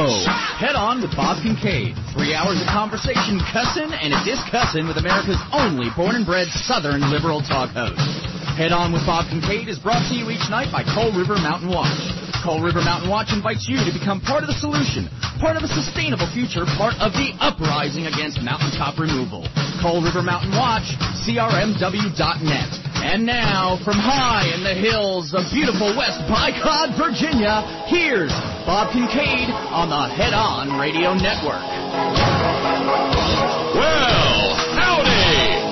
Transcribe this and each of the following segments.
Go! Head on with Bob Kincaid. 3 hours of conversation, cussin' and a discussin' with America's only born and bred Southern liberal talk host. Head on with Bob Kincaid is brought to you each night by Coal River Mountain Watch. Coal River Mountain Watch invites you to become part of the solution, part of a sustainable future, part of the uprising against mountaintop removal. Coal River Mountain Watch, crmw.net. And now, from high in the hills of beautiful West Bicod, Virginia, here's Bob Kincaid on the Head On Radio Network. Well, howdy!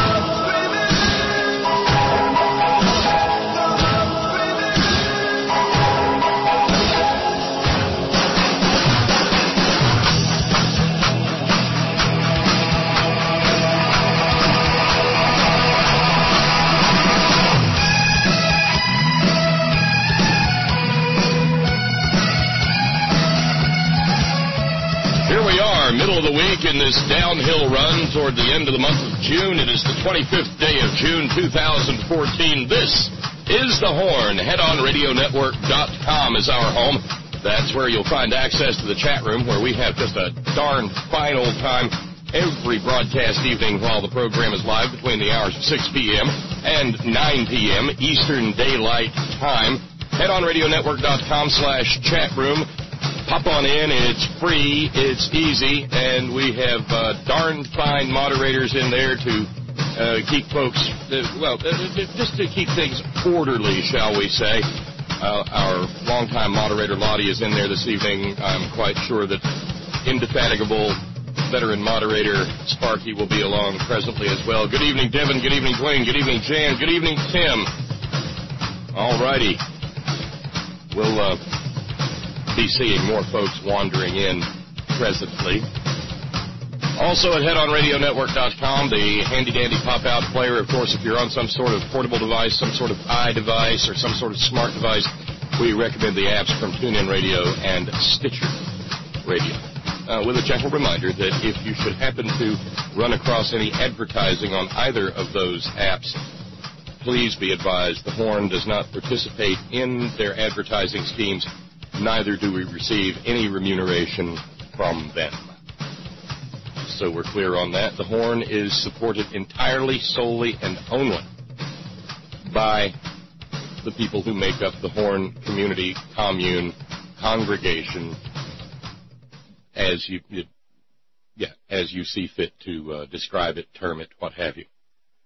Middle of the week in this downhill run toward the end of the month of June. It is the 25th day of June 2014. This is The Horn. HeadOnRadioNetwork.com is our home. That's where you'll find access to the chat room, where we have just a darn fine old time every broadcast evening while the program is live between the hours of 6 p.m. and 9 p.m. Eastern Daylight Time. HeadOnRadioNetwork.com/chat room. Pop on in, it's free, it's easy, and we have darn fine moderators in there to keep folks, just to keep things orderly, shall we say. Our longtime moderator, Lottie, is in there this evening. I'm quite sure that indefatigable veteran moderator, Sparky, will be along presently as well. Good evening, Devin. Good evening, Dwayne. Good evening, Jan. Good evening, Tim. All righty. We'll be seeing more folks wandering in presently. Also at HeadOnRadioNetwork.com, the handy-dandy pop-out player. Of course, if you're on some sort of portable device, some sort of iDevice, or some sort of smart device, we recommend the apps from TuneIn Radio and Stitcher Radio. With a gentle reminder that if you should happen to run across any advertising on either of those apps, please be advised the Horn does not participate in their advertising schemes. Neither do we receive any remuneration from them. So we're clear on that. The Horn is supported entirely, solely, and only by the people who make up the Horn community, commune, congregation, as you see fit to describe it, term it, what have you.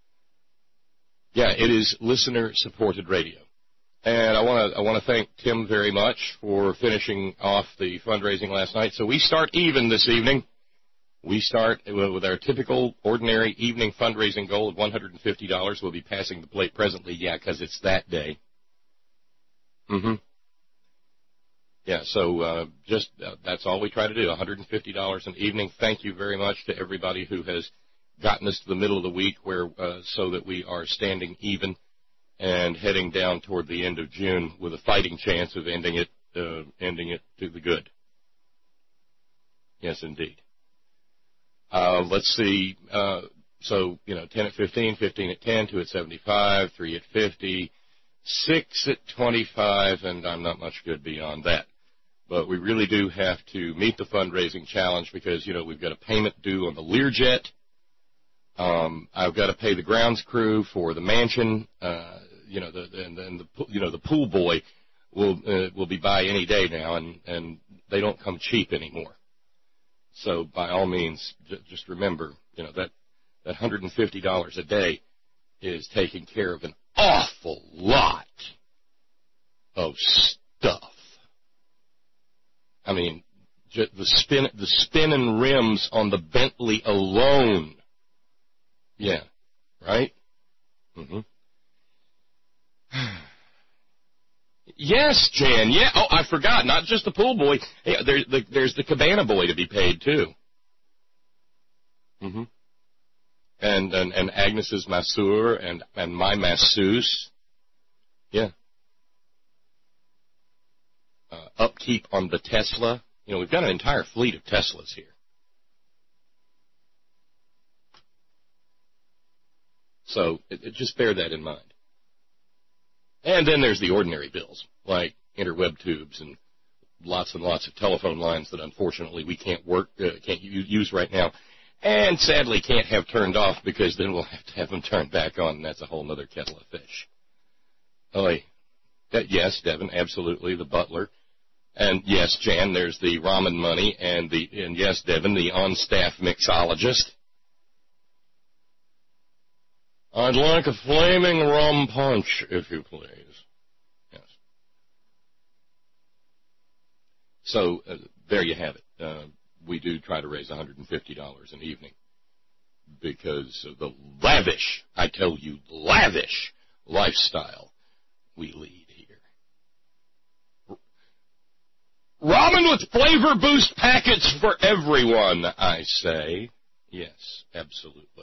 Yeah, it is listener-supported radio. And I want to thank Tim very much for finishing off the fundraising last night. So we start even this evening. We start with our typical, ordinary evening fundraising goal of $150. We'll be passing the plate presently, because it's that day. Yeah, so that's all we try to do, $150 an evening. Thank you very much to everybody who has gotten us to the middle of the week so that we are standing even and heading down toward the end of June with a fighting chance of ending it to the good. Yes, indeed. Let's see. 10 at 15, 15 at 10, 2 at 75, 3 at 50, 6 at 25, and I'm not much good beyond that. But we really do have to meet the fundraising challenge because, we've got a payment due on the Learjet. I've got to pay the grounds crew for the mansion. The pool boy will be by any day now, and they don't come cheap anymore. So by all means, just remember, that $150 a day is taking care of an awful lot of stuff. I mean, the spinning rims on the Bentley alone. Yeah, right? Yes, Jan. Yeah. Oh, I forgot. Not just the pool boy. Hey, there's the cabana boy to be paid too. And Agnes's masseur and my masseuse. Yeah. Upkeep on the Tesla. We've got an entire fleet of Teslas here. So just bear that in mind. And then there's the ordinary bills, like interweb tubes and lots and lots of telephone lines that unfortunately we can't use right now, and sadly can't have turned off because then we'll have to have them turned back on, and that's a whole other kettle of fish. Yes, Devin, absolutely, the butler. And yes, Jan, there's the ramen money, and yes, Devin, the on-staff mixologist. I'd like a flaming rum punch, if you please. Yes. So there you have it. We do try to raise $150 an evening because of the lavish, I tell you, lavish lifestyle we lead here. Ramen with flavor boost packets for everyone, I say. Yes, absolutely.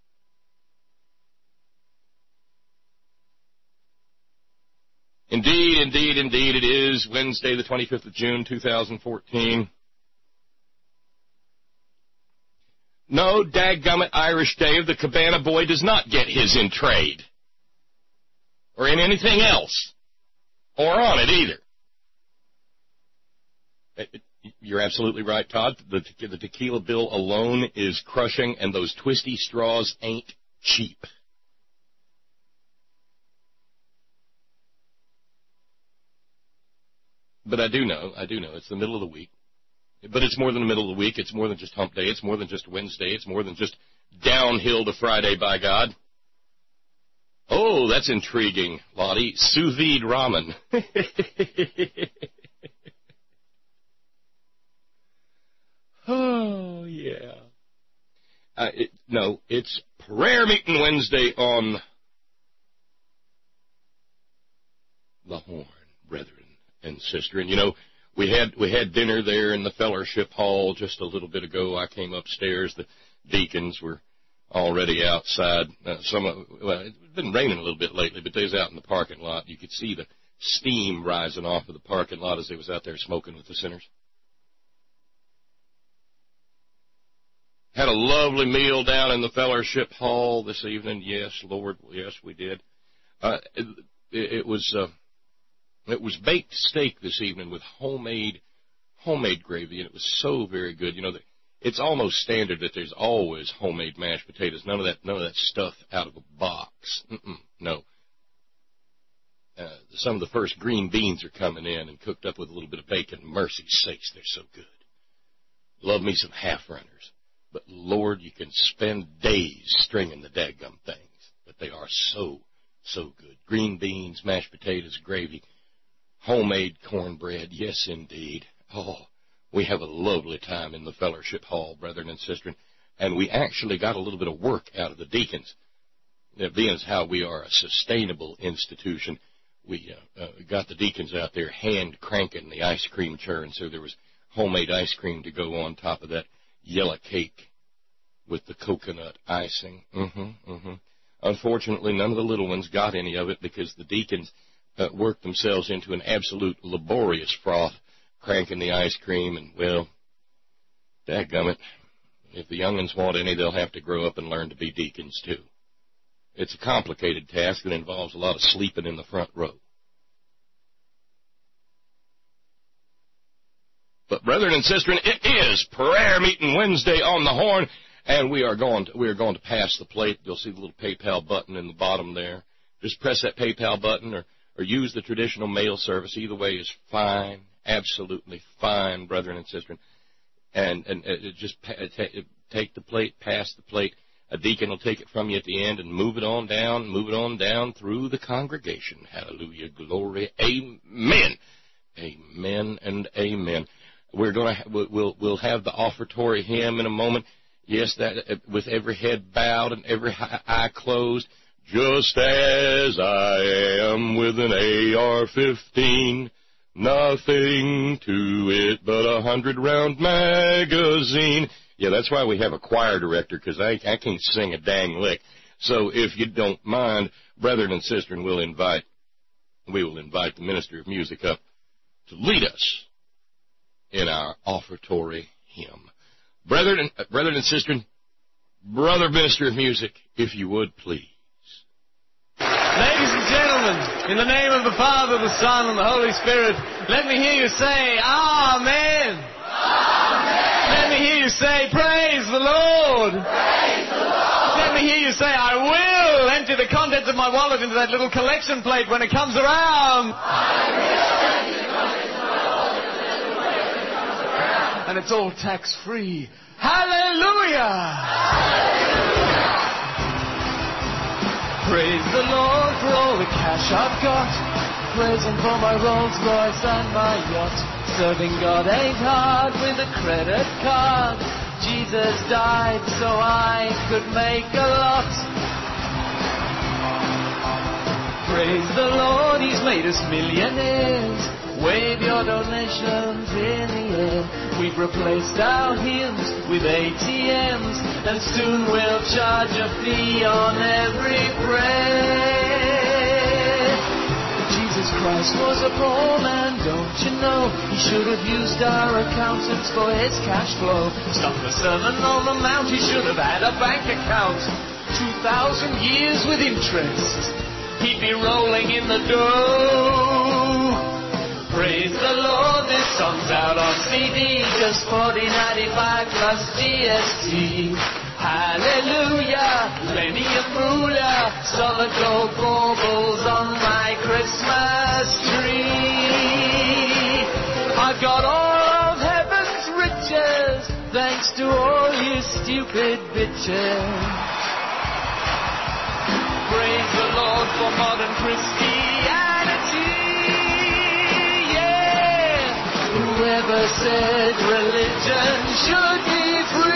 Indeed, indeed, indeed, it is Wednesday, the 25th of June, 2014. No, dadgummit Irish Dave, the Cabana boy does not get his in trade. Or in anything else. Or on it either. You're absolutely right, Todd. The tequila bill alone is crushing, and those twisty straws ain't cheap. But I do know, it's the middle of the week. But it's more than the middle of the week. It's more than just hump day. It's more than just Wednesday. It's more than just downhill to Friday, by God. Oh, that's intriguing, Lottie. Sous vide ramen. Oh, yeah. No, it's prayer meeting Wednesday on the Horn, brethren and sister. And, you know, we had dinner there in the fellowship hall just a little bit ago. I came upstairs. The deacons were already outside. It's been raining a little bit lately, but they was out in the parking lot. You could see the steam rising off of the parking lot as they was out there smoking with the sinners. Had a lovely meal down in the fellowship hall this evening. Yes, Lord, yes, we did. It was baked steak this evening with homemade gravy, and it was so very good. You know, it's almost standard that there's always homemade mashed potatoes. None of that stuff out of a box. No. Some of the first green beans are coming in and cooked up with a little bit of bacon. Mercy sakes, they're so good. Love me some half-runners. But, Lord, you can spend days stringing the daggum things. But they are so, so good. Green beans, mashed potatoes, gravy, homemade cornbread. Yes, indeed. Oh, we have a lovely time in the fellowship hall, brethren and sisters. And we actually got a little bit of work out of the deacons. Being as how we are a sustainable institution, we got the deacons out there hand cranking the ice cream churn, so there was homemade ice cream to go on top of that yellow cake with the coconut icing. Unfortunately, none of the little ones got any of it because the deacons worked themselves into an absolute laborious froth, cranking the ice cream, and, well, dadgummit, if the young'uns want any, they'll have to grow up and learn to be deacons, too. It's a complicated task that involves a lot of sleeping in the front row. But, brethren and sisters, it is prayer meeting Wednesday on the Horn, and we are going to pass the plate. You'll see the little PayPal button in the bottom there. Just press that PayPal button or use the traditional mail service. Either way is fine, absolutely fine, brethren and sisters. And just take the plate, pass the plate. A deacon will take it from you at the end and move it on down through the congregation. Hallelujah, glory, amen. Amen and amen. We'll have the offertory hymn in a moment. Yes, that with every head bowed and every eye closed. Just as I am with an AR-15, nothing to it but a 100-round magazine. Yeah, that's why we have a choir director, because I can't sing a dang lick. So if you don't mind, brethren and sisters, we will invite the minister of music up to lead us in our offertory hymn. Brethren and sisters, brother minister of music, if you would, please. Ladies and gentlemen, Amen. In the name of the Father, the Son, and the Holy Spirit, let me hear you say, Amen. Amen. Let me hear you say, praise the Lord. Praise the Lord. Let me hear you say, I will empty the contents of my wallet into that little collection plate when it comes around. I will empty the contents of my wallet into that little collection when it comes around. And it's all tax-free. Hallelujah. Hallelujah. Praise the Lord for all the cash I've got. Praise Him for my Rolls Royce and my yacht. Serving God ain't hard with a credit card. Jesus died so I could make a lot. Praise the Lord, He's made us millionaires. Wave your donations in the air. We've replaced our hymns with ATMs, and soon we'll charge a fee on every prayer. Jesus Christ was a poor man, don't you know? He should have used our accountants for his cash flow. Stop the Sermon on the Mount, he should have had a bank account. 2,000 years with interest, he'd be rolling in the dough. Praise the Lord, this song's out on CD, just $40.95 plus GST. Hallelujah, plenty of moolah, solid gold baubles on my Christmas tree. I've got all of heaven's riches, thanks to all you stupid bitches. Praise the Lord for modern Christianity. Whoever said religion should be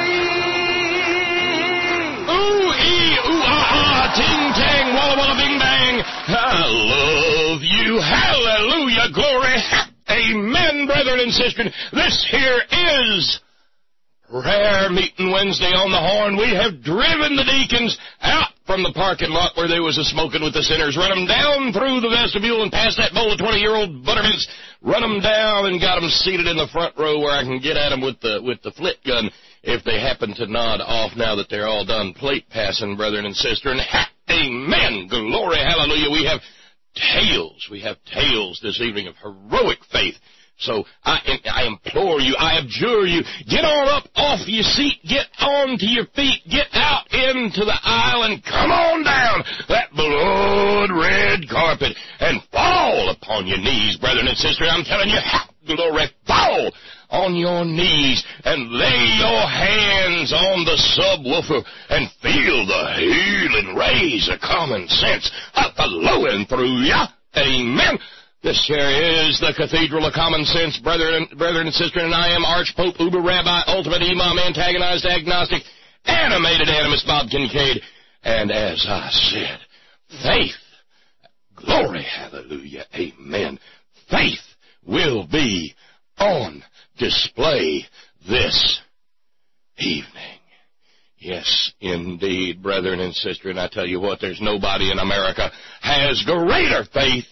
free? Ooh-ee, ooh-ah-ah, ting-tang, walla-walla, bing-bang. I love you. Hallelujah, glory. Amen, brethren and sisters. This here is Prayer Meeting Wednesday on the Horn. We have driven the deacons out from the parking lot where they was a-smoking with the sinners, run them down through the vestibule and past that bowl of 20-year-old buttermints, run them down and got them seated in the front row where I can get at them with the flit gun if they happen to nod off now that they're all done plate passing, brethren and sisters. And amen, glory, hallelujah. We have tales this evening of heroic faith. So I implore you, I adjure you, get on up off your seat, get onto your feet, get out into the aisle, and come on down that blood-red carpet and fall upon your knees, brethren and sisters. I'm telling you, glory, fall on your knees and lay your hands on the subwoofer and feel the healing rays of common sense flowing through you. Amen. This here is the Cathedral of Common Sense, brethren and sisters, and I am Archpope, Uber Rabbi, Ultimate Imam, Antagonized Agnostic, Animated Animist Bob Kincaid. And as I said, faith, glory, hallelujah, amen, faith will be on display this evening. Yes, indeed, brethren and sisters, and I tell you what, there's nobody in America has greater faith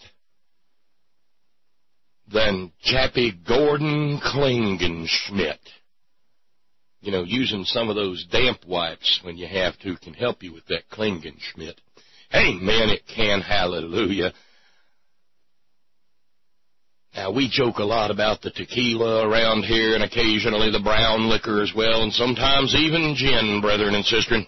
than Chappie Gordon Klingenschmitt. You know, using some of those damp wipes when you have to can help you with that Klingenschmitt. Amen, it can, hallelujah. Now, we joke a lot about the tequila around here and occasionally the brown liquor as well, and sometimes even gin, brethren and sisters.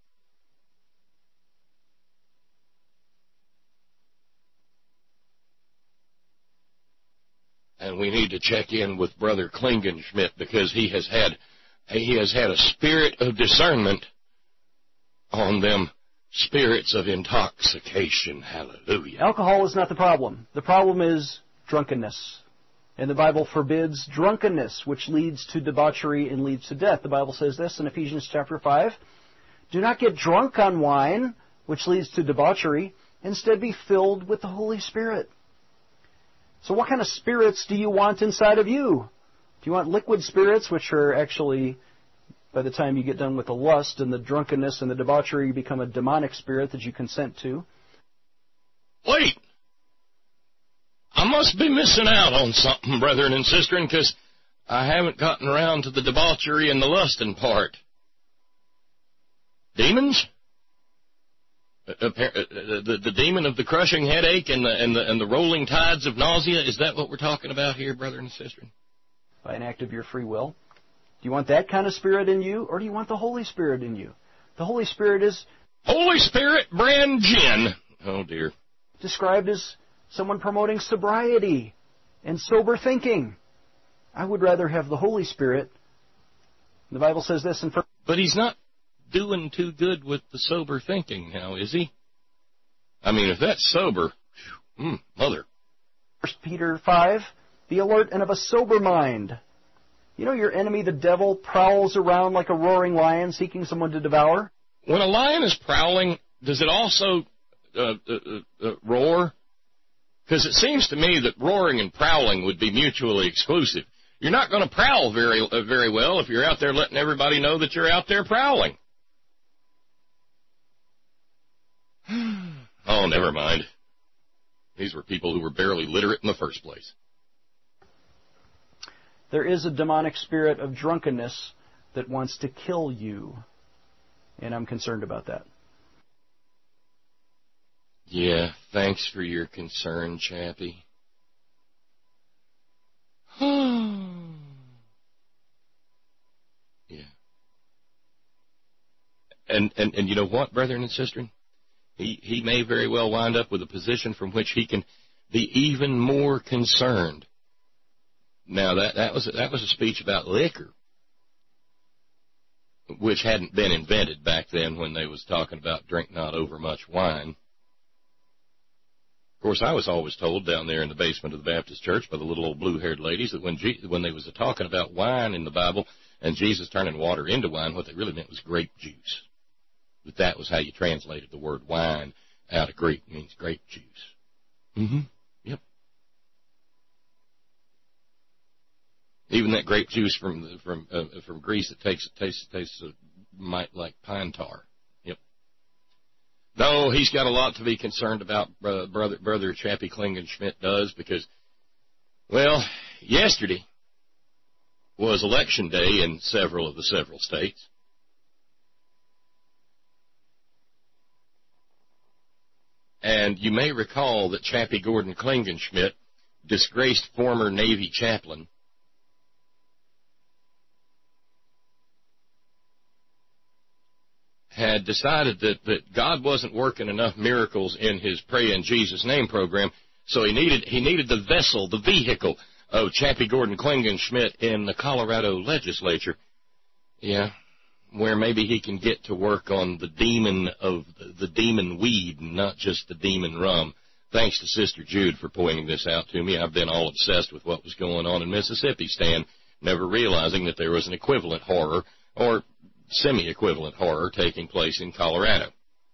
And we need to check in with Brother Klingenschmitt because he has had a spirit of discernment on them spirits of intoxication. Hallelujah. Alcohol is not the problem. The problem is drunkenness. And the Bible forbids drunkenness, which leads to debauchery and leads to death. The Bible says this in Ephesians chapter 5. Do not get drunk on wine, which leads to debauchery. Instead, be filled with the Holy Spirit. So what kind of spirits do you want inside of you? Do you want liquid spirits, which are actually, by the time you get done with the lust and the drunkenness and the debauchery, you become a demonic spirit that you consent to? Wait! I must be missing out on something, brethren and sisters, because I haven't gotten around to the debauchery and the lusting part. Demons? The demon of the crushing headache and the rolling tides of nausea, is that what we're talking about here, brother and sister? By an act of your free will. Do you want that kind of spirit in you, or do you want the Holy Spirit in you? The Holy Spirit is... Holy Spirit brand gin. Oh, dear. Described as someone promoting sobriety and sober thinking. I would rather have the Holy Spirit. The Bible says this in... But he's not doing too good with the sober thinking now, is he? I mean, if that's sober, mother. 1 Peter 5, be alert and of a sober mind. You know your enemy, the devil, prowls around like a roaring lion seeking someone to devour? When a lion is prowling, does it also roar? Because it seems to me that roaring and prowling would be mutually exclusive. You're not going to prowl very well if you're out there letting everybody know that you're out there prowling. Oh, never mind. These were people who were barely literate in the first place. There is a demonic spirit of drunkenness that wants to kill you, and I'm concerned about that. Yeah, thanks for your concern, Chappie. Yeah. And you know what, brethren and sisters? He may very well wind up with a position from which he can be even more concerned. Now, that was a speech about liquor, which hadn't been invented back then when they was talking about drink not over much wine. Of course, I was always told down there in the basement of the Baptist church by the little old blue-haired ladies that when they was talking about wine in the Bible and Jesus turning water into wine, what they really meant was grape juice. That was how you translated the word wine out of Greek. It means grape juice. Mm-hmm. Yep. Even that grape juice from Greece that tastes might like pine tar. Yep. No, he's got a lot to be concerned about. Brother Chappie Klingenschmitt does, because, well, yesterday was election day in several states. And you may recall that Chappie Gordon Klingenschmitt, disgraced former Navy chaplain, had decided that God wasn't working enough miracles in his Pray in Jesus' Name program, so he needed the vessel, the vehicle of Chappie Gordon Klingenschmitt in the Colorado legislature. Yeah. Where maybe he can get to work on the demon weed, and not just the demon rum. Thanks to Sister Jude for pointing this out to me. I've been all obsessed with what was going on in Mississippi, Stan, never realizing that there was an equivalent horror, or semi-equivalent horror, taking place in Colorado.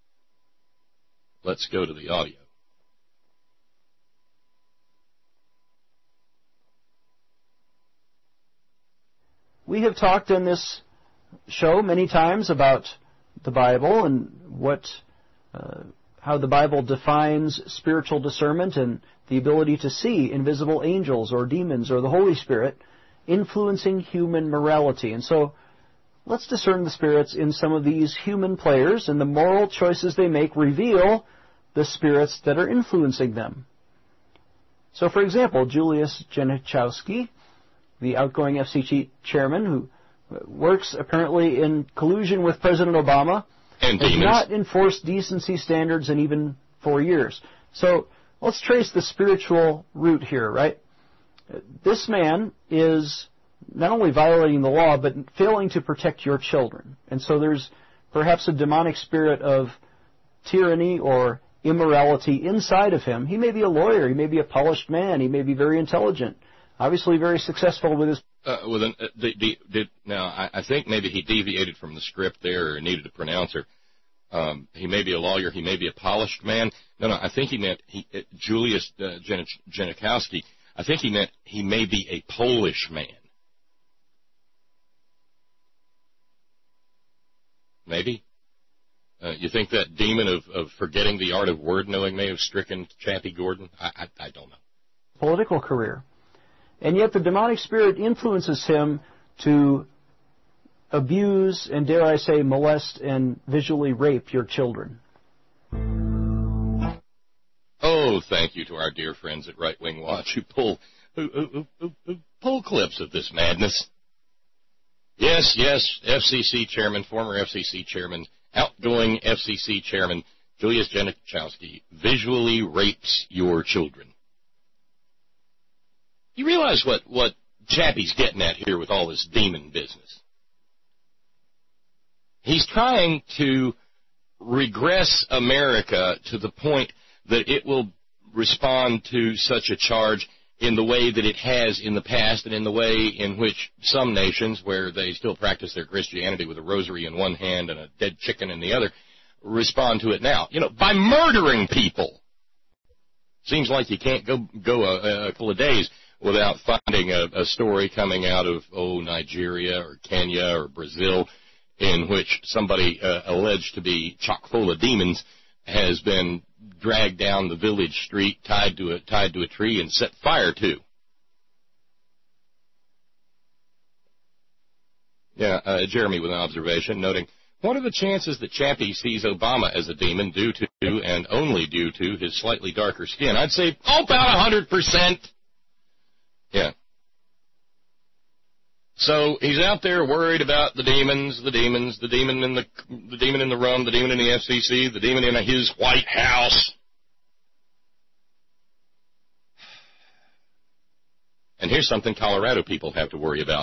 Let's go to the audio. We have talked in this show many times about the Bible and how the Bible defines spiritual discernment and the ability to see invisible angels or demons or the Holy Spirit influencing human morality. And so let's discern the spirits in some of these human players, and the moral choices they make reveal the spirits that are influencing them. So, for example, Julius Genachowski, the outgoing FCC chairman, who works apparently in collusion with President Obama, and has not enforced decency standards in even 4 years. So let's trace the spiritual root here, right? This man is not only violating the law, but failing to protect your children. And so there's perhaps a demonic spirit of tyranny or immorality inside of him. He may be a lawyer, he may be a polished man, he may be very intelligent, obviously very successful with his... Now, I think maybe he deviated from the script there, or needed a pronouncer. He may be a lawyer, he may be a polished man. No, I think he meant Julius Genachowski. I think he meant he may be a Polish man. Maybe. You think that demon of forgetting the art of word knowing may have stricken Chappie Gordon? I don't know. Political career. And yet the demonic spirit influences him to abuse and, dare I say, molest and visually rape your children. Oh, thank you to our dear friends at Right Wing Watch who pull clips of this madness. Yes, FCC chairman, former FCC chairman, outgoing FCC chairman, Julius Genachowski, visually rapes your children. You realize what Chappie's getting at here with all this demon business? He's trying to regress America to the point that it will respond to such a charge in the way that it has in the past and in the way in which some nations, where they still practice their Christianity with a rosary in one hand and a dead chicken in the other, respond to it now. By murdering people. Seems like you can't go a couple of days without finding a story coming out of, Nigeria or Kenya or Brazil in which somebody alleged to be chock full of demons has been dragged down the village street, tied to a tree, and set fire to. Jeremy with an observation, noting, what are the chances that Chappie sees Obama as a demon due to, and only due to, his slightly darker skin? I'd say, about 100%. Yeah. So he's out there worried about the demon in the room, the demon in the FCC, the demon in his White House. And here's something Colorado people have to worry about.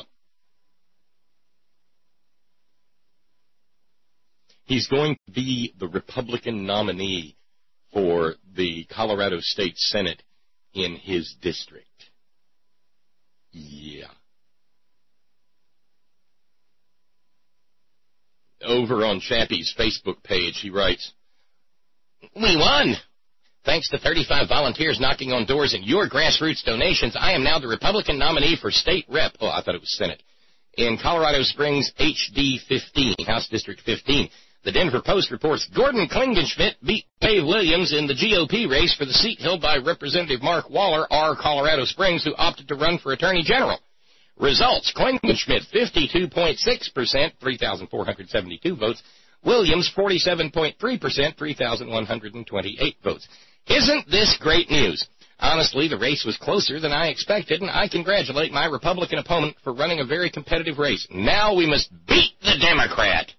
He's going to be the Republican nominee for the Colorado State Senate in his district. Yeah. Over on Chappie's Facebook page, he writes, "We won! Thanks to 35 volunteers knocking on doors and your grassroots donations, I am now the Republican nominee for state rep." Oh, I thought it was Senate. In Colorado Springs, HD 15, House District 15. The Denver Post reports Gordon Klingenschmidt beat Dave Williams in the GOP race for the seat held by Representative Mark Waller, R. Colorado Springs, who opted to run for Attorney General. Results, Klingenschmidt 52.6%, 3,472 votes. Williams 47.3%, 3,128 votes. Isn't this great news? Honestly, the race was closer than I expected, and I congratulate my Republican opponent for running a very competitive race. Now we must beat the Democrat.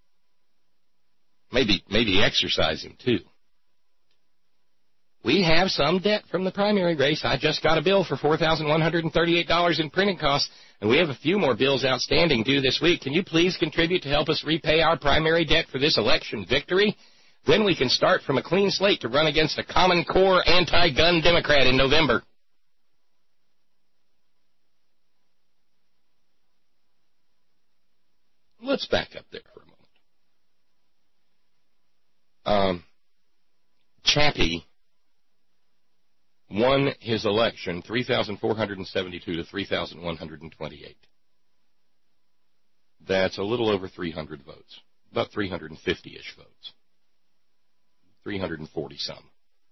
Maybe exercise him, too. We have some debt from the primary race. I just got a bill for $4,138 in printing costs, and we have a few more bills outstanding due this week. Can you please contribute to help us repay our primary debt for this election victory? Then we can start from a clean slate to run against a Common Core anti-gun Democrat in November. Let's back up there for a moment. Chappie won his election 3,472 to 3,128. That's a little over 300 votes, about 350-ish votes, 340 some.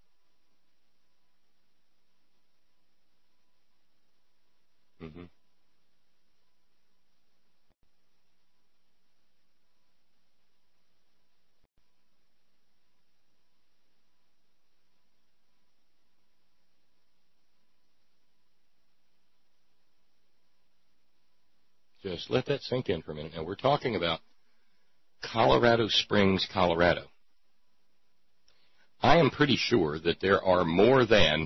Mm-hmm. Just let that sink in for a minute. Now, we're talking about Colorado Springs, Colorado. I am pretty sure that there are more than,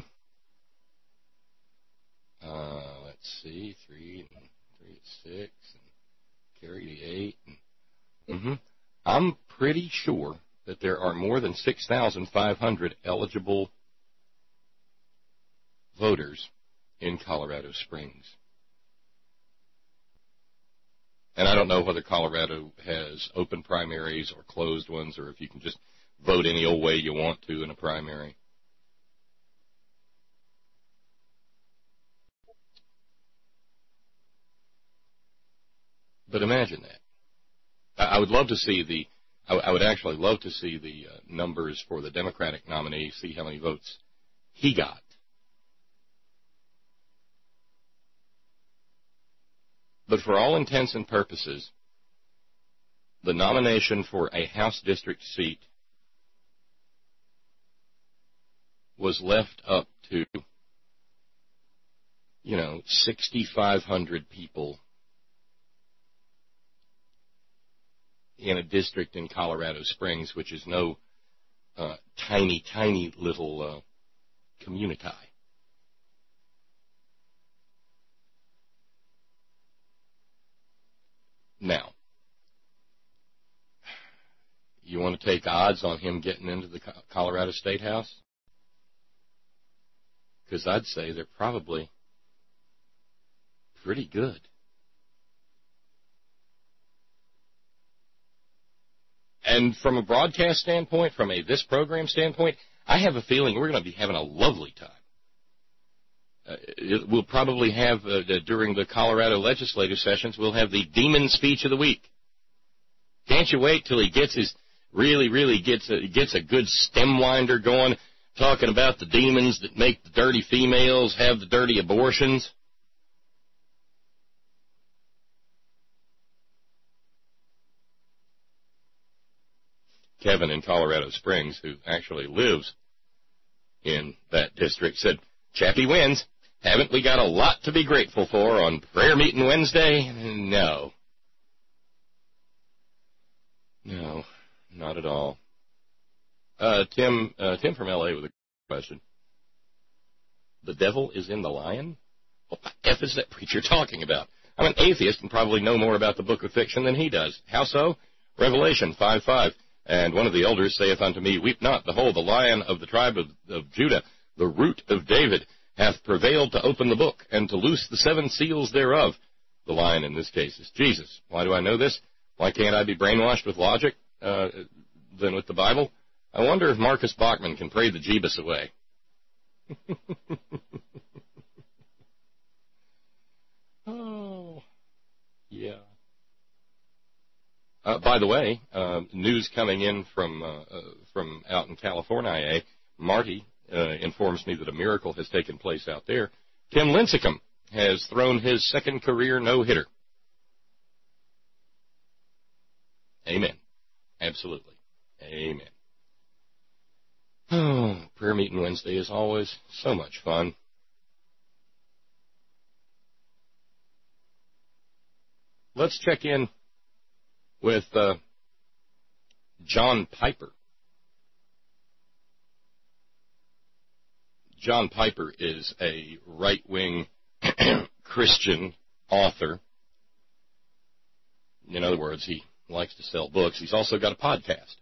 let's see, 3 and 6, and carry the 8. I'm pretty sure that there are more than 6,500 eligible voters in Colorado Springs. And I don't know whether Colorado has open primaries or closed ones, or if you can just vote any old way you want to in a primary. But imagine that. I would love to see I would actually love to see the numbers for the Democratic nominee, see how many votes he got. But for all intents and purposes, the nomination for a House district seat was left up to, 6,500 people in a district in Colorado Springs, which is no tiny, tiny little community. Now, you want to take odds on him getting into the Colorado State House? Because I'd say they're probably pretty good. And from a broadcast standpoint, from this program standpoint, I have a feeling we're going to be having a lovely time. We'll probably have, during the Colorado legislative sessions, we'll have the demon speech of the week. Can't you wait till he gets really gets a good stem winder going, talking about the demons that make the dirty females have the dirty abortions? Kevin in Colorado Springs, who actually lives in that district, said, Chappie wins. Haven't we got a lot to be grateful for on prayer meeting Wednesday? No. No, not at all. Tim from L.A. with a question. The devil is in the lion? What the F is that preacher talking about? I'm an atheist and probably know more about the book of fiction than he does. How so? Revelation 5:5. And one of the elders saith unto me, Weep not, behold, the lion of the tribe of Judah, the root of David, hath prevailed to open the book, and to loose the 7 seals thereof. The lion in this case is Jesus. Why do I know this? Why can't I be brainwashed with logic than with the Bible? I wonder if Marcus Bachman can pray the Jeebus away. Oh, yeah. By the way, news coming in from out in California, Marty informs me that a miracle has taken place out there. Tim Lincecum has thrown his second career no-hitter. Amen. Absolutely. Amen. Oh, prayer meeting Wednesday is always so much fun. Let's check in with John Piper. John Piper is a right-wing Christian author. In other words, he likes to sell books. He's also got a podcast.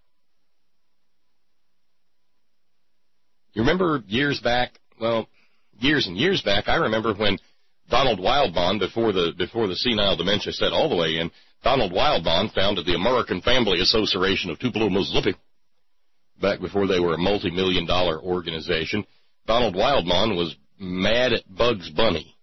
You remember years and years back, I remember when Donald Wildbond, before the senile dementia set all the way in, Donald Wildbond founded the American Family Association of Tupelo, Mississippi, back before they were a multi-million-dollar organization. Donald Wildbond was mad at Bugs Bunny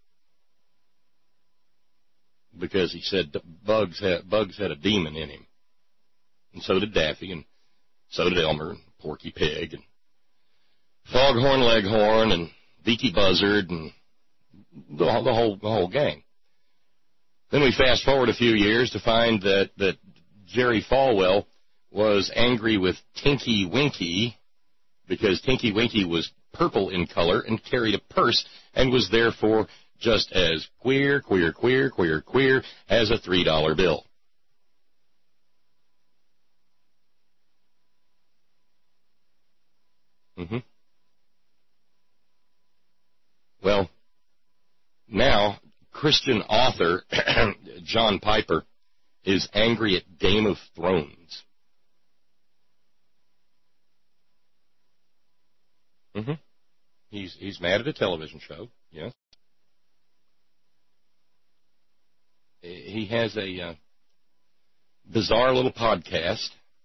because he said Bugs had a demon in him. And so did Daffy, and so did Elmer, and Porky Pig, and Foghorn Leghorn, and Beaky Buzzard, and the whole gang. Then we fast forward a few years to find that Jerry Falwell was angry with Tinky Winky because Tinky Winky was purple in color and carried a purse and was therefore just as queer as a $3 bill. Well, now Christian author John Piper is angry at Game of Thrones. He's mad at a television show, yes. He has a bizarre little podcast.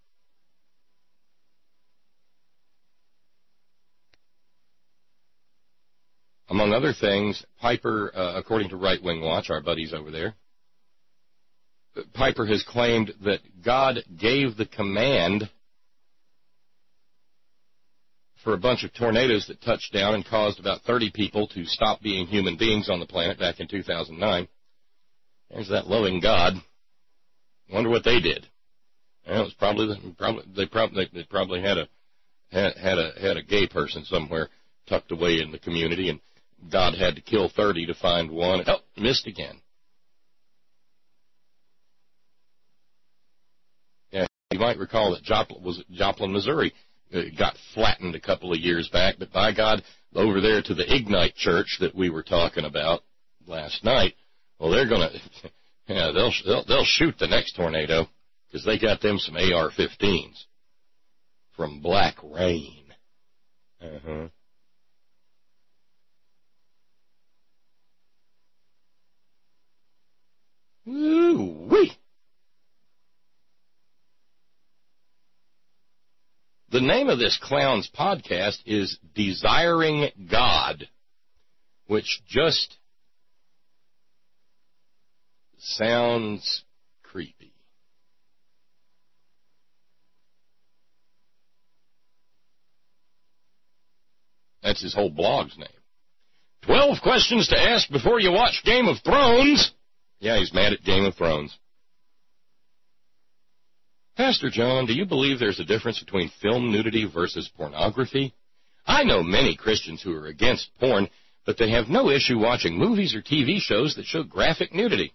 Among other things, Piper, according to Right Wing Watch, our buddies over there, Piper has claimed that God gave the command for a bunch of tornadoes that touched down and caused about 30 people to stop being human beings on the planet back in 2009. There's that loving God. Wonder what they did. Well, it was they probably had a gay person somewhere tucked away in the community, and God had to kill 30 to find one. Oh, missed again. Yeah, you might recall that Joplin, Missouri, got flattened a couple of years back, but by God, over there to the Ignite Church that we were talking about last night, well, they're going to, yeah, they'll shoot the next tornado because they got them some AR-15s from Black Rain. Uh-huh. Ooh-wee. The name of this clown's podcast is Desiring God, which just sounds creepy. That's his whole blog's name. 12 questions to ask before you watch Game of Thrones. Yeah, he's mad at Game of Thrones. Pastor John, do you believe there's a difference between film nudity versus pornography? I know many Christians who are against porn, but they have no issue watching movies or TV shows that show graphic nudity.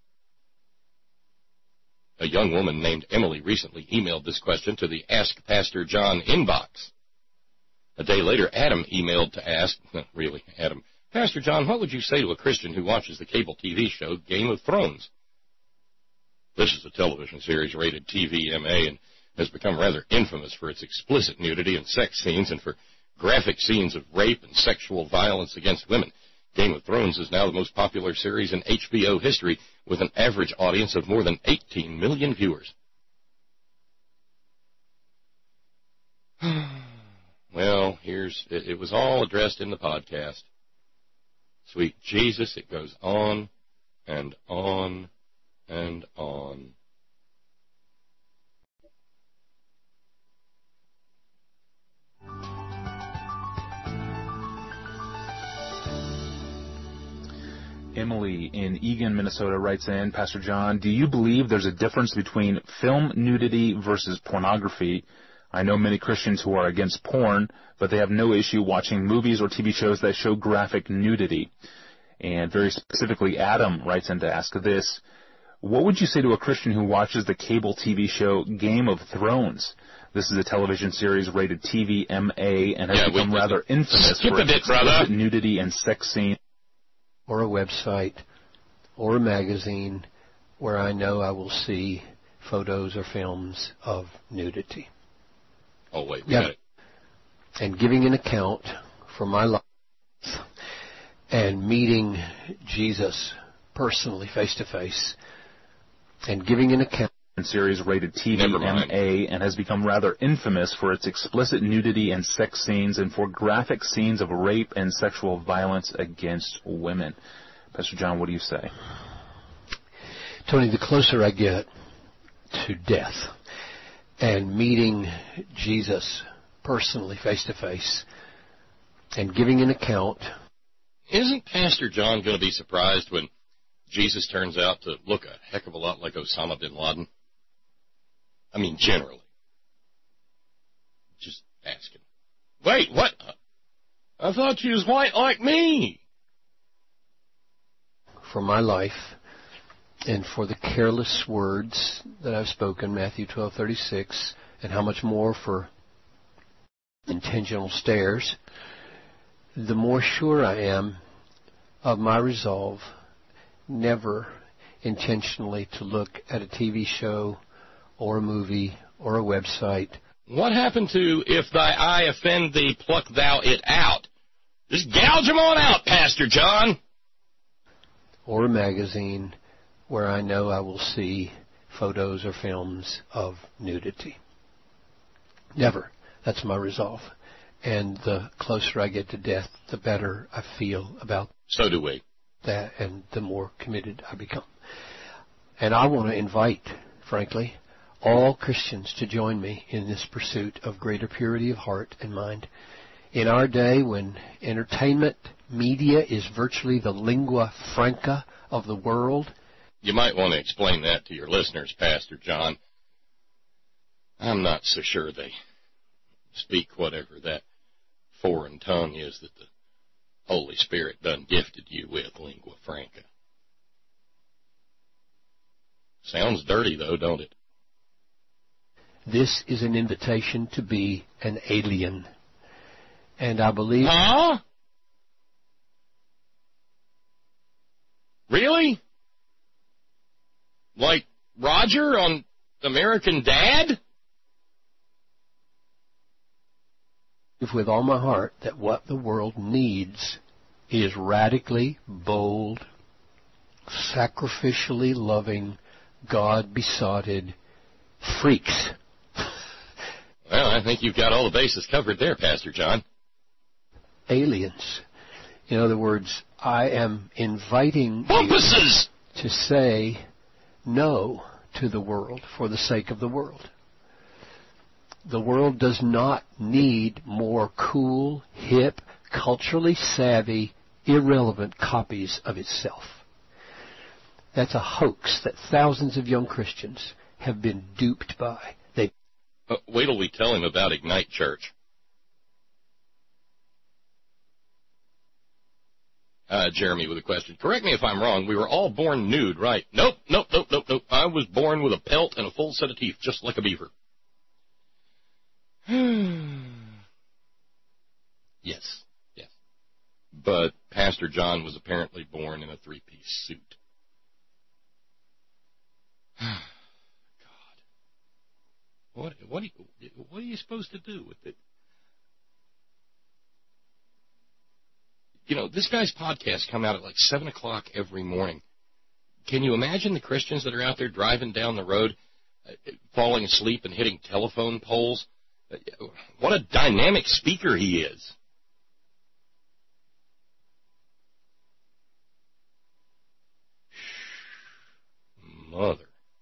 A young woman named Emily recently emailed this question to the Ask Pastor John inbox. A day later, Adam emailed to ask, really, Adam, Pastor John, what would you say to a Christian who watches the cable TV show Game of Thrones? This is a television series rated TV-MA and has become rather infamous for its explicit nudity and sex scenes and for graphic scenes of rape and sexual violence against women. Game of Thrones is now the most popular series in HBO history with an average audience of more than 18 million viewers. Well, it was all addressed in the podcast. Sweet Jesus, it goes on and on and on. Emily in Eagan, Minnesota writes in, Pastor John, do you believe there's a difference between film nudity versus pornography? I know many Christians who are against porn, but they have no issue watching movies or TV shows that show graphic nudity. And very specifically, Adam writes in to ask this, what would you say to a Christian who watches the cable TV show Game of Thrones? This is a television series rated TV-MA and has become rather infamous for its explicit nudity and sex scenes. Or a website or a magazine where I know I will see photos or films of nudity. Oh, wait, we got it. And giving an account for my life and meeting Jesus personally, face to face, and giving an account. Series rated TV-MA and has become rather infamous for its explicit nudity and sex scenes and for graphic scenes of rape and sexual violence against women. Pastor John, what do you say? Tony, the closer I get to death and meeting Jesus personally, face to face, and giving an account. Isn't Pastor John going to be surprised when Jesus turns out to look a heck of a lot like Osama bin Laden? I mean, generally. Just asking. Wait, what? I thought you was white like me. For my life and for the careless words that I've spoken, Matthew 12:36, and how much more for intentional stares, the more sure I am of my resolve never intentionally to look at a TV show or a movie or a website. What happened to if thy eye offend thee, pluck thou it out? Just gouge them on out, Pastor John. Or a magazine where I know I will see photos or films of nudity. Never. That's my resolve. And the closer I get to death, the better I feel about so do we. That, and the more committed I become. And I want to invite, frankly, all Christians to join me in this pursuit of greater purity of heart and mind. In our day when entertainment media is virtually the lingua franca of the world. You might want to explain that to your listeners, Pastor John. I'm not so sure they speak whatever that foreign tongue is that the Holy Spirit done gifted you with, lingua franca. Sounds dirty, though, don't it? This is an invitation to be an alien. And I believe... Huh? Really? Like Roger on American Dad? With all my heart that what the world needs is radically bold, sacrificially loving, God-besotted freaks. Well, I think you've got all the bases covered there, Pastor John. Aliens. In other words, I am inviting Bumpuses! you to say no to the world for the sake of the world. The world does not need more cool, hip, culturally savvy, irrelevant copies of itself. That's a hoax that thousands of young Christians have been duped by. Wait till we tell him about Ignite Church. Jeremy with a question. Correct me if I'm wrong. We were all born nude, right? Nope. I was born with a pelt and a full set of teeth, just like a beaver. Yes. But Pastor John was apparently born in a three-piece suit. God. What are you supposed to do with it? You know, this guy's podcasts come out at like 7 o'clock every morning. Can you imagine the Christians that are out there driving down the road, falling asleep and hitting telephone poles? What a dynamic speaker he is. Mother.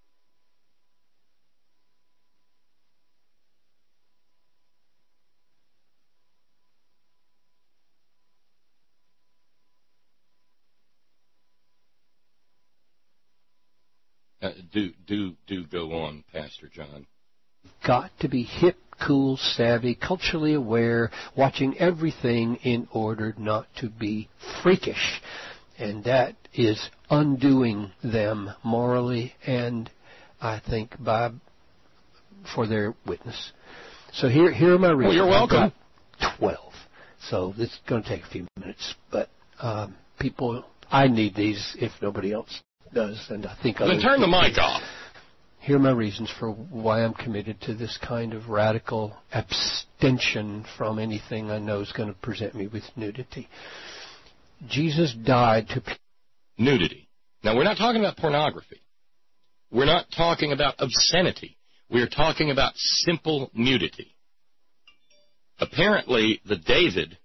Do go on, Pastor John. Got to be hip, cool, savvy, culturally aware, watching everything in order not to be freakish. And that is undoing them morally and, I think, for their witness. So here are my reasons. Well, you're welcome. I've got 12. So this is going to take a few minutes. But people, I need these if nobody else does. And I think then turn the mic off. Here are my reasons for why I'm committed to this kind of radical abstention from anything I know is going to present me with nudity. Jesus died to... Nudity. Now, we're not talking about pornography. We're not talking about obscenity. We're talking about simple nudity. Apparently, the David,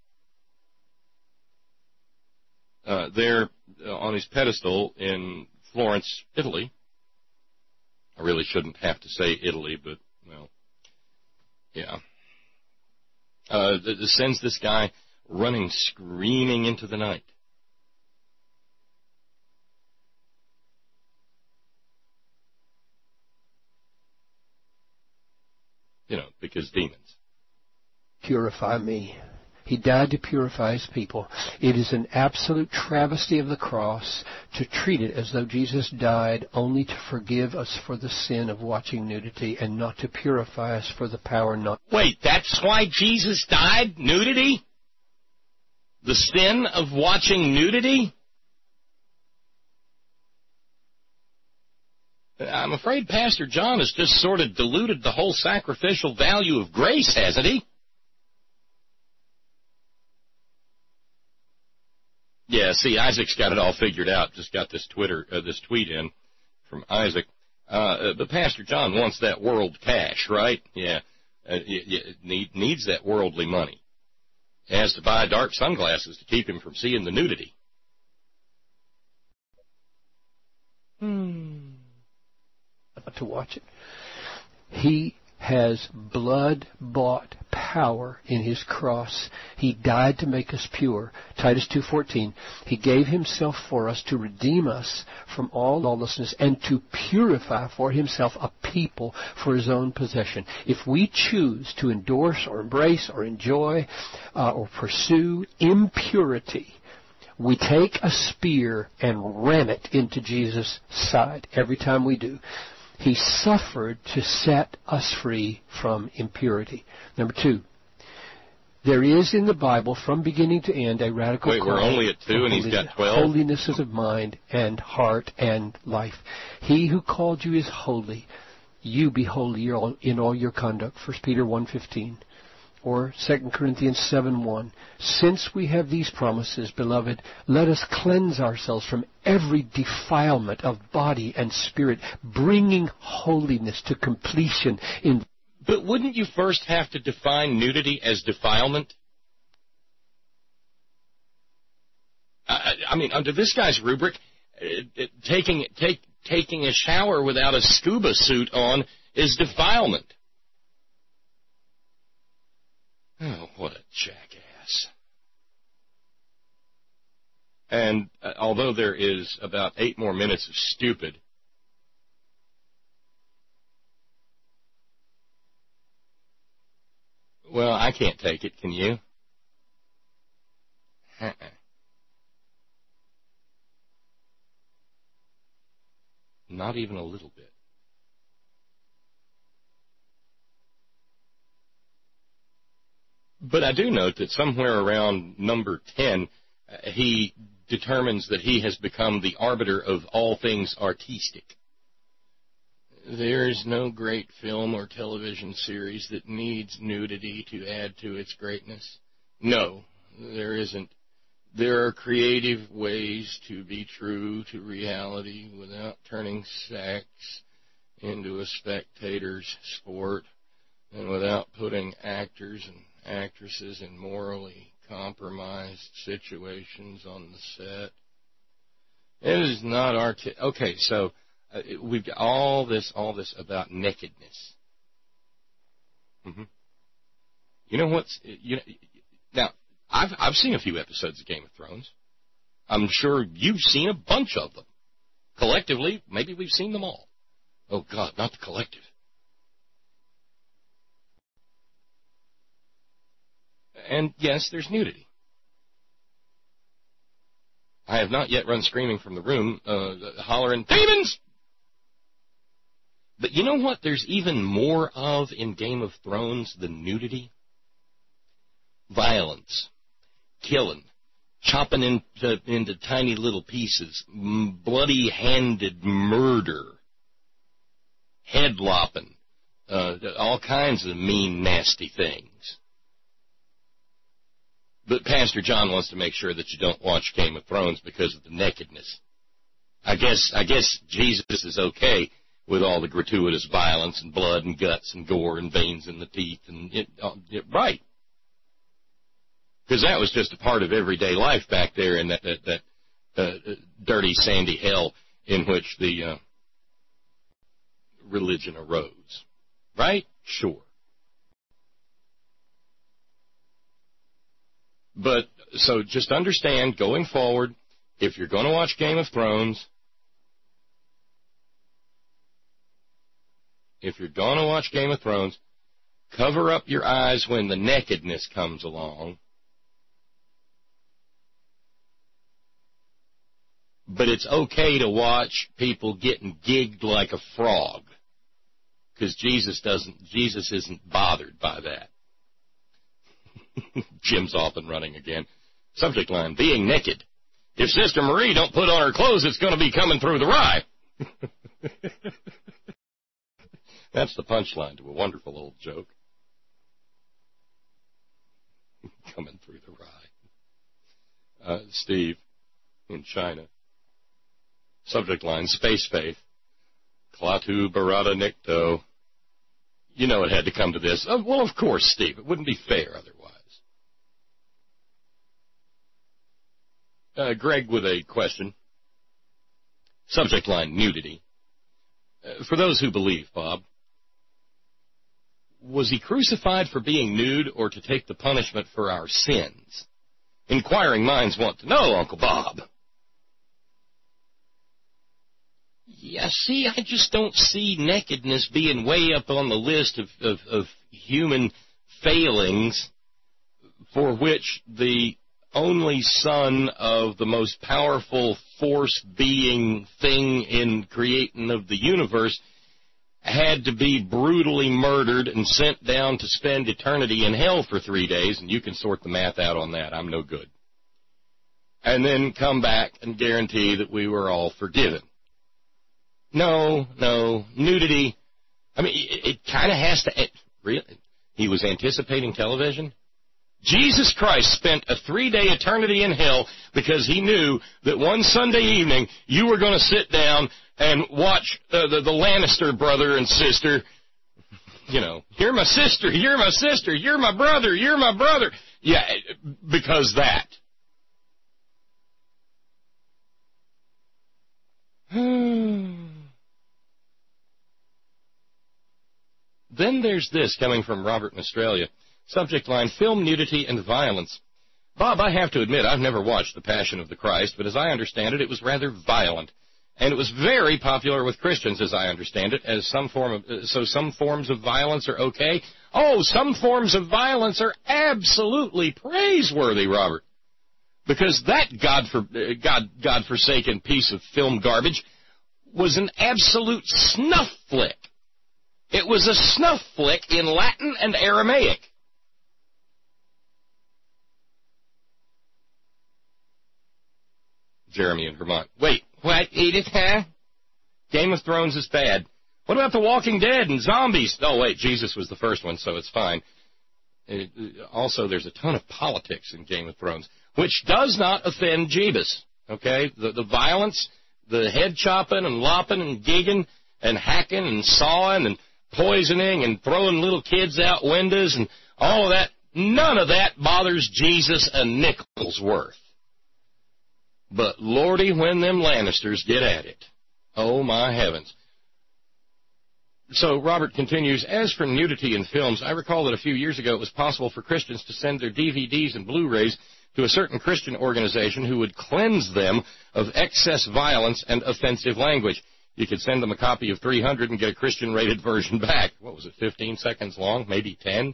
there on his pedestal in Florence, Italy, I really shouldn't have to say Italy, but, well, yeah. Sends this guy running, screaming into the night. You know, because demons. Purify me. He died to purify his people. It is an absolute travesty of the cross to treat it as though Jesus died only to forgive us for the sin of watching nudity and not to purify us for the power not... Wait, that's why Jesus died? Nudity? The sin of watching nudity? I'm afraid Pastor John has just sort of diluted the whole sacrificial value of grace, hasn't he? Yeah, see, Isaac's got it all figured out. Just got this tweet in from Isaac. But Pastor John wants that world cash, right? Yeah, needs that worldly money. Has to buy dark sunglasses to keep him from seeing the nudity. To watch it. He has blood-bought power in his cross. He died to make us pure. Titus 2:14. He gave himself for us to redeem us from all lawlessness and to purify for himself a people for his own possession. If we choose to endorse or embrace or enjoy or pursue impurity, we take a spear and ram it into Jesus' side every time we do. He suffered to set us free from impurity. Number 2, there is in the Bible, from beginning to end, a radical call. Wait, we're only at 2 and he's got 12? Holiness of mind and heart and life. He who called you is holy. You be holy in all your conduct. 1 Peter 1:15. Or 2 Corinthians 7:1. Since we have these promises, beloved, let us cleanse ourselves from every defilement of body and spirit, bringing holiness to completion in... But wouldn't you first have to define nudity as defilement? I mean, under this guy's rubric, taking a shower without a scuba suit on is defilement. Oh, what a jackass. And although there is about 8 more minutes of stupid, well, I can't take it, can you? Not even a little bit. But I do note that somewhere around number 10, he determines that he has become the arbiter of all things artistic. There is no great film or television series that needs nudity to add to its greatness. No, there isn't. There are creative ways to be true to reality without turning sex into a spectator's sport and without putting actors and actresses in morally compromised situations on the set. It is not okay, so we've got all this about nakedness. Mm-hmm. You know what's now? I've seen a few episodes of Game of Thrones. I'm sure you've seen a bunch of them. Collectively, maybe we've seen them all. Oh God, not the collective. And yes, there's nudity. I have not yet run screaming from the room, hollering, demons! But you know what there's even more of in Game of Thrones than nudity? Violence, killing, chopping into tiny little pieces, bloody-handed murder, head lopping, all kinds of mean, nasty things. But Pastor John wants to make sure that you don't watch Game of Thrones because of the nakedness. I guess Jesus is okay with all the gratuitous violence and blood and guts and gore and veins in the teeth and right. Because that was just a part of everyday life back there in that dirty, sandy hell in which the religion arose. Right? Sure. But, so just understand, going forward, if you're going to watch Game of Thrones, cover up your eyes when the nakedness comes along. But it's okay to watch people getting gigged like a frog, because Jesus isn't bothered by that. Jim's off and running again. Subject line, being naked. If Sister Marie don't put on her clothes, it's going to be coming through the rye. That's the punchline to a wonderful old joke. Coming through the rye. Steve, in China. Subject line, space faith. Klaatu Barada Nikto. You know it had to come to this. Well, of course, Steve. It wouldn't be fair otherwise. Greg with a question. Subject line, nudity. For those who believe, Bob, was he crucified for being nude or to take the punishment for our sins? Inquiring minds want to know, Uncle Bob. Yeah, see, I just don't see nakedness being way up on the list of human failings for which the only son of the most powerful force being thing in creating of the universe had to be brutally murdered and sent down to spend eternity in hell for 3 days, and you can sort the math out on that. I'm no good. And then come back and guarantee that we were all forgiven. No, nudity. I mean, it kind of has to. Really? He was anticipating television? Jesus Christ spent a 3-day eternity in hell because he knew that one Sunday evening you were going to sit down and watch the Lannister brother and sister. You know, you're my sister, you're my sister, you're my brother, you're my brother. Yeah, because that. Then there's this coming from Robert in Australia. Subject line, film nudity and violence. Bob, I have to admit, I've never watched The Passion of the Christ, but as I understand it, it was rather violent. And it was very popular with Christians, as I understand it, as some forms of violence are okay. Oh, some forms of violence are absolutely praiseworthy, Robert. Because that God-forsaken piece of film garbage was an absolute snuff flick. It was a snuff flick in Latin and Aramaic. Jeremy in Vermont. Wait, what, Edith, huh? Game of Thrones is bad. What about The Walking Dead and zombies? Oh, wait, Jesus was the first one, so it's fine. Also, there's a ton of politics in Game of Thrones, which does not offend Jeebus, okay? The violence, the head chopping and lopping and gigging and hacking and sawing and poisoning and throwing little kids out windows and all of that, none of that bothers Jesus a nickel's worth. But Lordy, when them Lannisters get at it, oh my heavens. So Robert continues, as for nudity in films, I recall that a few years ago it was possible for Christians to send their DVDs and Blu-rays to a certain Christian organization who would cleanse them of excess violence and offensive language. You could send them a copy of 300 and get a Christian-rated version back. What was it, 15 seconds long? Maybe 10?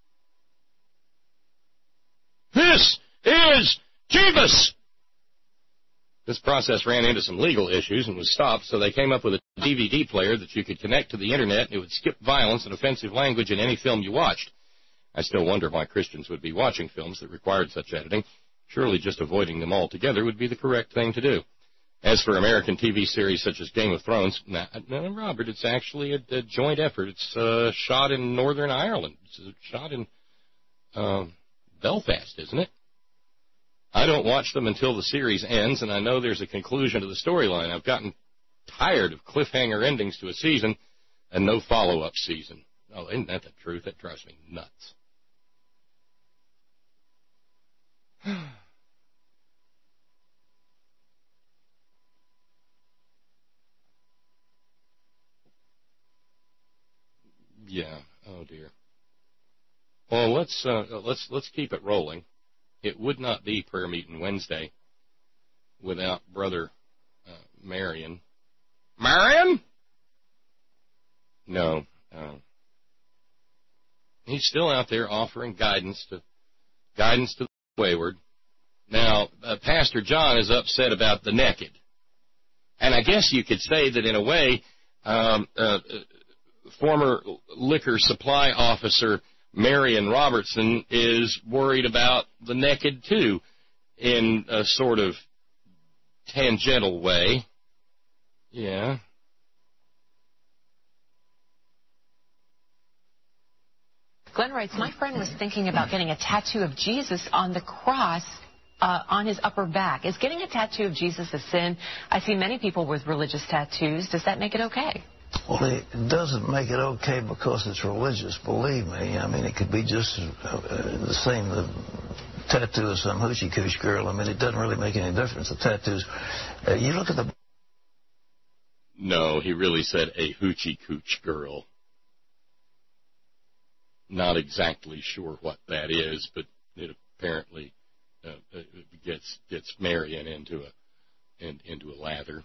This is Jeebus! This process ran into some legal issues and was stopped, so they came up with a DVD player that you could connect to the Internet, and it would skip violence and offensive language in any film you watched. I still wonder why Christians would be watching films that required such editing. Surely just avoiding them altogether would be the correct thing to do. As for American TV series such as Game of Thrones, no, Robert, it's actually a joint effort. It's shot in Northern Ireland. It's shot in Belfast, isn't it? I don't watch them until the series ends, and I know there's a conclusion to the storyline. I've gotten tired of cliffhanger endings to a season and no follow-up season. Oh, isn't that the truth? That drives me nuts. Yeah. Oh dear. Well, let's keep it rolling. It would not be prayer meeting Wednesday without Brother Marion. Marion? No. He's still out there offering guidance to the wayward. Now, Pastor John is upset about the naked, and I guess you could say that in a way, former liquor supply officer Marion Robertson is worried about the naked, too, in a sort of tangential way. Yeah. Glenn writes, my friend was thinking about getting a tattoo of Jesus on the cross on his upper back. Is getting a tattoo of Jesus a sin? I see many people with religious tattoos. Does that make it okay? Well, it doesn't make it okay because it's religious, believe me. I mean, it could be just the same tattoo of some hoochie-cooch girl. I mean, it doesn't really make any difference. The tattoos, you look at the... No, he really said a hoochie-cooch girl. Not exactly sure what that is, but it apparently gets Marion into a lather,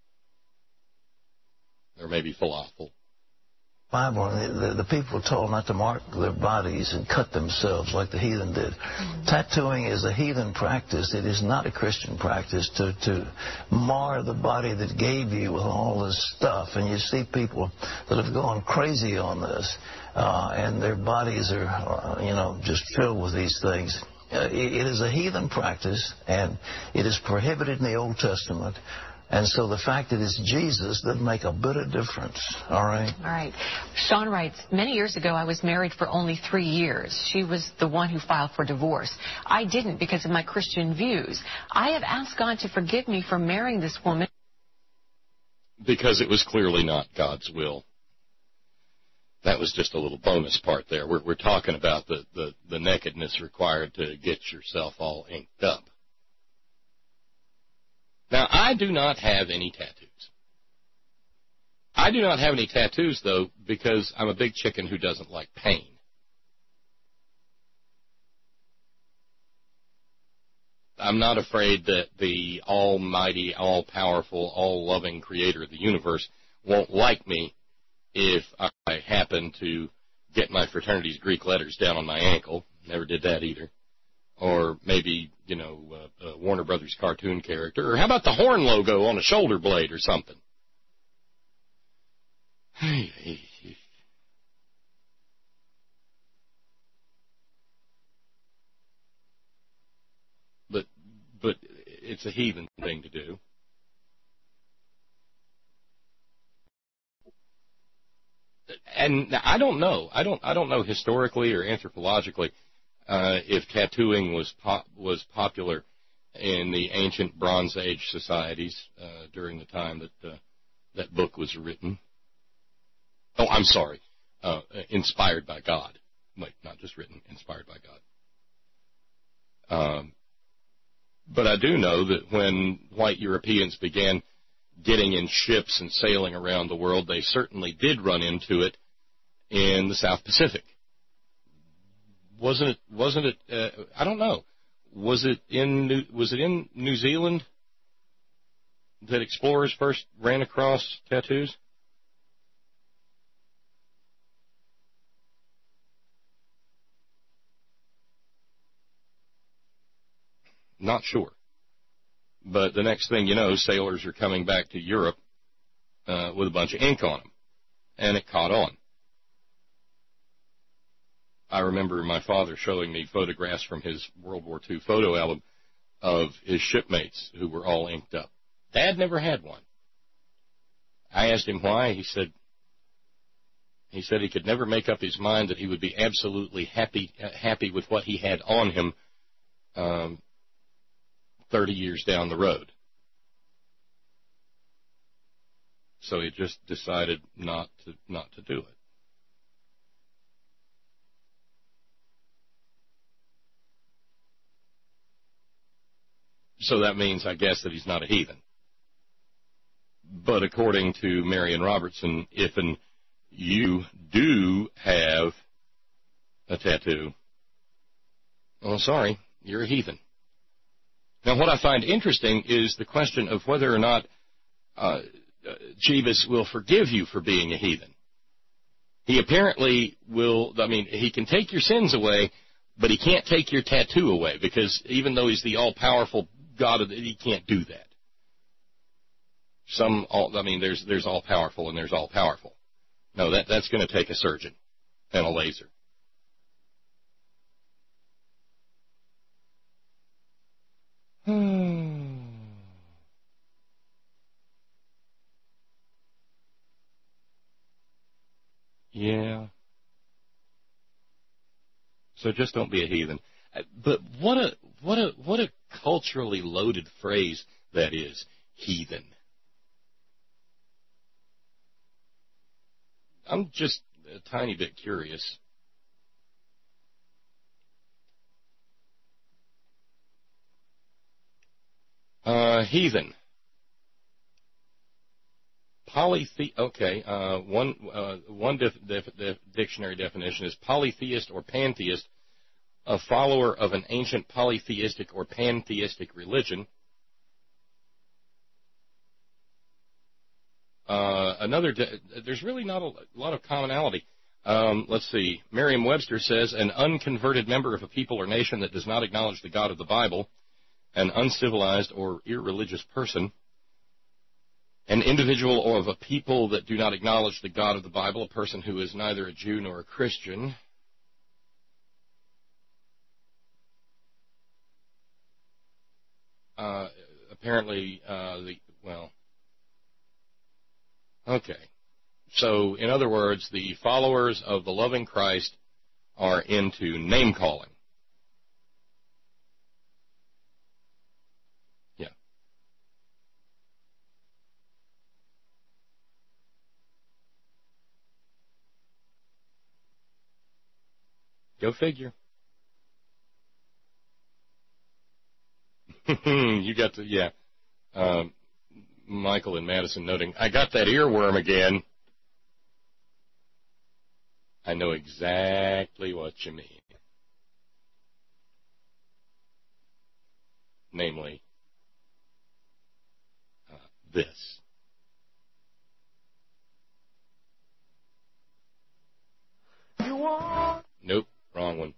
or maybe falafel. Bible, the people were told not to mark their bodies and cut themselves like the heathen did. Tattooing is a heathen practice. It is not a Christian practice to mar the body that gave you with all this stuff. And you see people that have gone crazy on this, and their bodies are, just filled with these things. It is a heathen practice, and it is prohibited in the Old Testament. And so the fact that it's Jesus doesn't make a bit of difference, all right? All right. Sean writes, many years ago I was married for only 3 years. She was the one who filed for divorce. I didn't because of my Christian views. I have asked God to forgive me for marrying this woman. Because it was clearly not God's will. That was just a little bonus part there. We're talking about the nakedness required to get yourself all inked up. Now, I do not have any tattoos. I do not have any tattoos, though, because I'm a big chicken who doesn't like pain. I'm not afraid that the almighty, all-powerful, all-loving creator of the universe won't like me if I happen to get my fraternity's Greek letters down on my ankle. Never did that either. Or maybe, a Warner Brothers cartoon character. Or how about the horn logo on a shoulder blade or something? But it's a heathen thing to do. And I don't know. I don't know historically or anthropologically if tattooing was popular in the ancient Bronze Age societies during the time that that book was written. Oh, I'm sorry, inspired by God. Wait, not just written, inspired by God. But I do know that when white Europeans began getting in ships and sailing around the world, they certainly did run into it in the South Pacific. Wasn't it? I don't know. Was it in New Zealand that explorers first ran across tattoos? Not sure. But the next thing you know, sailors are coming back to Europe with a bunch of ink on them, and it caught on. I remember my father showing me photographs from his World War II photo album of his shipmates who were all inked up. Dad never had one. I asked him why. He said he could never make up his mind that he would be absolutely happy with what he had on him 30 years down the road. So he just decided not to do it. So that means, I guess, that he's not a heathen. But according to Marion Robertson, if you do have a tattoo, well, sorry, you're a heathen. Now, what I find interesting is the question of whether or not Jeebus will forgive you for being a heathen. He apparently will. I mean, he can take your sins away, but he can't take your tattoo away, because even though he's the all-powerful God, he can't do that. There's all-powerful and there's all-powerful. No, that's going to take a surgeon and a laser. Yeah. So just don't be a heathen. But what a culturally loaded phrase that is, heathen. I'm just a tiny bit curious. Heathen. One dictionary definition is polytheist or pantheist, a follower of an ancient polytheistic or pantheistic religion. There's really not a lot of commonality. Let's see. Merriam-Webster says, an unconverted member of a people or nation that does not acknowledge the God of the Bible, an uncivilized or irreligious person, an individual or of a people that do not acknowledge the God of the Bible, a person who is neither a Jew nor a Christian. Okay. So, in other words, the followers of the loving Christ are into name-calling. Yeah. Go figure. You got to, yeah. Michael in Madison noting, I got that earworm again. I know exactly what you mean. Namely, this. Nope, wrong one.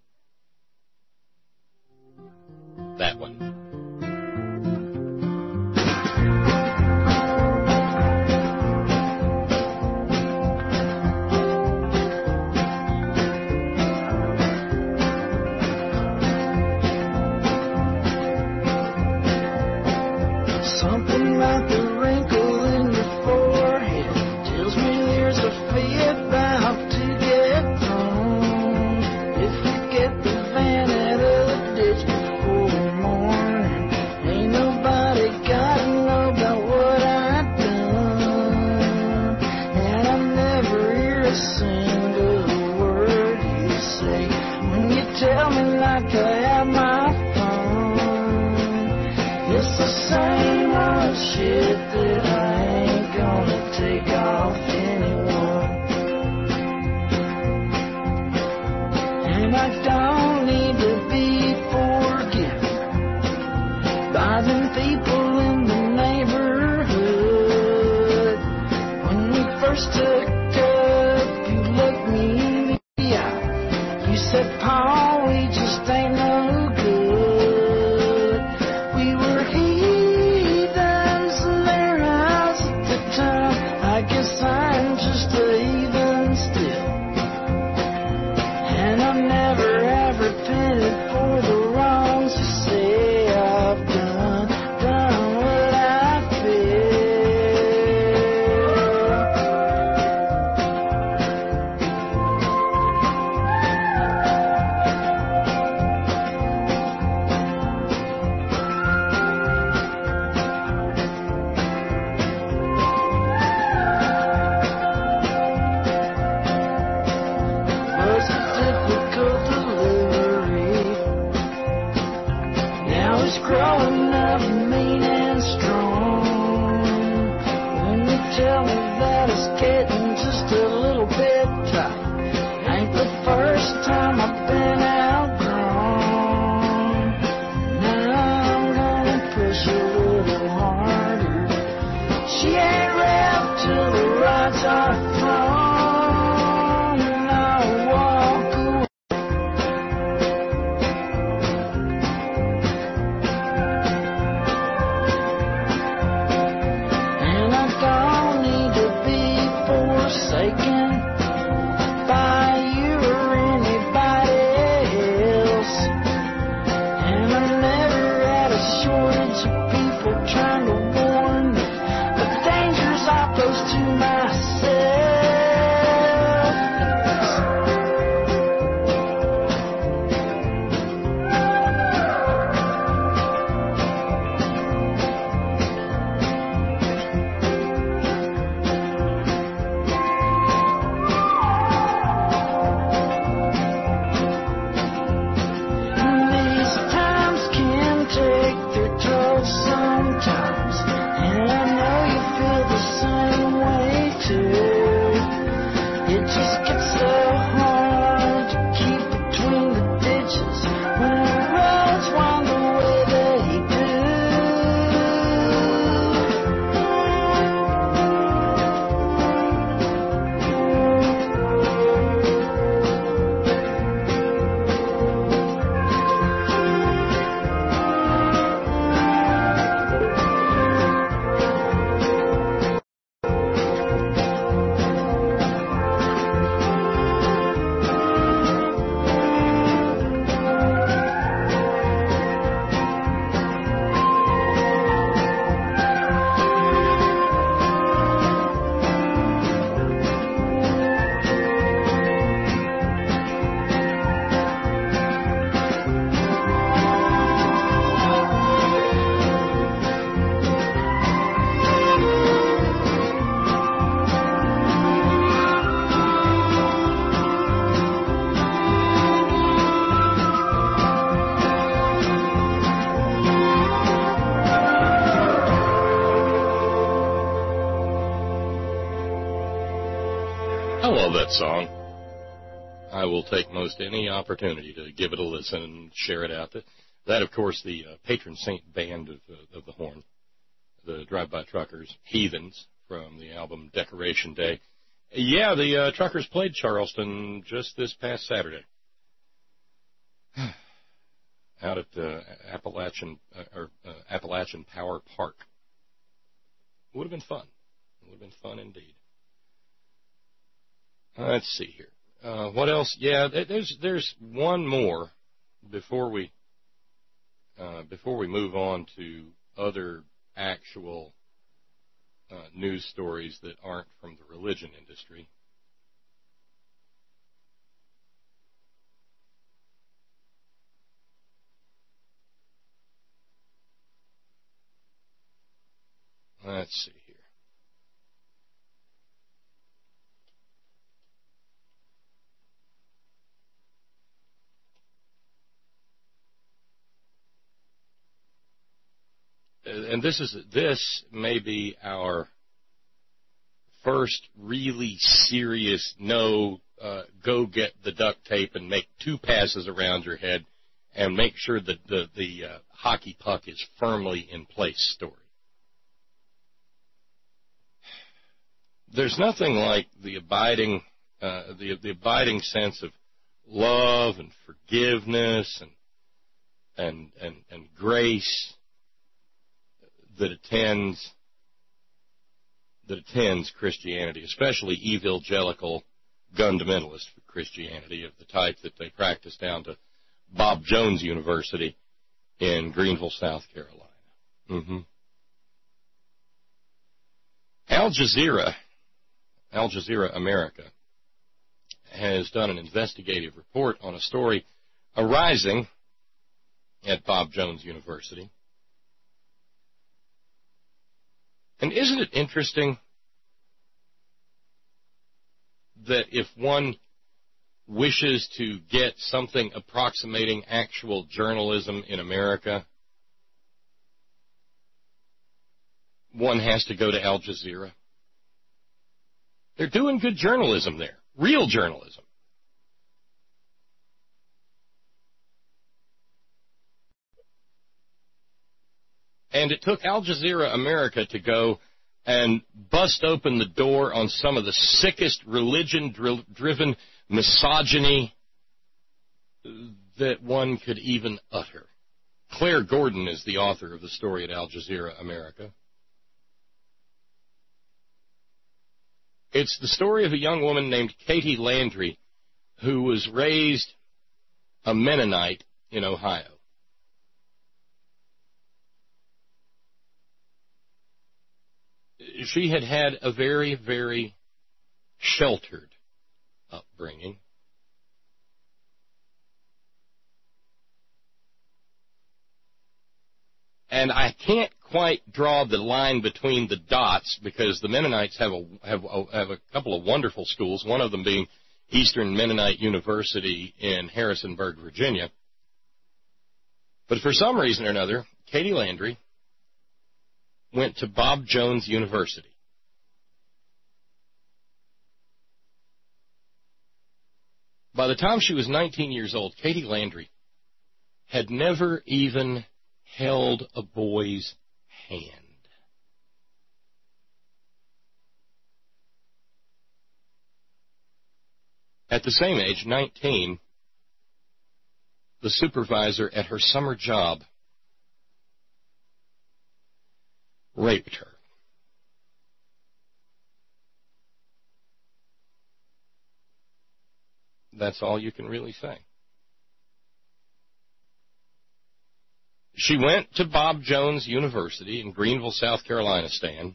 That one. Took up, you I love that song. I will take most any opportunity to give it a listen and share it out. That, of course, the patron saint band of the horn, the Drive-By Truckers, Heathens, from the album Decoration Day. Yeah, the Truckers played Charleston just this past Saturday out at Appalachian Power Park. Would have been fun. Would have been fun indeed. Let's see here. What else? Yeah, there's one more before we move on to other actual news stories that aren't from the religion industry. Let's see here. And this may be our first really serious go get the duct tape and make 2 passes around your head and make sure that the hockey puck is firmly in place story. There's nothing like the abiding sense of love and forgiveness and grace that attends Christianity, especially evangelical fundamentalist Christianity of the type that they practice down to Bob Jones University in Greenville, South Carolina. Mm-hmm. Al Jazeera America has done an investigative report on a story arising at Bob Jones University. And isn't it interesting that if one wishes to get something approximating actual journalism in America, one has to go to Al Jazeera? They're doing good journalism there, real journalism. And it took Al Jazeera America to go and bust open the door on some of the sickest religion-driven misogyny that one could even utter. Claire Gordon is the author of the story at Al Jazeera America. It's the story of a young woman named Katie Landry who was raised a Mennonite in Ohio. She had had a very, very sheltered upbringing. And I can't quite draw the line between the dots because the Mennonites have a couple of wonderful schools, one of them being Eastern Mennonite University in Harrisonburg, Virginia. But for some reason or another, Katie Landry went to Bob Jones University. By the time she was 19 years old, Katie Landry had never even held a boy's hand. At the same age, 19, the supervisor at her summer job raped her. That's all you can really say. She went to Bob Jones University in Greenville, South Carolina, Stan.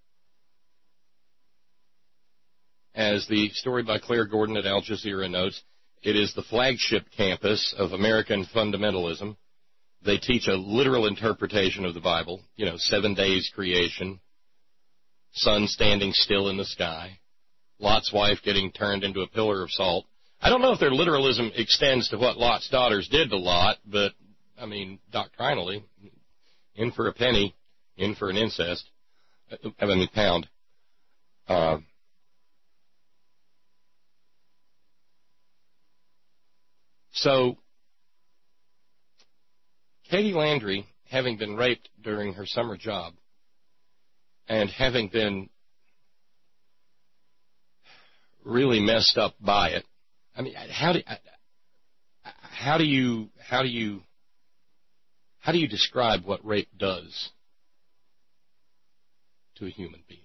As the story by Claire Gordon at Al Jazeera notes, it is the flagship campus of American fundamentalism. They teach a literal interpretation of the Bible, 7 days creation, sun standing still in the sky, Lot's wife getting turned into a pillar of salt. I don't know if their literalism extends to what Lot's daughters did to Lot, but, doctrinally, in for a penny, in for an incest, pound. So, Katie Landry, having been raped during her summer job and having been really messed up by it, I mean, how do you describe what rape does to a human being?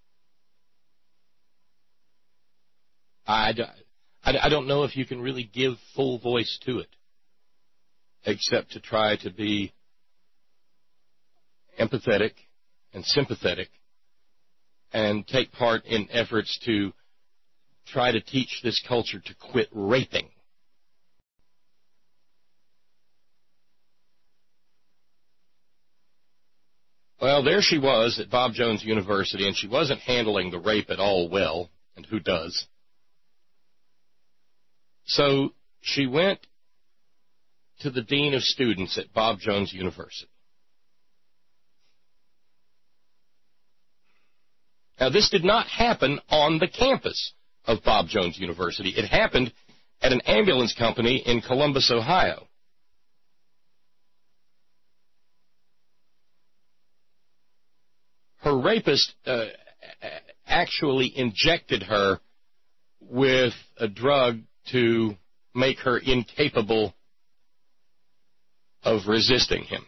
I don't know if you can really give full voice to it, except to try to be empathetic and sympathetic and take part in efforts to try to teach this culture to quit raping. Well, there she was at Bob Jones University, and she wasn't handling the rape at all well, and who does? So she went to the dean of students at Bob Jones University. Now, this did not happen on the campus of Bob Jones University. It happened at an ambulance company in Columbus, Ohio. Her rapist actually injected her with a drug to make her incapable of resisting him.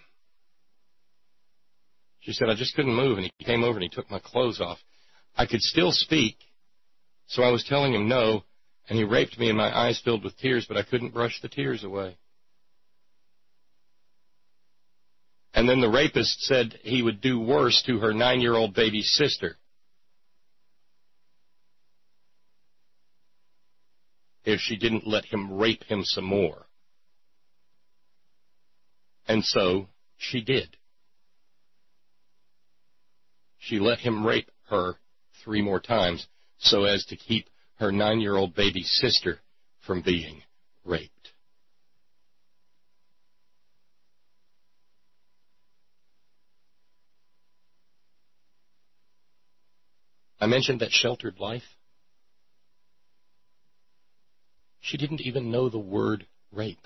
She said, I just couldn't move, and he came over and he took my clothes off. I could still speak, so I was telling him no, and he raped me and my eyes filled with tears, but I couldn't brush the tears away. And then the rapist said he would do worse to her 9-year-old baby sister if she didn't let him rape him some more. And so she did. She let him rape her 3 more times so as to keep her 9-year-old baby sister from being raped. I mentioned that sheltered life. She didn't even know the word rape.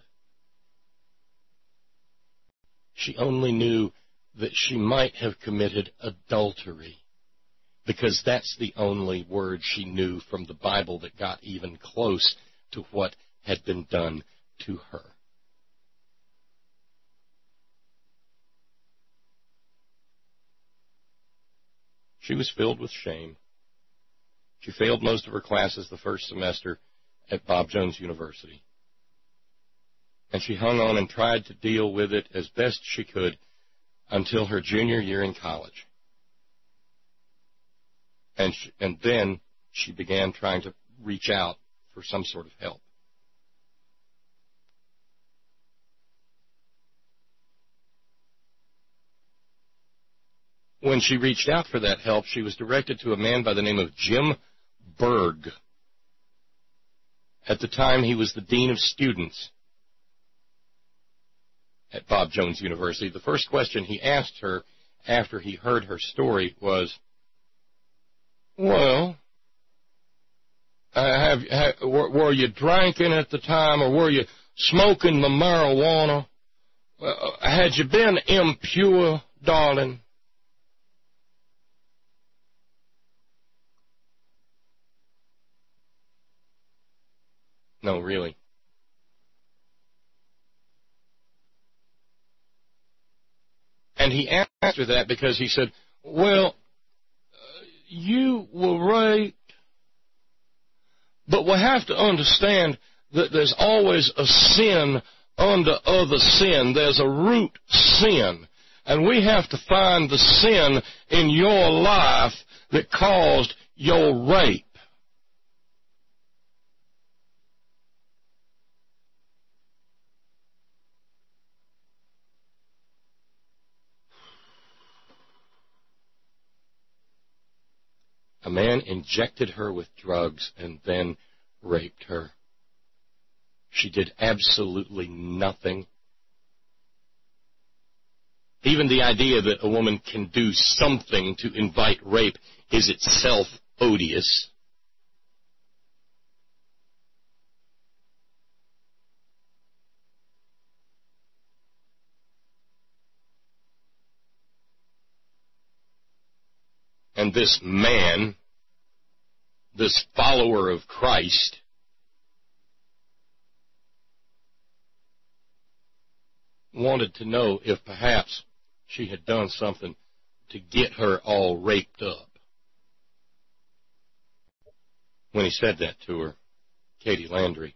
She only knew that she might have committed adultery, because that's the only word she knew from the Bible that got even close to what had been done to her. She was filled with shame. She failed most of her classes the first semester at Bob Jones University. And she hung on and tried to deal with it as best she could until her junior year in college. And then she began trying to reach out for some sort of help. When she reached out for that help, she was directed to a man by the name of Jim Berg. At the time, he was the dean of students at Bob Jones University. The first question he asked her after he heard her story was, well, were you drinking at the time, or were you smoking the marijuana? Had you been impure, darling? No, really. And he asked her that because he said, well, you were raped, but we have to understand that there's always a sin under other sin. There's a root sin, and we have to find the sin in your life that caused your rape. A man injected her with drugs and then raped her. She did absolutely nothing. Even the idea that a woman can do something to invite rape is itself odious. And this man, this follower of Christ, wanted to know if perhaps she had done something to get her all raped up. When he said that to her, Katie Landry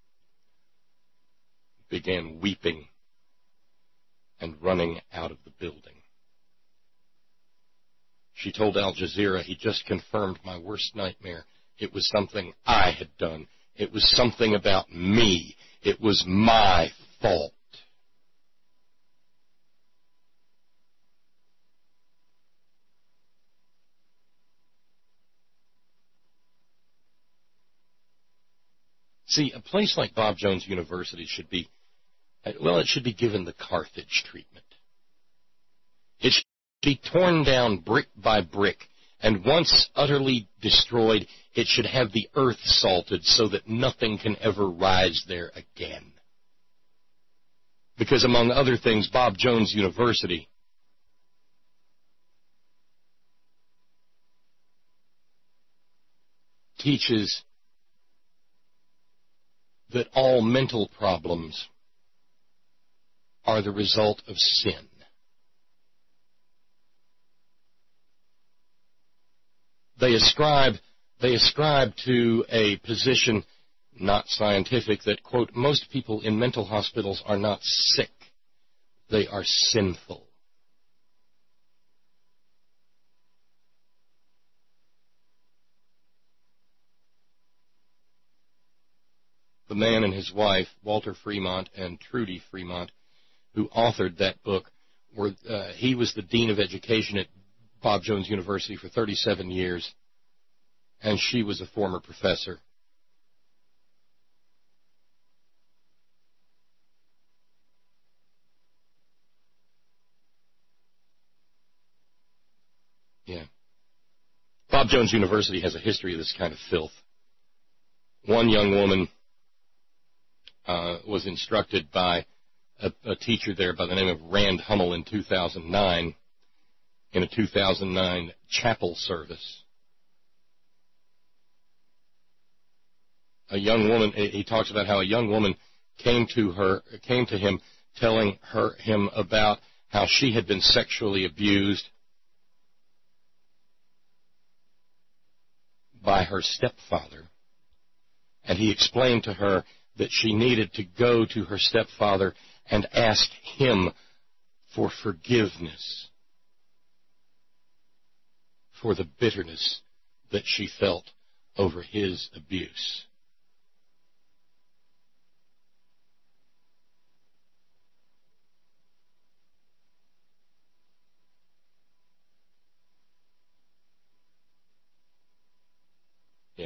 began weeping and running out of the building. She told Al Jazeera, he just confirmed my worst nightmare. It was something I had done. It was something about me. It was my fault. See, a place like Bob Jones University should be, well, it should be given the Carthage treatment. It should be torn down brick by brick, and once utterly destroyed, it should have the earth salted so that nothing can ever rise there again. Because among other things, Bob Jones University teaches that all mental problems are the result of sin. They ascribe to a position, not scientific, that, quote, most people in mental hospitals are not sick, they are sinful. The man and his wife, Walter Fremont and Trudy Fremont, who authored that book, he was the dean of education at Bob Jones University for 37 years, and she was a former professor. Yeah. Bob Jones University has a history of this kind of filth. One young woman was instructed by a teacher there by the name of Rand Hummel in 2009, in a 2009 chapel service. A young woman, he talks about how a young woman came to him telling him about how she had been sexually abused by her stepfather. And he explained to her that she needed to go to her stepfather and ask him for forgiveness for the bitterness that she felt over his abuse. Yeah.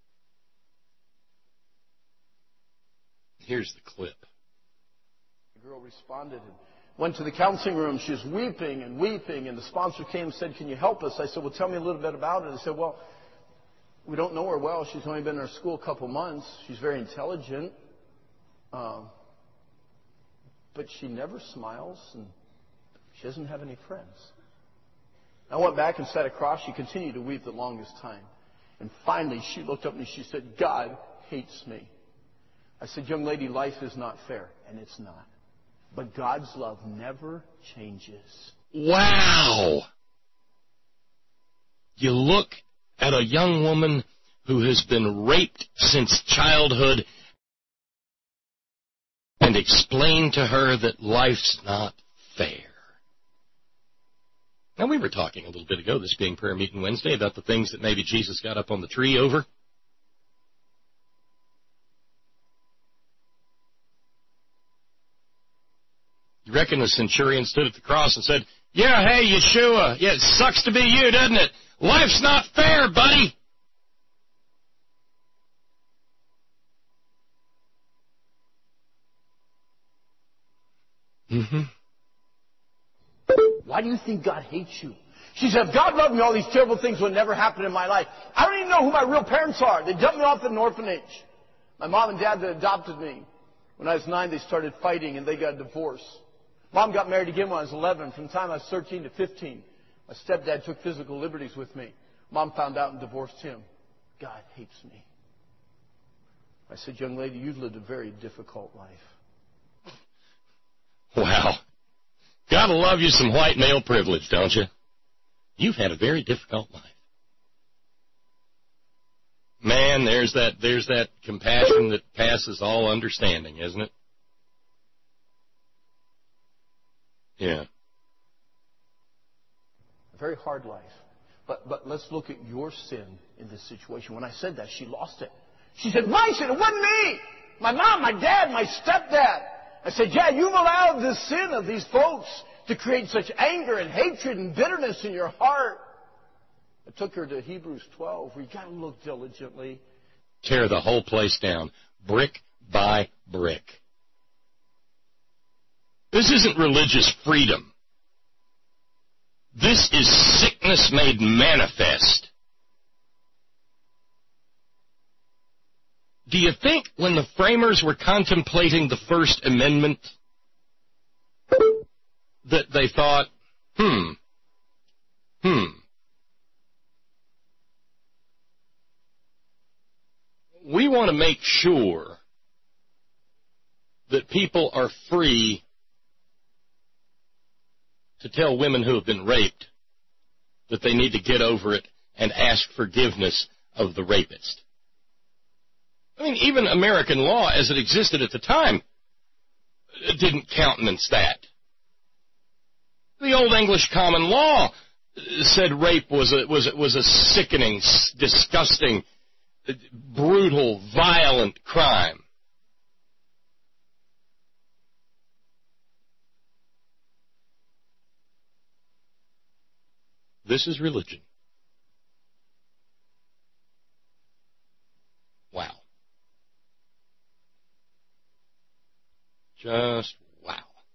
Here's the clip. The girl responded and went to the counseling room. She was weeping and weeping, and the sponsor came and said, "Can you help us?" I said, "Well, tell me a little bit about it." I said, "Well, we don't know her well. She's only been in our school a couple months. She's very intelligent, but she never smiles, and she doesn't have any friends." I went back and sat across. She continued to weep the longest time. And finally, she looked up and she said, "God hates me." I said, "Young lady, life is not fair." And it's not. But God's love never changes. Wow! You look at a young woman who has been raped since childhood and explain to her that life's not fair. Now, we were talking a little bit ago, this being Prayer Meeting Wednesday, about the things that maybe Jesus got up on the tree over. You reckon the centurion stood at the cross and said, "Yeah, hey, Yeshua, yeah, it sucks to be you, doesn't it? Life's not fair, buddy." Mm-hmm. Why do you think God hates you? She said, "If God loved me, all these terrible things would never happen in my life. I don't even know who my real parents are. They dumped me off at an orphanage. My mom and dad that adopted me. When I was 9, they started fighting and they got a divorce. Mom got married again when I was 11. From the time I was 13 to 15, My stepdad took physical liberties with me. Mom found out and divorced him. God hates me. I said, young lady, you've lived a very difficult life. Wow. Gotta love you some white male privilege, don't you? You've had a very difficult life. Man, there's that compassion that passes all understanding, isn't it? Yeah. A very hard life. But let's look at your sin in this situation. When I said that, she lost it. She said, my sin, it wasn't me. My mom, my dad, my stepdad. I said, yeah, you've allowed the sin of these folks to create such anger and hatred and bitterness in your heart. I took her to Hebrews 12, where you got to look diligently. Tear the whole place down, brick by brick. This isn't religious freedom. This is sickness made manifest. Do you think when the framers were contemplating the First Amendment that they thought, we want to make sure that people are free to tell women who have been raped that they need to get over it and ask forgiveness of the rapist? I mean, even American law as it existed at the time didn't countenance that. The Old English common law said rape was a sickening, disgusting, brutal, violent crime. This is religion. Wow. Just wow.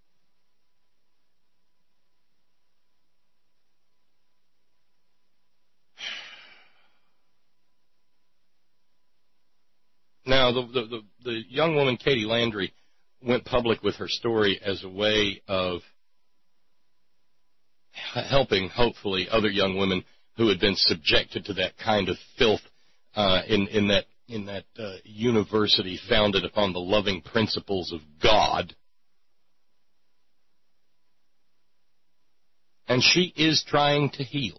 Now, the young woman, Katie Landry, went public with her story as a way of helping, hopefully, other young women who had been subjected to that kind of filth in that university founded upon the loving principles of God. And she is trying to heal.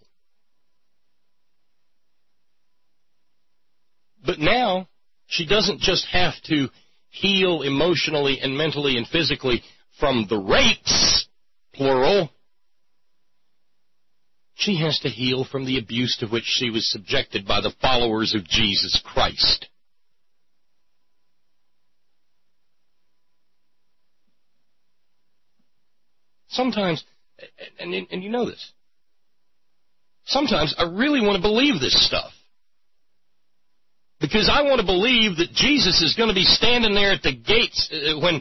But now, she doesn't just have to heal emotionally and mentally and physically from the rapes, plural. She has to heal from the abuse to which she was subjected by the followers of Jesus Christ. Sometimes, and you know this, sometimes I really want to believe this stuff. Because I want to believe that Jesus is going to be standing there at the gates when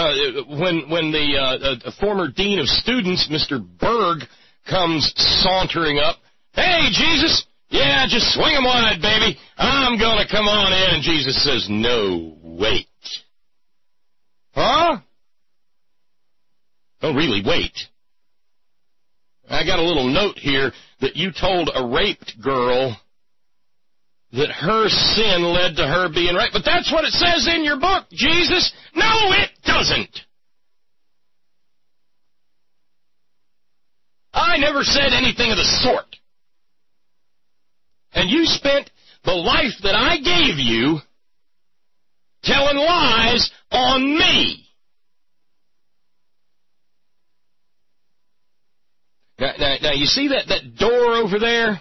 the former dean of students, Mr. Berg, comes sauntering up. Hey, Jesus, yeah, just swing 'em wide, baby. I'm going to come on in. And Jesus says, no, wait. Huh? Don't really wait. I got a little note here that you told a raped girl that her sin led to her being raped. But that's what it says in your book, Jesus. No, it doesn't. I never said anything of the sort. And you spent the life that I gave you telling lies on me. Now you see that door over there?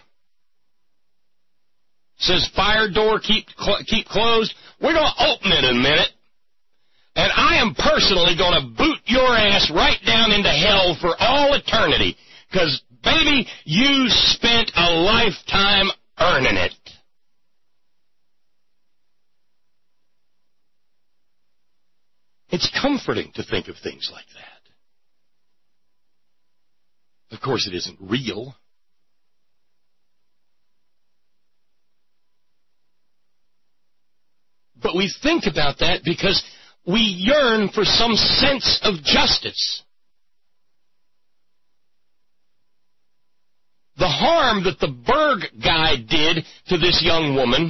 Says fire door, keep closed. We're going to open it in a minute. And I am personally going to boot your ass right down into hell for all eternity. Because, baby, you spent a lifetime earning it. It's comforting to think of things like that. Of course, it isn't real. But we think about that because we yearn for some sense of justice. the harm that the Berg guy did to this young woman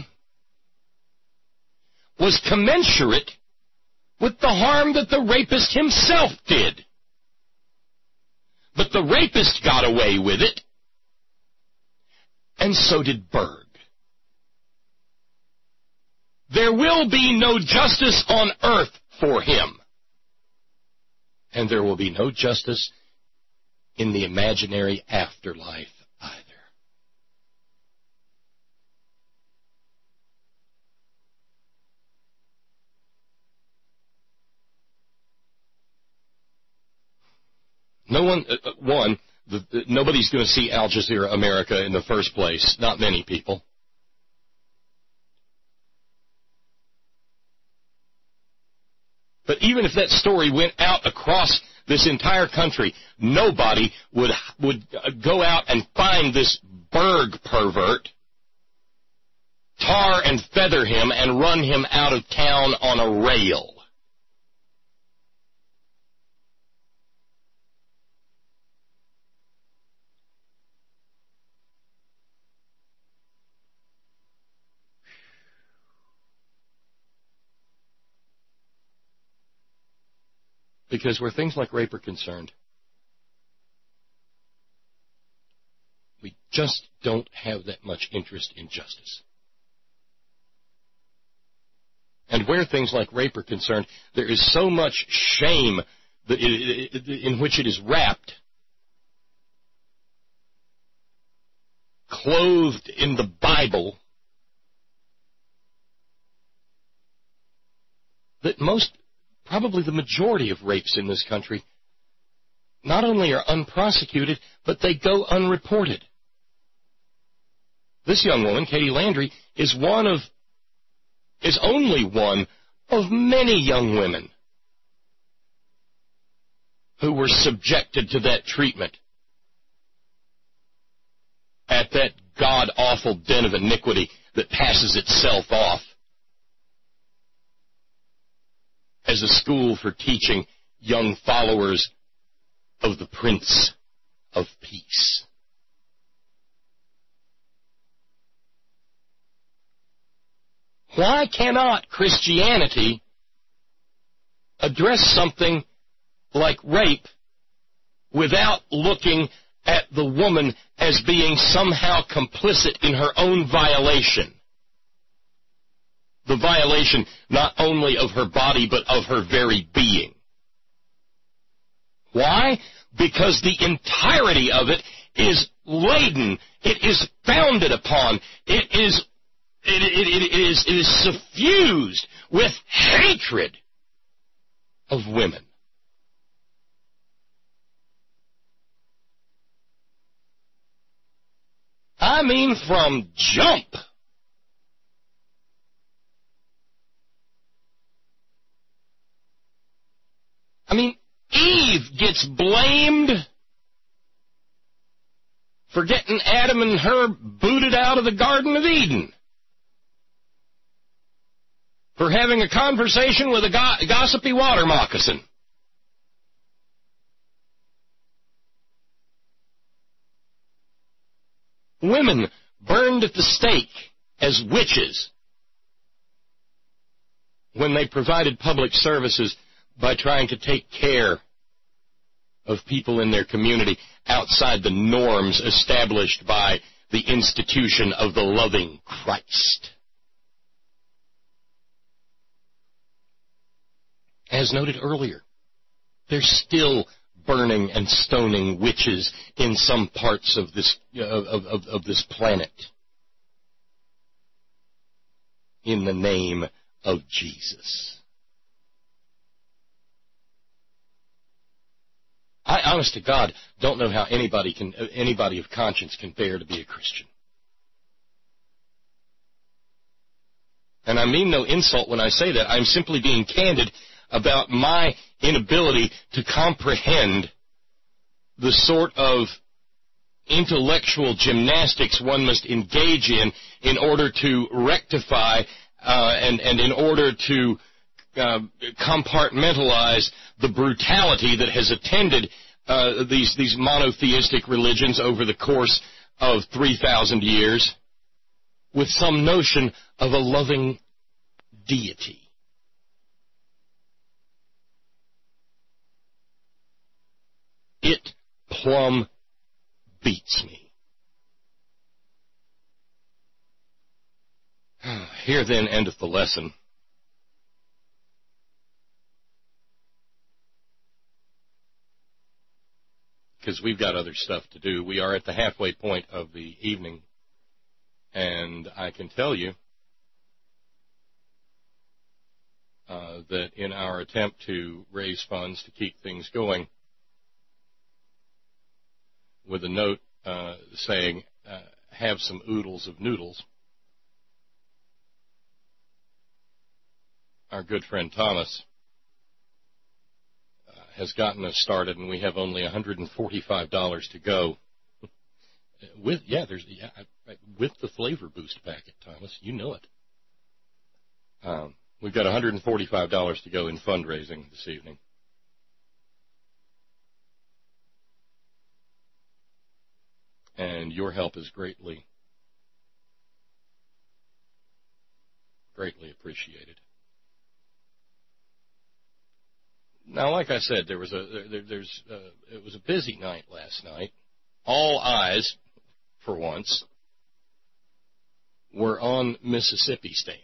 was commensurate with the harm that the rapist himself did. But the rapist got away with it, and so did Berg. There will be no justice on earth for him, and there will be no justice in the imaginary afterlife either. Nobody's going to see Al Jazeera America in the first place. Not many people. But even if that story went out across this entire country, nobody would go out and find this Berg pervert, tar and feather him, and run him out of town on a rail. Because where things like rape are concerned, we just don't have that much interest in justice. And where things like rape are concerned, there is so much shame in which it is wrapped, clothed in the Bible, that probably the majority of rapes in this country not only are unprosecuted, but they go unreported. This young woman, Katie Landry, is only one of many young women who were subjected to that treatment at that god-awful den of iniquity that passes itself off as a school for teaching young followers of the Prince of Peace. Why cannot Christianity address something like rape without looking at the woman as being somehow complicit in her own violation? The violation not only of her body, but of her very being. Why? Because the entirety of it is laden. It is founded upon. It is suffused with hatred of women. I mean, from jump. I mean, Eve gets blamed for getting Adam and her booted out of the Garden of Eden, for having a conversation with a gossipy water moccasin. Women burned at the stake as witches when they provided public services by trying to take care of people in their community outside the norms established by the institution of the loving Christ. As noted earlier, they're still burning and stoning witches in some parts of this planet in the name of Jesus. I, honest to God, don't know how anybody of conscience can bear to be a Christian. And I mean no insult when I say that. I'm simply being candid about my inability to comprehend the sort of intellectual gymnastics one must engage in order to rectify and in order to compartmentalize the brutality that has attended these monotheistic religions over the course of 3,000 years with some notion of a loving deity. It plumb beats me. Here then endeth the lesson. Because we've got other stuff to do. We are at the halfway point of the evening, and I can tell you that in our attempt to raise funds to keep things going, with a note saying, have some oodles of noodles, our good friend Thomas has gotten us started, and we have only $145 to go. With the flavor boost packet, Thomas, you know it. We've got $145 to go in fundraising this evening. And your help is greatly, greatly appreciated. Now, like I said, it was a busy night last night. All eyes, for once, were on Mississippi Stand,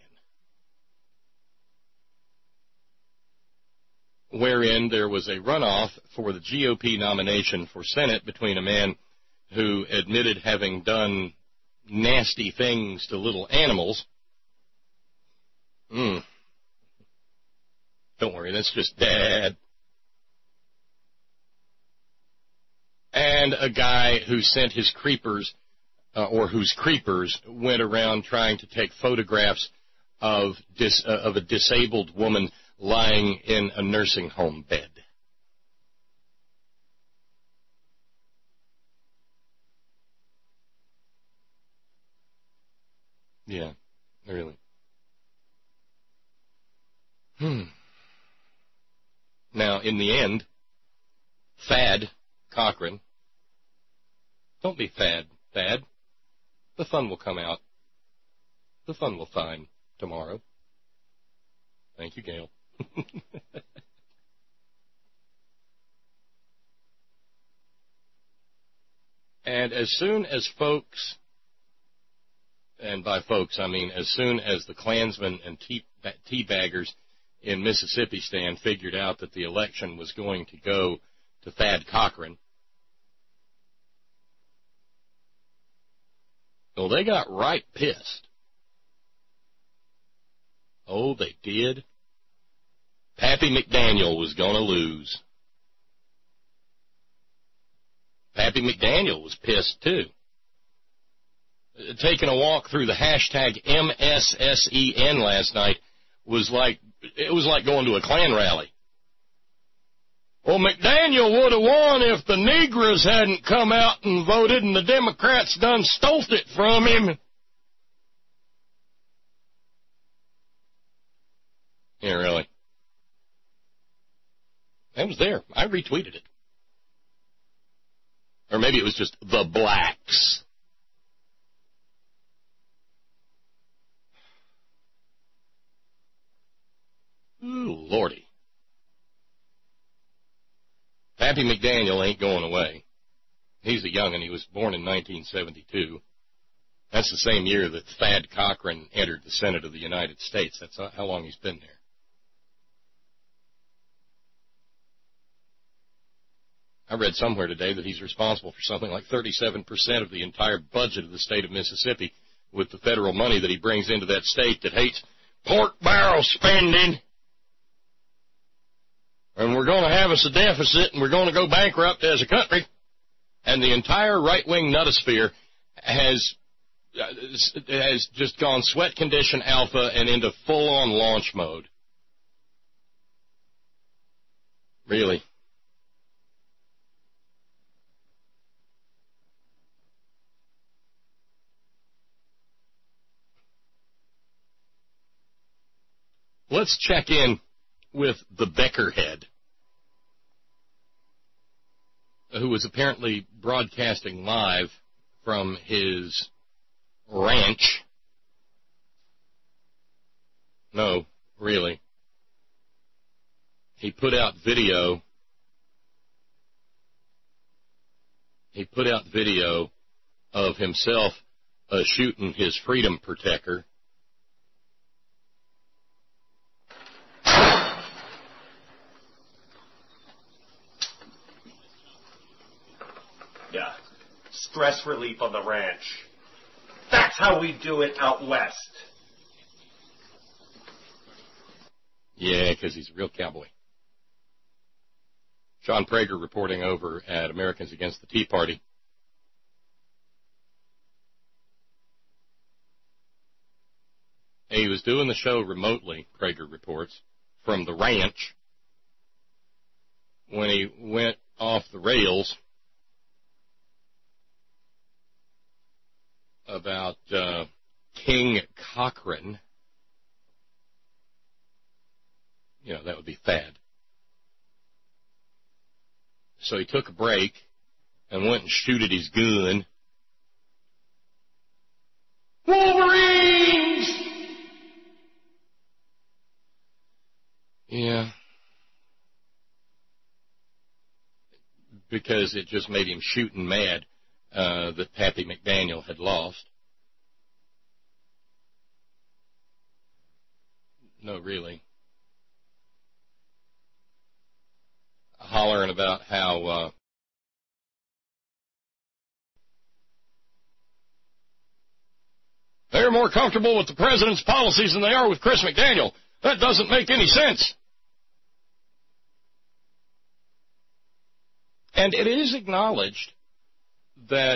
wherein there was a runoff for the GOP nomination for Senate between a man who admitted having done nasty things to little animals. Don't worry, that's just Dad. And a guy who sent his creepers, or whose creepers went around trying to take photographs of a disabled woman lying in a nursing home bed. Yeah, really. Now, in the end, Thad Cochran, don't be Thad. The fun will come out. The fun will find tomorrow. Thank you, Gail. And as soon as folks, and by folks I mean as soon as the Klansmen and teabaggers in Mississippi Stand figured out that the election was going to go to Thad Cochran, well, they got right pissed. Oh, they did. Pappy McDaniel was going to lose. Pappy McDaniel was pissed, too. Taking a walk through the hashtag MSSEN last night was like going to a Klan rally. Well, McDaniel would have won if the Negroes hadn't come out and voted and the Democrats done stole it from him. Yeah, really. That was there. I retweeted it. Or maybe it was just the blacks. Ooh, Lordy. Pappy McDaniel ain't going away. He's a young'un. He was born in 1972. That's the same year that Thad Cochran entered the Senate of the United States. That's how long he's been there. I read somewhere today that he's responsible for something like 37% of the entire budget of the state of Mississippi with the federal money that he brings into that state that hates pork barrel spending. And we're going to have us a deficit, and we're going to go bankrupt as a country. And the entire right-wing nutosphere has just gone sweat condition alpha and into full-on launch mode. Really. Let's check in with the Beckerhead, who was apparently broadcasting live from his ranch. No, really. He put out video. He put out video of himself shooting his freedom protector. Yeah, stress relief on the ranch. That's how we do it out west. Yeah, because he's a real cowboy. Sean Prager reporting over at Americans Against the Tea Party. He was doing the show remotely, Prager reports, from the ranch when he went off the rails about King Cochran. You know, that would be Thad. So he took a break and went and shooted his gun. Wolverines! Yeah. Because it just made him shooting mad that Pappy McDaniel had lost. No, really. Hollering about how they're more comfortable with the president's policies than they are with Chris McDaniel. That doesn't make any sense. And it is acknowledged that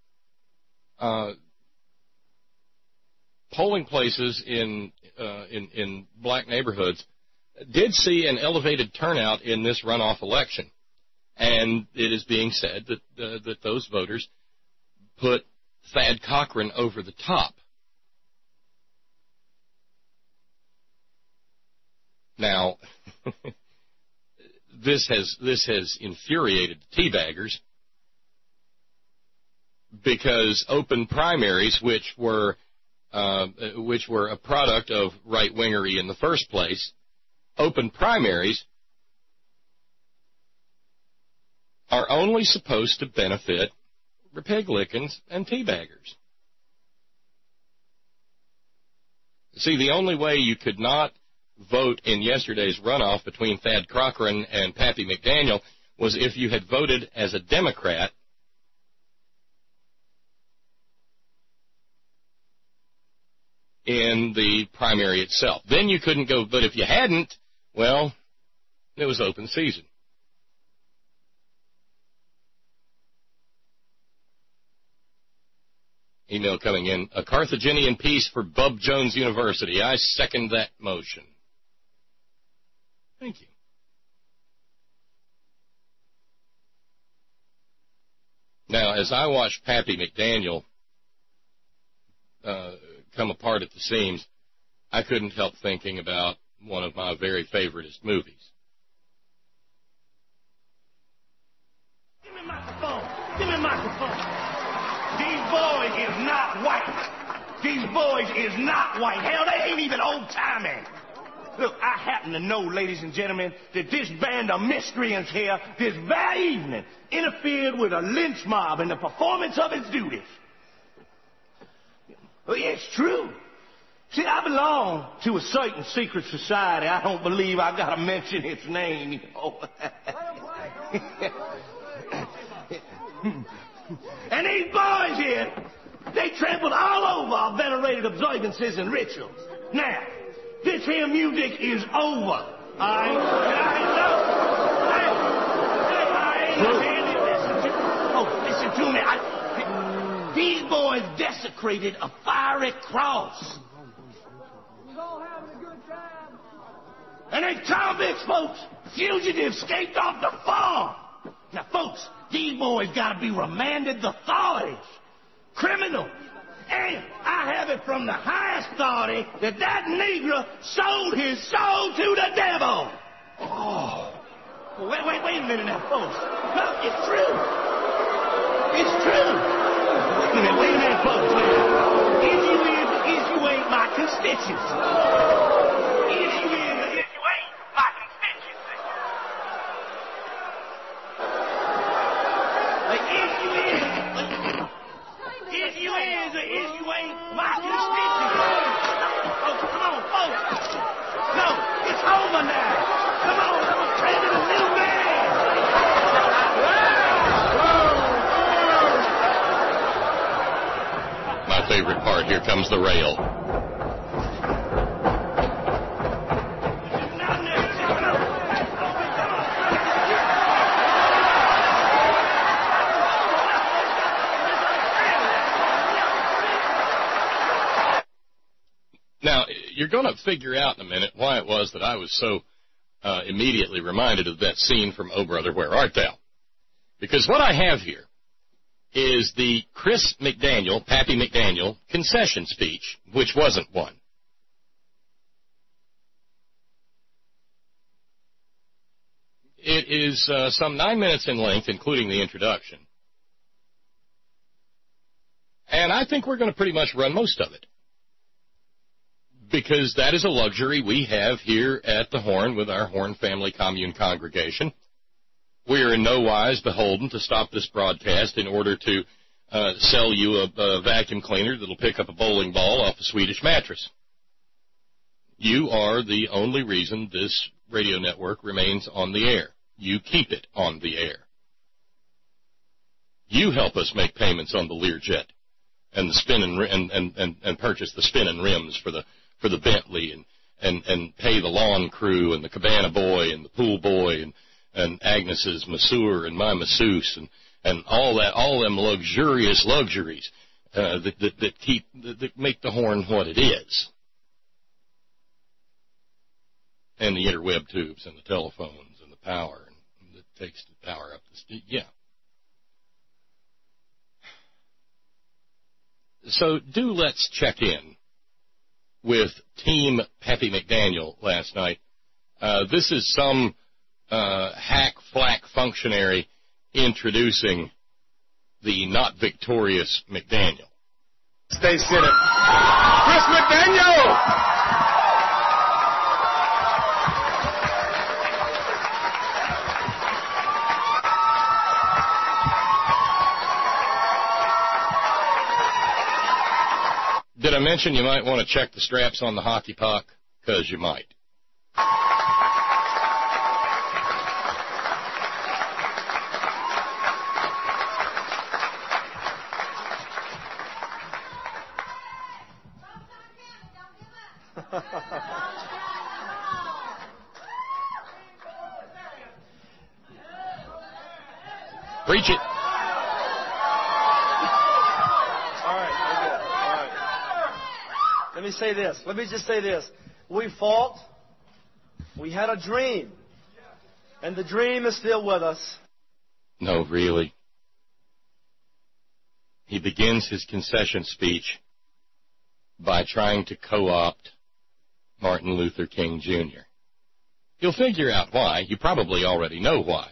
polling places in black neighborhoods did see an elevated turnout in this runoff election, and it is being said that those voters put Thad Cochran over the top. Now, this has infuriated the teabaggers because open primaries, which were a product of right-wingery in the first place, open primaries are only supposed to benefit Republicans and teabaggers. See, the only way you could not vote in yesterday's runoff between Thad Cochran and Pappy McDaniel was if you had voted as a Democrat in the primary itself. Then you couldn't go, but if you hadn't, well, it was open season. Email coming in, a Carthaginian peace for Bub Jones University. I second that motion. Thank you. Now, as I watched Pappy McDaniel come apart at the seams, I couldn't help thinking about one of my very favoriteest movies. Give me a microphone. Give me a microphone. These boys is not white. These boys is not white. Hell, they ain't even old-timey. Look, I happen to know, ladies and gentlemen, that this band of miscreants here this very evening interfered with a lynch mob in the performance of its duties. Well, yeah, it's true. See, I belong to a certain secret society. I don't believe I gotta mention its name, you know. And these boys here, they trampled all over our venerated observances and rituals. Now, this here music is over. I listen to me. These boys desecrated a fiery cross. And they convicts, folks, fugitives escaped off the farm. Now, folks, these boys got to be remanded the authorities. Criminals. And I have it from the highest authority that Negro sold his soul to the devil. Oh. Wait a minute now, folks. No, it's true. It's true. minute, folks. Is you ain't my constituency. Is you ain't my constituency. If you ain't my constituency. Oh, come on, folks. No, it's over now. Come on, I'm a president, little man. My favorite part, here comes the rail. Now, you're going to figure out in a minute why it was that I was so immediately reminded of that scene from Oh Brother, Where Art Thou? Because what I have here is the Chris McDaniel, Pappy McDaniel, concession speech, which wasn't one. It is some 9 minutes in length, including the introduction. And I think we're going to pretty much run most of it, because that is a luxury we have here at the Horn with our Horn Family Commune congregation. We are in no wise beholden to stop this broadcast in order to sell you a vacuum cleaner that'll pick up a bowling ball off a Swedish mattress. You are the only reason this radio network remains on the air. You keep it on the air. You help us make payments on the Learjet and the spin and purchase the spin and rims for the Bentley and pay the lawn crew and the cabana boy and the pool boy and Agnes's masseur and my masseuse and all them luxurious luxuries that make the Horn what it is. And the interweb tubes and the telephones and the power that takes the power up the yeah. So let's check in with Team Pappy McDaniel last night. This is some hack flack functionary introducing the not victorious McDaniel. Stay Senate. Chris McDaniel! Did I mention you might want to check the straps on the hockey puck? Because you might. Preach it. Let me say this. Let me just say this. We fought. We had a dream. And the dream is still with us. No, really. He begins his concession speech by trying to co-opt Martin Luther King Jr. You'll figure out why. You probably already know why.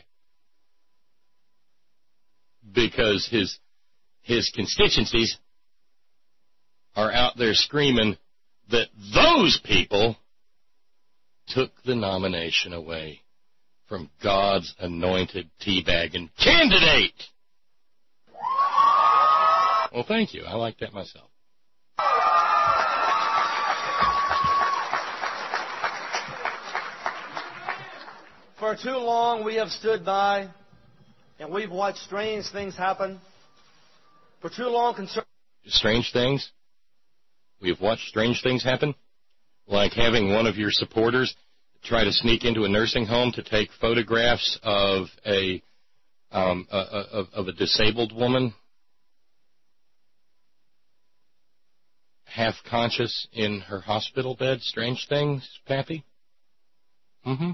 Because his constituencies are out there screaming that those people took the nomination away from God's anointed teabagging candidate. Well, thank you. I like that myself. For too long we have stood by and we've watched strange things happen. For too long Strange things? We have watched strange things happen? Like having one of your supporters try to sneak into a nursing home to take photographs of a disabled woman, half conscious in her hospital bed. Strange things, Pappy? Mm-hmm.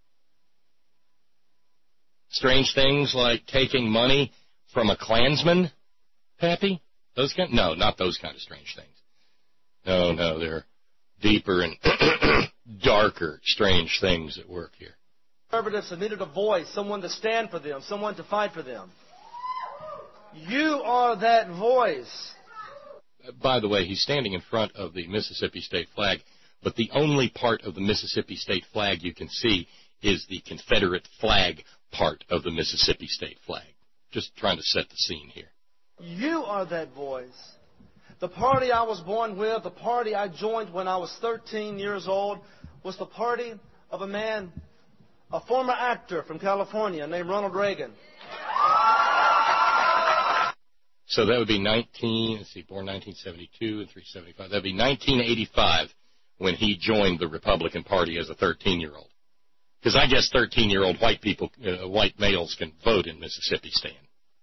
Strange things like taking money from a Klansman, Pappy? No, not those kind of strange things. No, there are deeper and darker, strange things at work here. Conservatives have needed a voice, someone to stand for them, someone to fight for them. You are that voice. By the way, he's standing in front of the Mississippi state flag, but the only part of the Mississippi state flag you can see is the Confederate flag part of the Mississippi state flag. Just trying to set the scene here. You are that voice. The party I was born with, the party I joined when I was 13 years old, was the party of a man, a former actor from California named Ronald Reagan. So that would be born 1972 and 375. That would be 1985 when he joined the Republican Party as a 13-year-old. Because I guess 13-year-old white males can vote in Mississippi, Stan.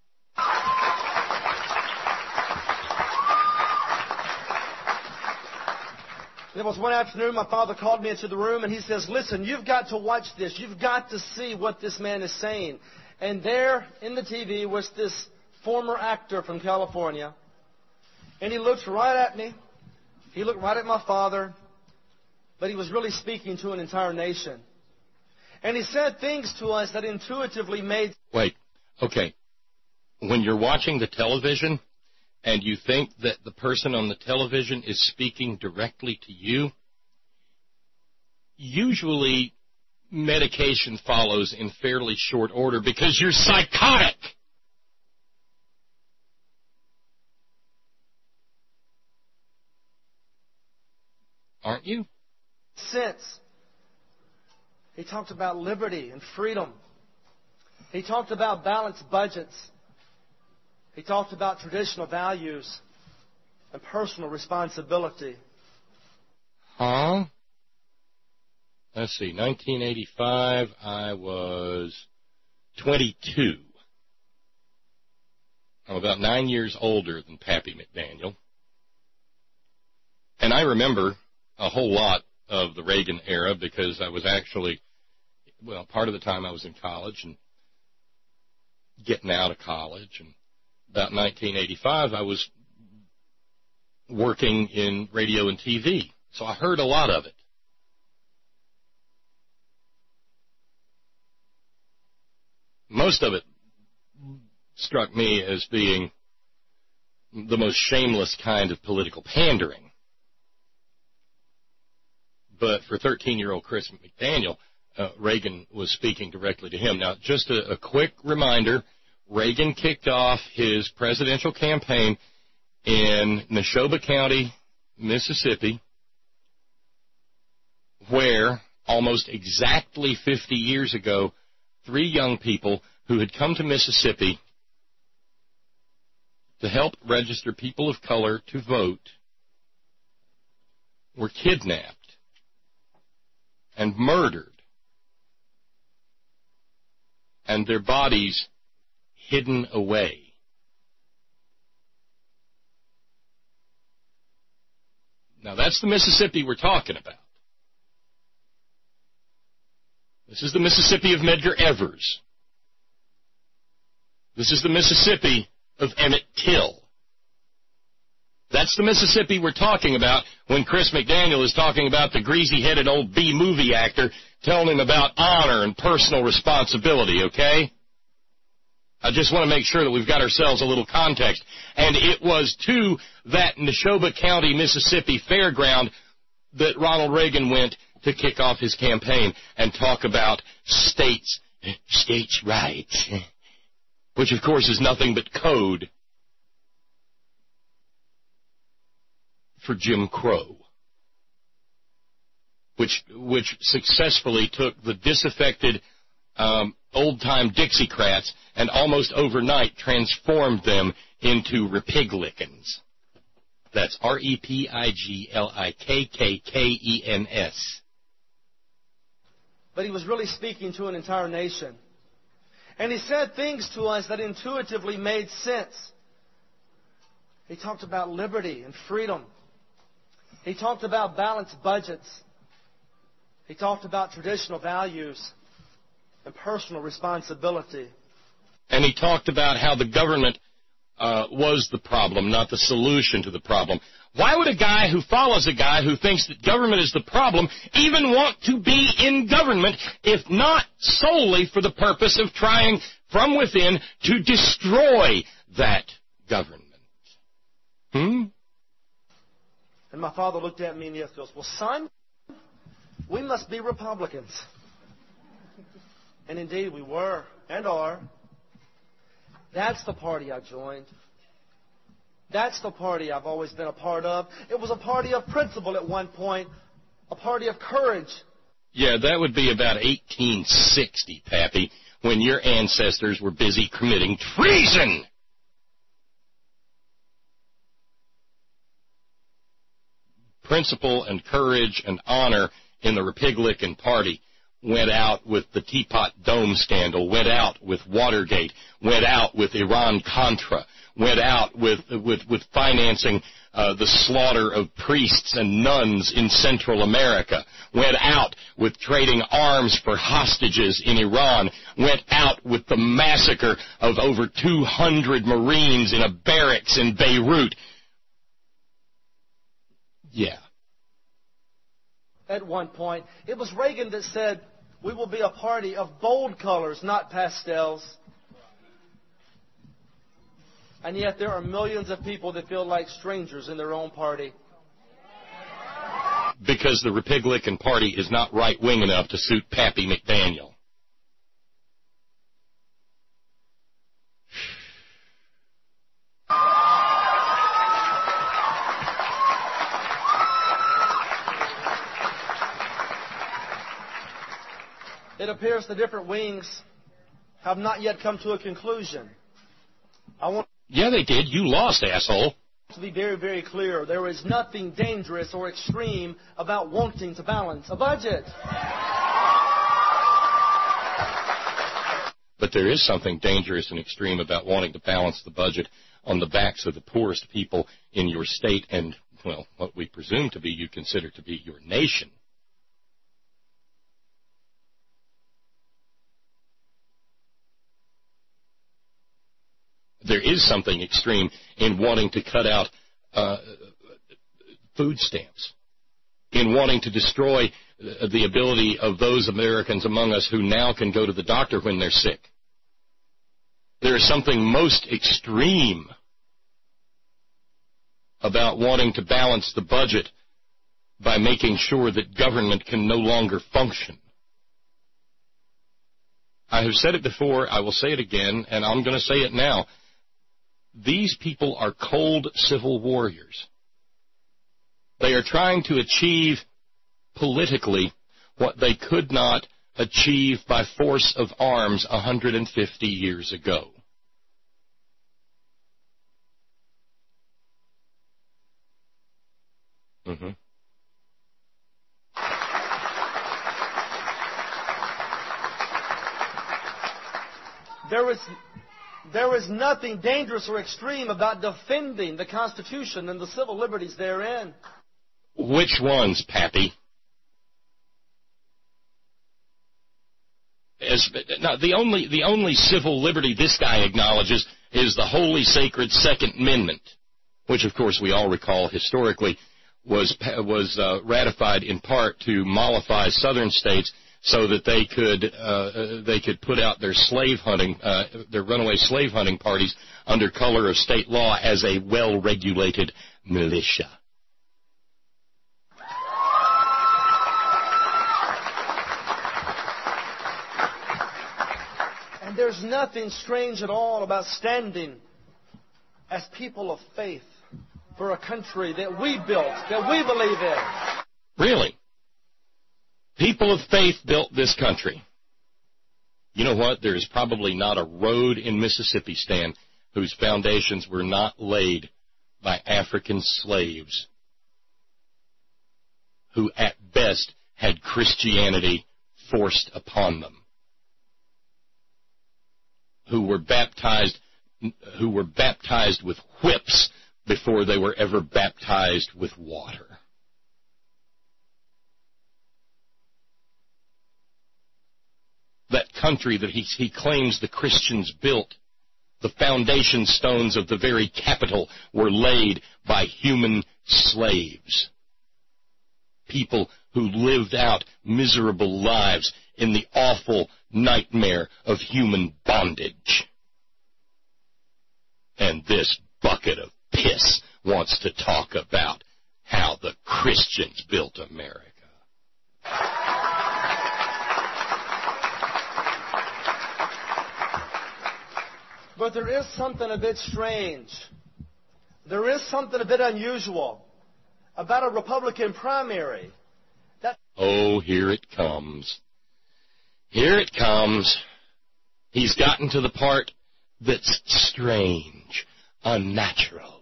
There was one afternoon, my father called me into the room, and he says, listen, you've got to watch this. You've got to see what this man is saying. And there in the TV was this former actor from California, and he looked right at me. He looked right at my father, but he was really speaking to an entire nation. And he said things to us that intuitively made... Wait, okay. When you're watching the television and you think that the person on the television is speaking directly to you, usually medication follows in fairly short order because you're psychotic. Aren't you? Since he talked about liberty and freedom. He talked about balanced budgets. He talked about traditional values and personal responsibility. Huh? Let's see, 1985, I was 22. I'm about 9 years older than Pappy McDaniel. And I remember a whole lot of the Reagan era because I was actually, part of the time I was in college and getting out of college. And about 1985, I was working in radio and TV. So I heard a lot of it. Most of it struck me as being the most shameless kind of political pandering. But for 13-year-old Chris McDaniel, Reagan was speaking directly to him. Now, just a quick reminder, Reagan kicked off his presidential campaign in Neshoba County, Mississippi, where almost exactly 50 years ago, 3 young people who had come to Mississippi to help register people of color to vote were kidnapped and murdered, and their bodies hidden away. Now, that's the Mississippi we're talking about. This is the Mississippi of Medgar Evers. This is the Mississippi of Emmett Till. That's the Mississippi we're talking about when Chris McDaniel is talking about the greasy-headed old B-movie actor telling him about honor and personal responsibility, okay? I just want to make sure that we've got ourselves a little context. And it was to that Neshoba County, Mississippi fairground that Ronald Reagan went to kick off his campaign and talk about states' rights, which, of course, is nothing but code for Jim Crow, which successfully took the disaffected old-time Dixiecrats and almost overnight transformed them into Repiglikens. That's R-E-P-I-G-L-I-K-K-K-E-N-S. But he was really speaking to an entire nation. And he said things to us that intuitively made sense. He talked about liberty and freedom. He talked about balanced budgets. He talked about traditional values and personal responsibility. And he talked about how the government was the problem, not the solution to the problem. Why would a guy who follows a guy who thinks that government is the problem even want to be in government, if not solely for the purpose of trying from within to destroy that government. And my father looked at me and he goes, well, son, we must be Republicans. And indeed we were and are. That's the party I joined. That's the party I've always been a part of. It was a party of principle at one point, a party of courage. Yeah, that would be about 1860, Pappy, when your ancestors were busy committing treason. Principle and courage and honor in the Republican Party went out with the Teapot Dome scandal, went out with Watergate, went out with Iran-Contra, went out with financing the slaughter of priests and nuns in Central America, went out with trading arms for hostages in Iran, went out with the massacre of over 200 Marines in a barracks in Beirut. Yeah. At one point, it was Reagan that said, we will be a party of bold colors, not pastels. And yet there are millions of people that feel like strangers in their own party. Because the Republican Party is not right-wing enough to suit Pappy McDaniel. It appears the different wings have not yet come to a conclusion. Yeah, they did. You lost, asshole. To be very, very clear, there is nothing dangerous or extreme about wanting to balance a budget. But there is something dangerous and extreme about wanting to balance the budget on the backs of the poorest people in your state and, well, what we presume to be you consider to be your nation. There is something extreme in wanting to cut out food stamps, in wanting to destroy the ability of those Americans among us who now can go to the doctor when they're sick. There is something most extreme about wanting to balance the budget by making sure that government can no longer function. I have said it before, I will say it again, and I'm going to say it now. These people are cold civil warriors. They are trying to achieve politically what they could not achieve by force of arms 150 years ago. There is nothing dangerous or extreme about defending the Constitution and the civil liberties therein. Which ones, Pappy? The only civil liberty this guy acknowledges is the holy, sacred Second Amendment, which, of course, we all recall historically was ratified in part to mollify southern states so that they could put out their slave hunting, their runaway slave hunting parties under color of state law as a well-regulated militia. And there's nothing strange at all about standing as people of faith for a country that we built, that we believe in. Really? People of faith built this country. You know what? There is probably not a road in Mississippi, Stan, whose foundations were not laid by African slaves who at best had Christianity forced upon them, who were baptized with whips before they were ever baptized with water. That country that he claims the Christians built, the foundation stones of the very capital were laid by human slaves. People who lived out miserable lives in the awful nightmare of human bondage. And this bucket of piss wants to talk about how the Christians built America. But there is something a bit strange. There is something a bit unusual about a Republican primary. Oh, here it comes. Here it comes. He's gotten to the part that's strange, unnatural.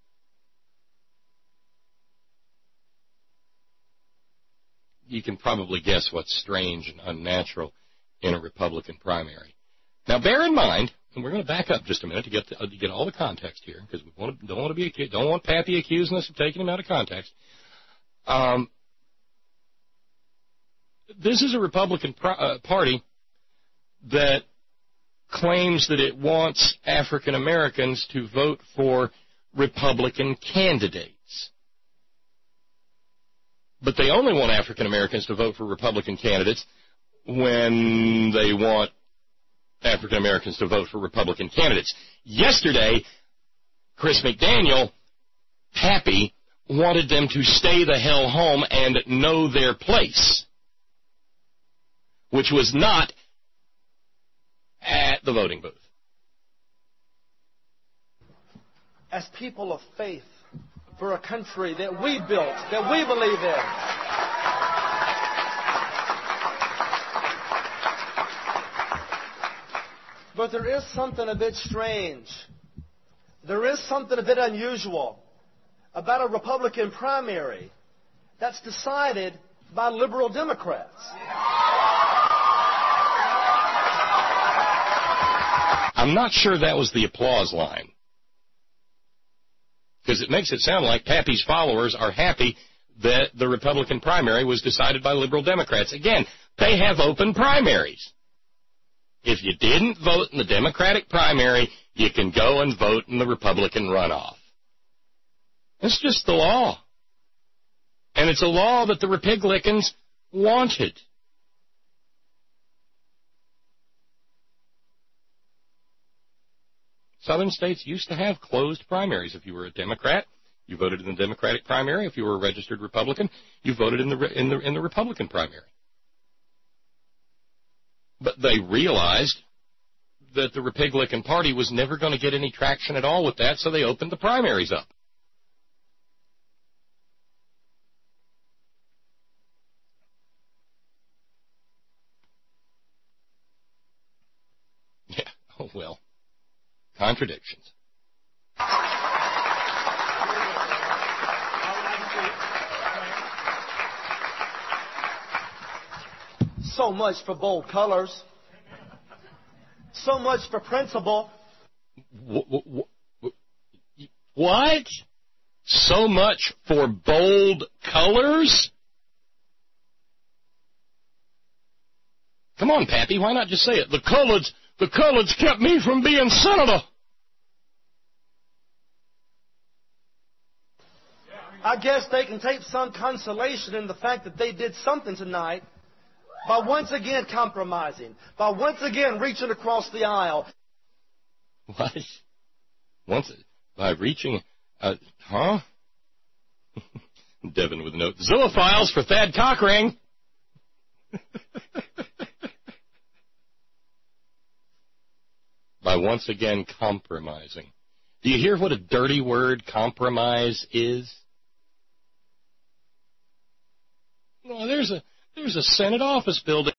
You can probably guess what's strange and unnatural in a Republican primary. Now, bear in mind, and we're going to back up just a minute to get all the context here, because we don't want Pappy accusing us of taking him out of context. This is a Republican party that claims that it wants African Americans to vote for Republican candidates. But they only want African Americans to vote for Republican candidates when they want African Americans to vote for Republican candidates. Yesterday, Chris McDaniel, Pappy, wanted them to stay the hell home and know their place, which was not at the voting booth. As people of faith for a country that we built, that we believe in. But there is something a bit strange. There is something a bit unusual about a Republican primary that's decided by liberal Democrats. I'm not sure that was the applause line, because it makes it sound like Pappy's followers are happy that the Republican primary was decided by liberal Democrats. Again, they have open primaries. If you didn't vote in the Democratic primary, you can go and vote in the Republican runoff. It's just the law. And it's a law that the Republicans wanted. Southern states used to have closed primaries. If you were a Democrat, you voted in the Democratic primary. If you were a registered Republican, you voted in the Republican primary. But they realized that the Republican Party was never going to get any traction at all with that, so they opened the primaries up. Yeah, oh well. Contradictions. So much for bold colors. So much for principle. What? So much for bold colors? Come on, Pappy, why not just say it? The coloreds kept me from being senator. I guess they can take some consolation in the fact that they did something tonight by once again compromising, by once again reaching across the aisle. What? By reaching, huh? Devin with a note. Zilla files for Thad Cockring. By once again compromising. Do you hear what a dirty word compromise is? Well, there's a Senate office building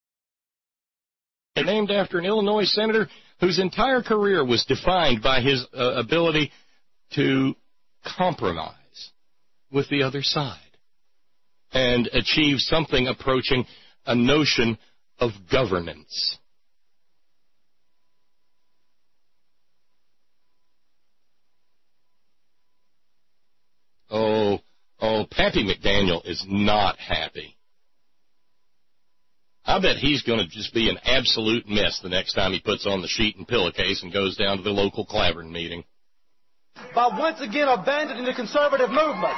named after an Illinois senator whose entire career was defined by his ability to compromise with the other side and achieve something approaching a notion of governance. Oh, Pappy McDaniel is not happy. I bet he's going to just be an absolute mess the next time he puts on the sheet and pillowcase and goes down to the local Clavern meeting. By once again abandoning the conservative movement.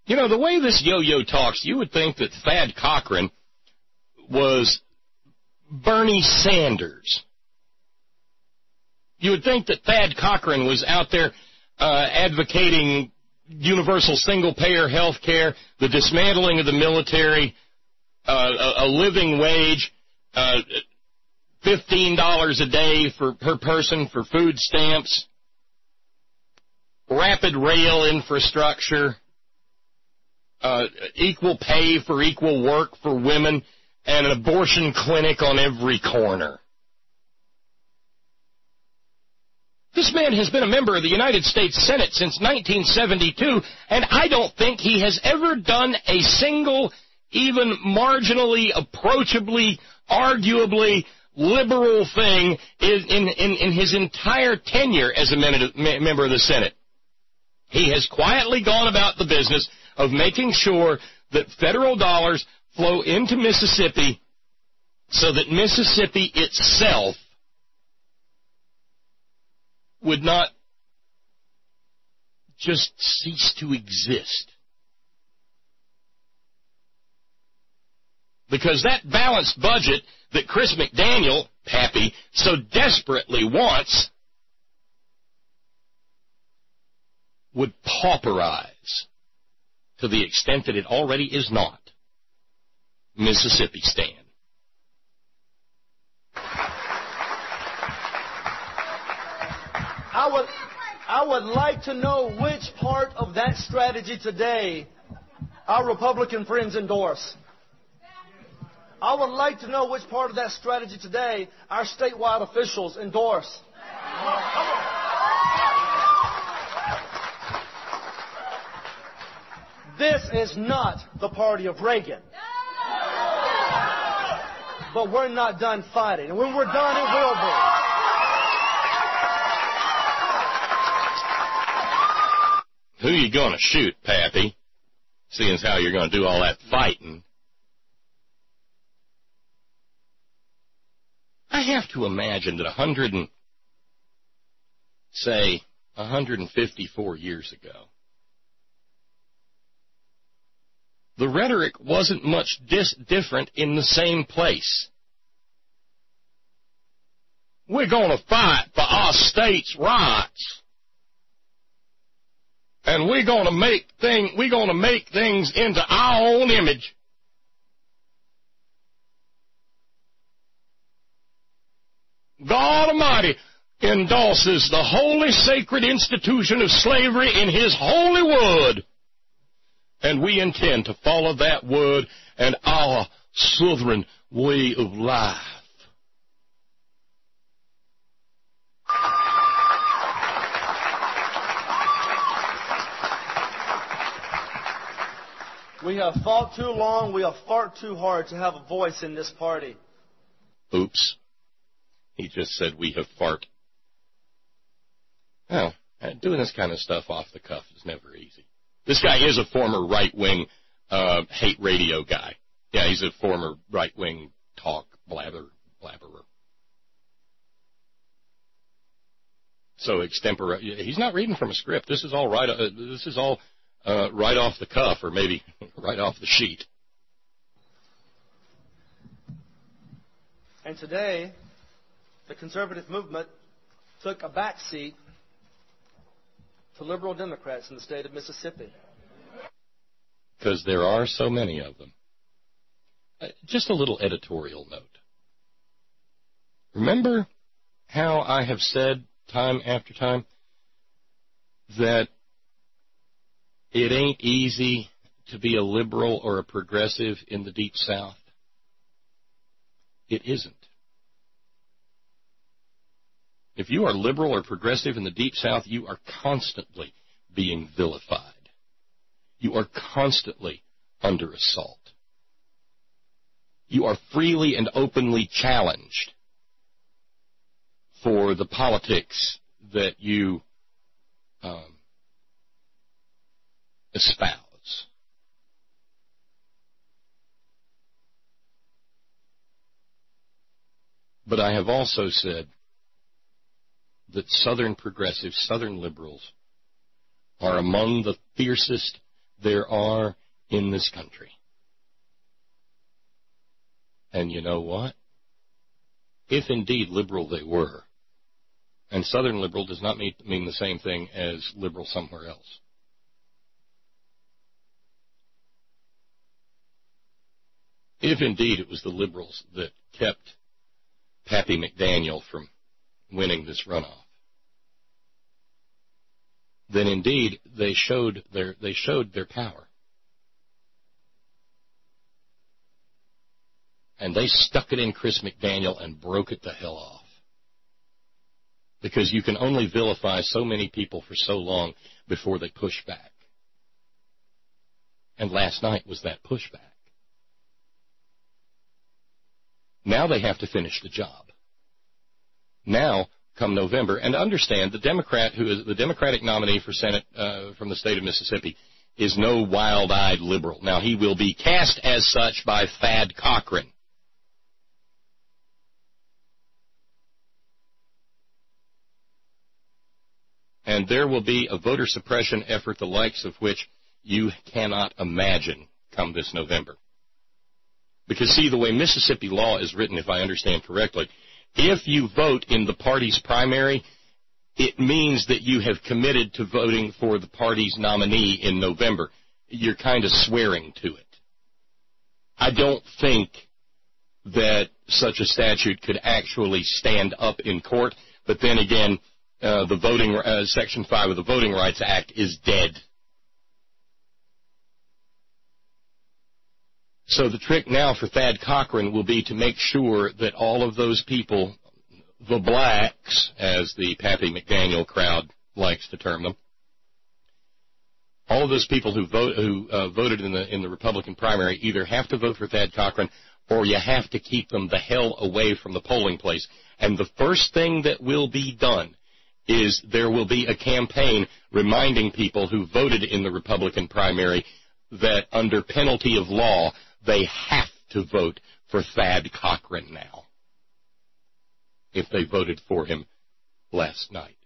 You know, the way this yo-yo talks, you would think that Thad Cochran was Bernie Sanders. You would think that Thad Cochran was out there advocating universal single-payer health care, the dismantling of the military, a living wage, $15 a day per person for food stamps, rapid rail infrastructure, equal pay for equal work for women, and an abortion clinic on every corner. This man has been a member of the United States Senate since 1972, and I don't think he has ever done a single, even marginally, approachably, arguably liberal thing in his entire tenure as a member of the Senate. He has quietly gone about the business of making sure that federal dollars flow into Mississippi so that Mississippi itself would not just cease to exist. Because that balanced budget that Chris McDaniel, Pappy, so desperately wants would pauperize, to the extent that it already is not, Mississippi stand. I would like to know which part of that strategy today our Republican friends endorse. I would like to know which part of that strategy today our statewide officials endorse. This is not the party of Reagan. But we're not done fighting. And when we're done, it will be. Who you going to shoot, Pappy? Seeing as how you're going to do all that fighting. I have to imagine that 154 years ago, the rhetoric wasn't much different in the same place. We're going to fight for our state's rights. And we're going to make things into our own image. God Almighty endorses the holy, sacred institution of slavery in His holy word. And we intend to follow that word and our Southern way of life. We have fought too long, we have fought too hard to have a voice in this party. Oops. He just said we have fart. Well, doing this kind of stuff off the cuff is never easy. This guy is a former right-wing hate radio guy. Yeah, he's a former right-wing talk blabberer. So extempore. He's not reading from a script. This is all right. Right off the cuff, or maybe right off the sheet. And today, the conservative movement took a back seat to liberal Democrats in the state of Mississippi. Because there are so many of them. Just a little editorial note. Remember how I have said time after time that it ain't easy to be a liberal or a progressive in the Deep South? It isn't. If you are liberal or progressive in the Deep South, you are constantly being vilified. You are constantly under assault. You are freely and openly challenged for the politics that you espouse. But I have also said that Southern progressives, Southern liberals, are among the fiercest, there are in this country. And you know what? If indeed liberal they were, and Southern liberal does not mean the same thing as liberal somewhere else. If indeed it was the liberals that kept Pappy McDaniel from winning this runoff, then indeed they showed their power. And they stuck it in Chris McDaniel and broke it the hell off. Because you can only vilify so many people for so long before they push back. And last night was that pushback. Now they have to finish the job. Now, come November, and understand the Democrat who is the Democratic nominee for Senate from the state of Mississippi is no wild-eyed liberal. Now, he will be cast as such by Thad Cochran. And there will be a voter suppression effort the likes of which you cannot imagine come this November. Because, see, the way Mississippi law is written, if I understand correctly, if you vote in the party's primary, it means that you have committed to voting for the party's nominee in November. You're kind of swearing to it. I don't think that such a statute could actually stand up in court, but then again, the voting Section 5 of the Voting Rights Act is dead. So the trick now for Thad Cochran will be to make sure that all of those people, the blacks, as the Pappy McDaniel crowd likes to term them, all of those people who voted in the Republican primary either have to vote for Thad Cochran or you have to keep them the hell away from the polling place. And the first thing that will be done is there will be a campaign reminding people who voted in the Republican primary that under penalty of law, they have to vote for Thad Cochran now if they voted for him last night.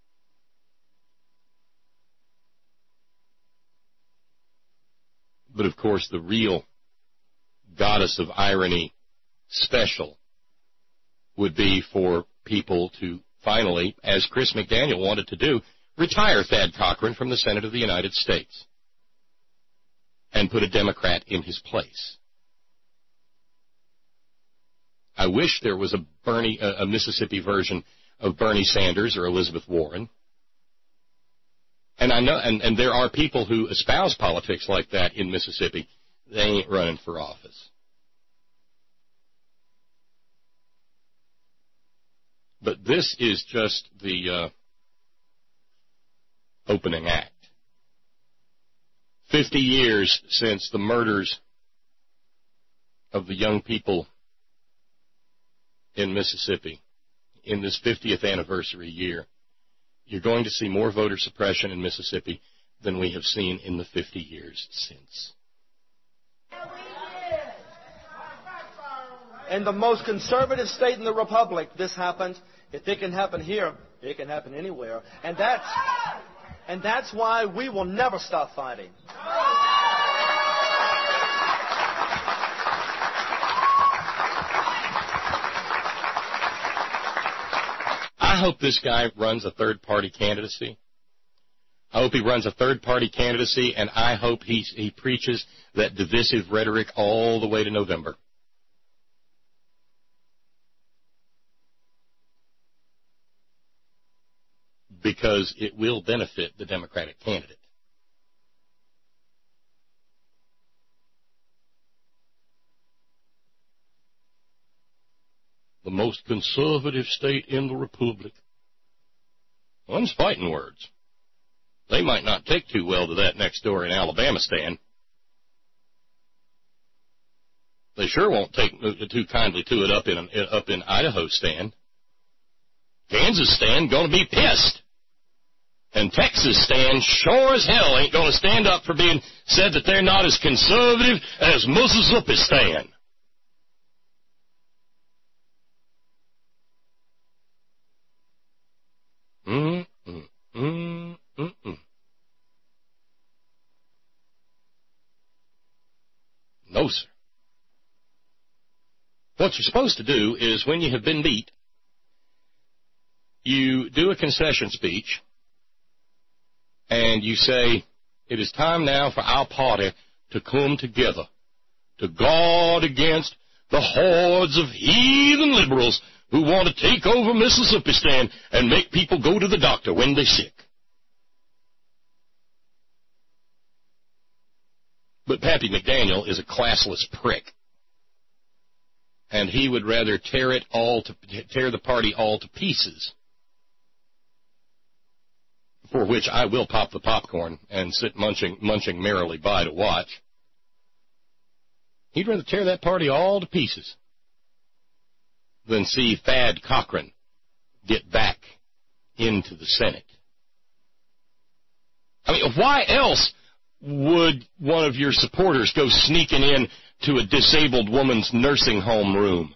But of course, the real goddess of irony special would be for people to finally, as Chris McDaniel wanted to do, retire Thad Cochran from the Senate of the United States and put a Democrat in his place. I wish there was a Mississippi version of Bernie Sanders or Elizabeth Warren. And I know, and there are people who espouse politics like that in Mississippi. They ain't running for office. But this is just the opening act. 50 years since the murders of the young people in Mississippi, in this 50th anniversary year, you're going to see more voter suppression in Mississippi than we have seen in the 50 years since. In the most conservative state in the Republic, this happened. If it can happen here, it can happen anywhere. And that's why we will never stop fighting. I hope this guy runs a third-party candidacy. I hope he runs a third-party candidacy, and I hope he preaches that divisive rhetoric all the way to November. Because it will benefit the Democratic candidate. The most conservative state in the Republic. One's fighting words. They might not take too well to that next door in Alabama stand. They sure won't take too kindly to it up in Idaho stand. Kansas stand going to be pissed. And Texas stand sure as hell ain't going to stand up for being said that they're not as conservative as Mississippi stand. What you're supposed to do is when you have been beat, you do a concession speech, and you say, it is time now for our party to come together to guard against the hordes of heathen liberals who want to take over Mississippi Stand and make people go to the doctor when they're sick. But Pappy McDaniel is a classless prick. And he would rather tear the party all to pieces, for which I will pop the popcorn and sit munching merrily by to watch. He'd rather tear that party all to pieces than see Thad Cochran get back into the Senate. I mean, why else would one of your supporters go sneaking in to a disabled woman's nursing home room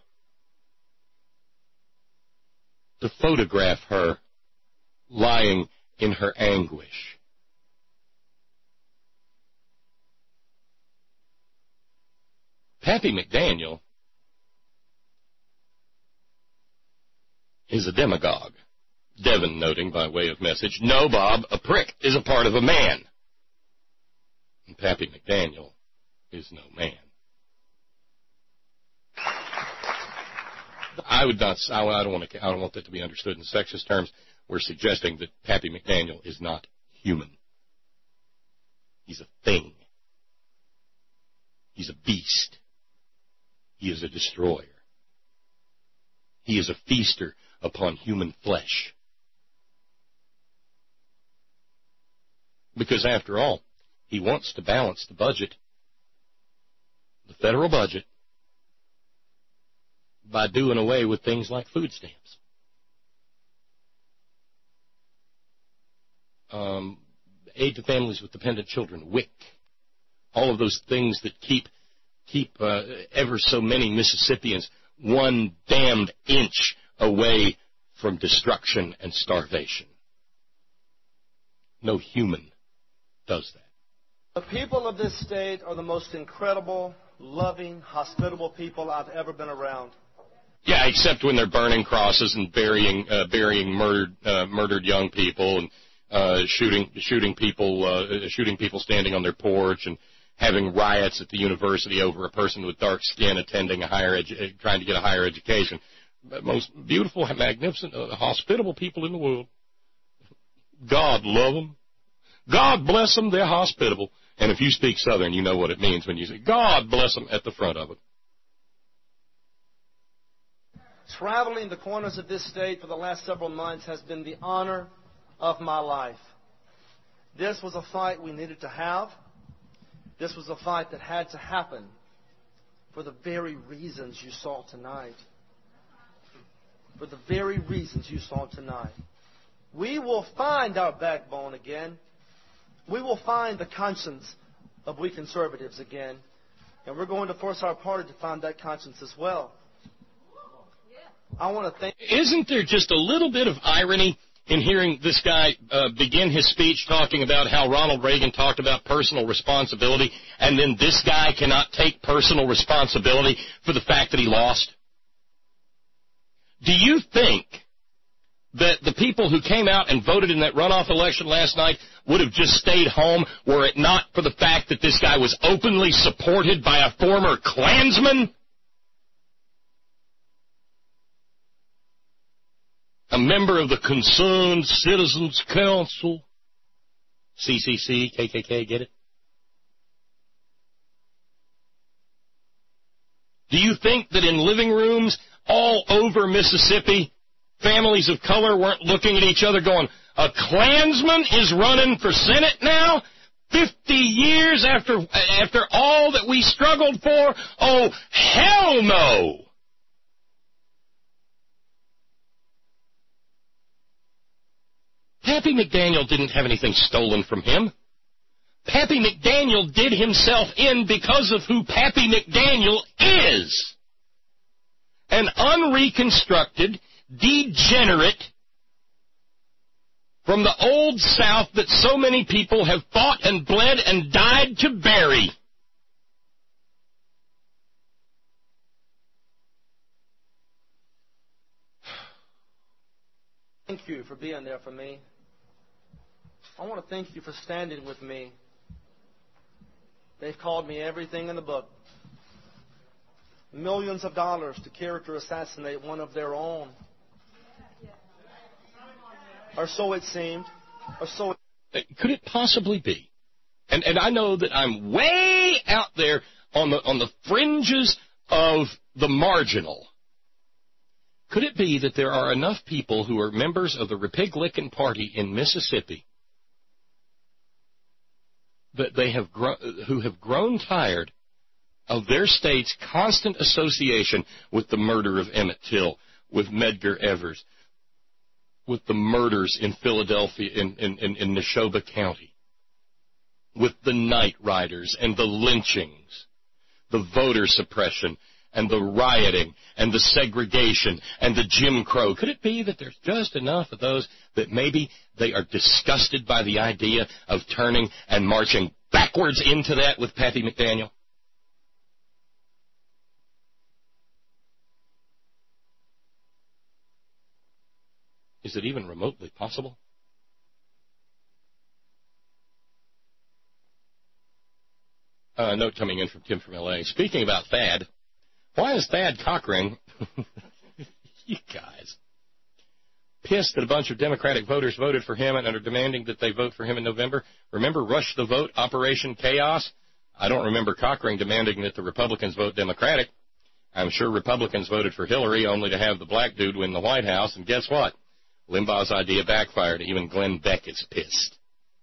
to photograph her lying in her anguish? Pappy McDaniel is a demagogue. Devin noting by way of message, no, Bob, a prick is a part of a man. And Pappy McDaniel is no man. I don't want that to be understood in sexist terms. We're suggesting that Pappy McDaniel is not human. He's a thing. He's a beast. He is a destroyer. He is a feaster upon human flesh. Because after all, he wants to balance the budget, the federal budget, by doing away with things like food stamps. Aid to families with dependent children, WIC. All of those things that keep ever so many Mississippians one damned inch away from destruction and starvation. No human does that. The people of this state are the most incredible, loving, hospitable people I've ever been around. Yeah, except when they're burning crosses and burying murdered young people and shooting people standing on their porch and having riots at the university over a person with dark skin attending trying to get a higher education. The most beautiful, magnificent, hospitable people in the world. God love them. God bless them. They're hospitable. And if you speak Southern, you know what it means when you say, God bless them at the front of it. Traveling the corners of this state for the last several months has been the honor of my life. This was a fight we needed to have. This was a fight that had to happen for the very reasons you saw tonight. For the very reasons you saw tonight. We will find our backbone again. We will find the conscience of we conservatives again. And we're going to force our party to find that conscience as well. I want to thank... Isn't there just a little bit of irony in hearing this guy begin his speech talking about how Ronald Reagan talked about personal responsibility, and then this guy cannot take personal responsibility for the fact that he lost? Do you think that the people who came out and voted in that runoff election last night would have just stayed home were it not for the fact that this guy was openly supported by a former Klansman? A member of the Concerned Citizens Council. CCC, KKK, get it? Do you think that in living rooms all over Mississippi, families of color weren't looking at each other going, a Klansman is running for Senate now? 50 years after all that we struggled for? Oh, hell no! Pappy McDaniel didn't have anything stolen from him. Pappy McDaniel did himself in because of who Pappy McDaniel is. An unreconstructed, degenerate from the old South that so many people have fought and bled and died to bury. Thank you for being there for me. I want to thank you for standing with me. They've called me everything in the book. Millions of dollars to character assassinate one of their own. Or so it seemed. Or so it... Could it possibly be? And I know that I'm way out there on the fringes of the marginal. Could it be that there are enough people who are members of the Republican Party in Mississippi that who have grown tired of their state's constant association with the murder of Emmett Till, with Medgar Evers, with the murders in Philadelphia, in Neshoba County, with the night riders and the lynchings, the voter suppression and the rioting and the segregation and the Jim Crow? Could it be that there's just enough of those that maybe they are disgusted by the idea of turning and marching backwards into that with Patty McDaniel? Is it even remotely possible? A note coming in from Tim from L.A. Speaking about Thad, why is Thad Cochran, you guys, pissed that a bunch of Democratic voters voted for him and are demanding that they vote for him in November? Remember Rush the Vote, Operation Chaos? I don't remember Cochran demanding that the Republicans vote Democratic. I'm sure Republicans voted for Hillary only to have the black dude win the White House, and guess what? Limbaugh's idea backfired. Even Glenn Beck is pissed.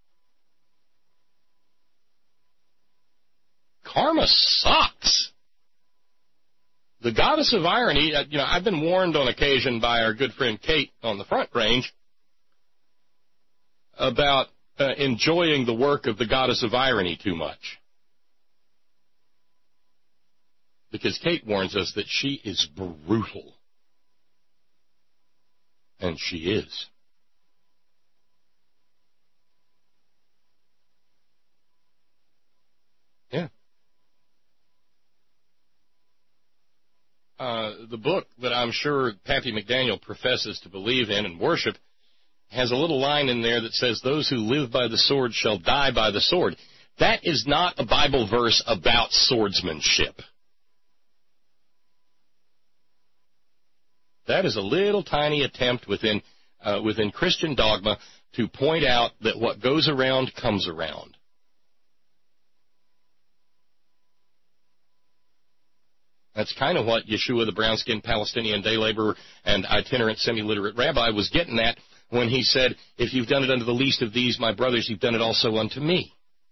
Karma sucks. The goddess of irony, I've been warned on occasion by our good friend Kate on the Front Range about enjoying the work of the goddess of irony too much. Because Kate warns us that she is brutal. And she is. Yeah. The book that I'm sure Pappy McDaniel professes to believe in and worship has a little line in there that says, those who live by the sword shall die by the sword. That is not a Bible verse about swordsmanship. That is a little tiny attempt within Christian dogma to point out that what goes around comes around. That's kind of what Yeshua, the brown-skinned Palestinian day laborer and itinerant semi-literate rabbi, was getting at when he said, if you've done it unto the least of these, my brothers, you've done it also unto me.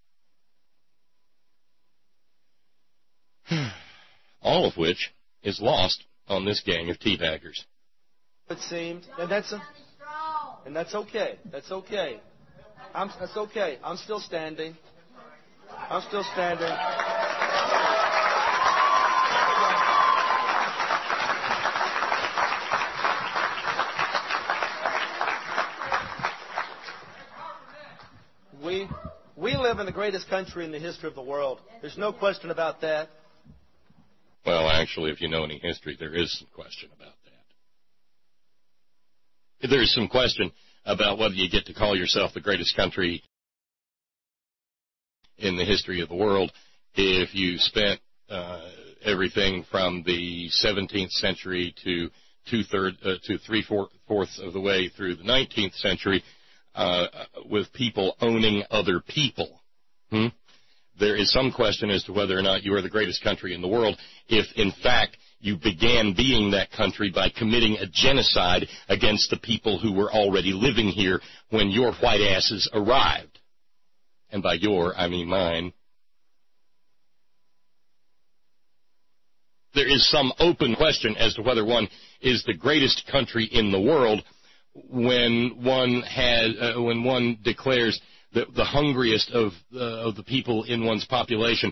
All of which is lost on this gang of teabaggers. It seemed, and that's okay. That's okay. That's okay. I'm still standing. I'm still standing. We live in the greatest country in the history of the world. There's no question about that. Well, actually, if you know any history, there is some question about that. There is some question about whether you get to call yourself the greatest country in the history of the world if you spent everything from the 17th century to three-fourths of the way through the 19th century with people owning other people. There is some question as to whether or not you are the greatest country in the world if, in fact, you began being that country by committing a genocide against the people who were already living here when your white asses arrived. And by your, I mean mine. There is some open question as to whether one is the greatest country in the world when one declares that the hungriest of the people in one's population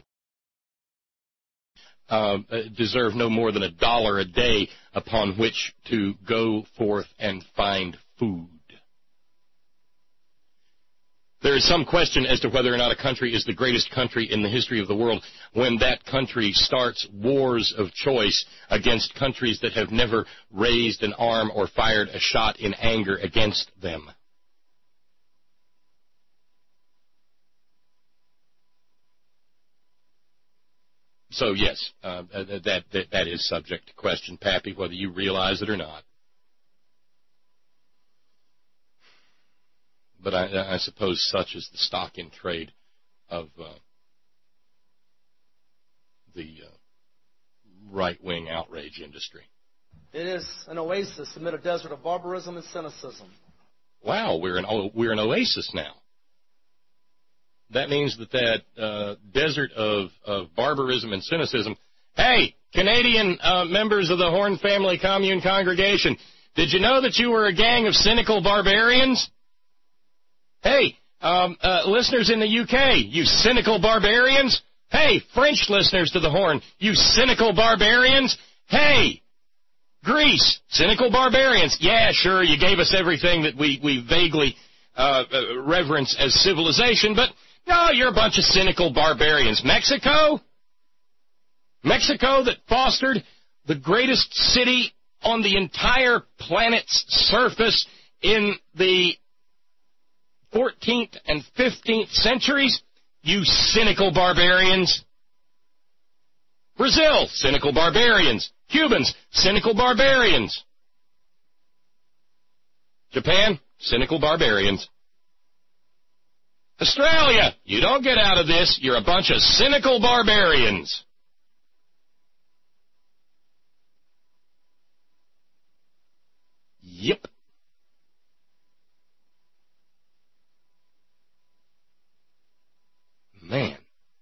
deserve no more than $1 a day upon which to go forth and find food. There is some question as to whether or not a country is the greatest country in the history of the world when that country starts wars of choice against countries that have never raised an arm or fired a shot in anger against them. So, yes, that is subject to question, Pappy, whether you realize it or not. But I suppose such is the stock in trade of the right-wing outrage industry. It is an oasis amid a desert of barbarism and cynicism. Wow, we're an oasis now. That means that desert of barbarism and cynicism. Hey, Canadian members of the Horn Family Commune congregation, did you know that you were a gang of cynical barbarians? Hey, listeners in the UK, you cynical barbarians. Hey, French listeners to the Horn, you cynical barbarians. Hey, Greece, cynical barbarians. Yeah, sure, you gave us everything that we vaguely reverence as civilization, but no, you're a bunch of cynical barbarians. Mexico that fostered the greatest city on the entire planet's surface in the 14th and 15th centuries, you cynical barbarians. Brazil, cynical barbarians. Cubans, cynical barbarians. Japan, cynical barbarians. Australia, you don't get out of this. You're a bunch of cynical barbarians. Yep. Man,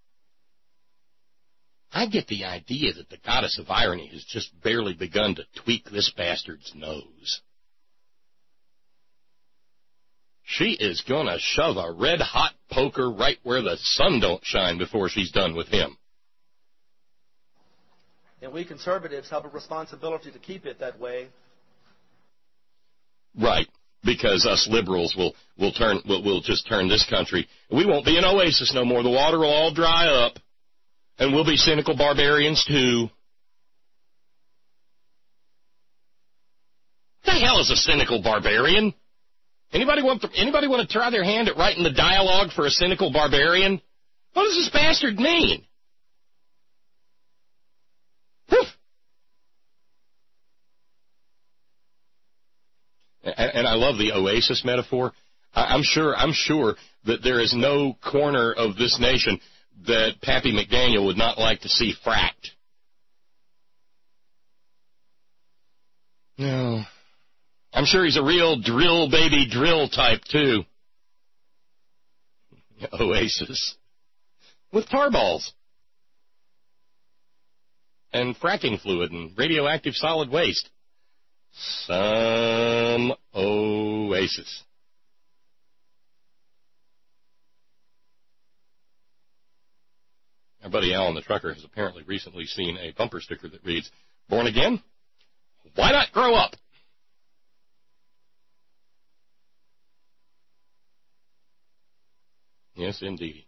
I get the idea that the goddess of irony has just barely begun to tweak this bastard's nose. She is going to shove a red-hot poker right where the sun don't shine before she's done with him. And we conservatives have a responsibility to keep it that way. Right. Because us liberals will just turn this country. We won't be an oasis no more. The water will all dry up, and we'll be cynical barbarians too. What the hell is a cynical barbarian? Anybody want to try their hand at writing the dialogue for a cynical barbarian? What does this bastard mean? Whew. And I love the oasis metaphor. I'm sure that there is no corner of this nation that Pappy McDaniel would not like to see fracked. No. I'm sure he's a real drill baby drill type too. Oasis. With tar balls. And fracking fluid and radioactive solid waste. Some oasis. Our buddy Alan the trucker has apparently recently seen a bumper sticker that reads, "Born again? Why not grow up?" Yes, indeed.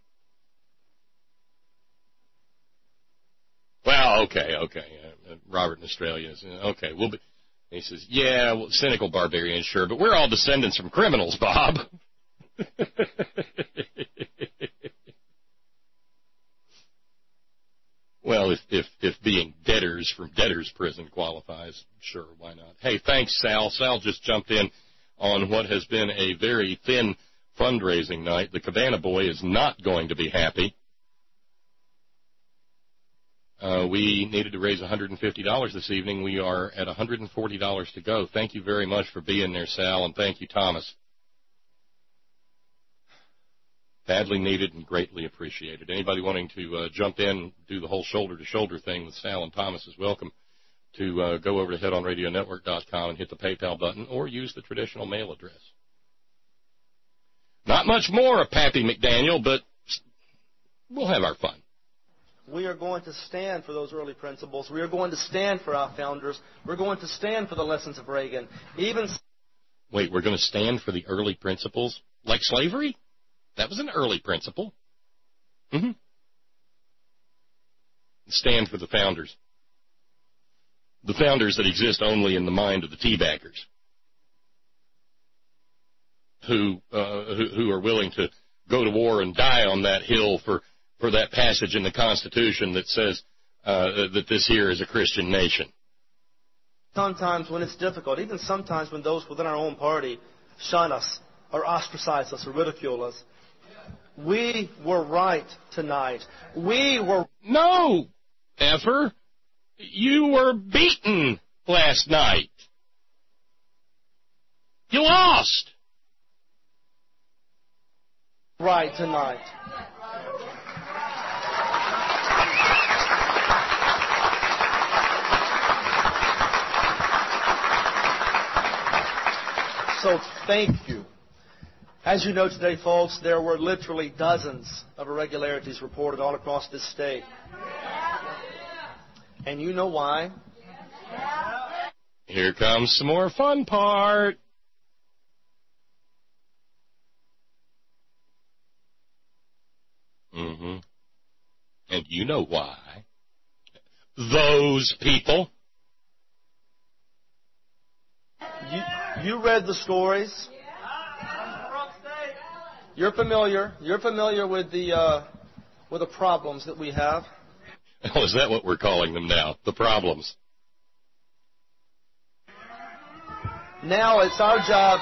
Well, okay. Robert in Australia is, okay, we'll be... He says, yeah, well, cynical barbarians, sure, but we're all descendants from criminals, Bob. Well, if being debtors from debtors' prison qualifies, sure, why not? Hey, thanks, Sal. Sal just jumped in on what has been a very thin fundraising night. The Cabana Boy is not going to be happy. We needed to raise $150 this evening. We are at $140 to go. Thank you very much for being there, Sal, and thank you, Thomas. Badly needed and greatly appreciated. Anybody wanting to jump in, do the whole shoulder-to-shoulder thing with Sal and Thomas is welcome to go over to headonradionetwork.com and hit the PayPal button or use the traditional mail address. Not much more of Pappy McDaniel, but we'll have our fun. We are going to stand for those early principles. We are going to stand for our founders. We're going to stand for the lessons of Reagan. Wait, we're going to stand for the early principles? Like slavery? That was an early principle. Stand for the founders. The founders that exist only in the mind of the teabaggers, who are willing to go to war and die on that hill for that passage in the Constitution that says that this here is a Christian nation. Sometimes when it's difficult, even sometimes when those within our own party shun us or ostracize us or ridicule us, we were right tonight. We were... No, effer. You were beaten last night. You lost. Right tonight. So thank you. As you know today, folks, there were literally dozens of irregularities reported all across this state. And you know why? Here comes some more fun part. And you know why. Those people. You read the stories. You're familiar with the problems that we have. Oh, is that what we're calling them now? The problems. Now it's our job.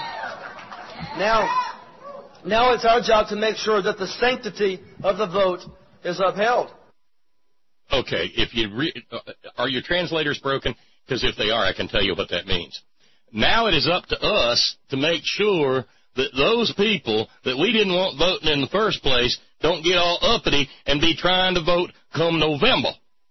Now it's our job to make sure that the sanctity of the vote is upheld. Okay, are your translators broken? Because if they are, I can tell you what that means. Now it is up to us to make sure that those people that we didn't want voting in the first place don't get all uppity and be trying to vote come November.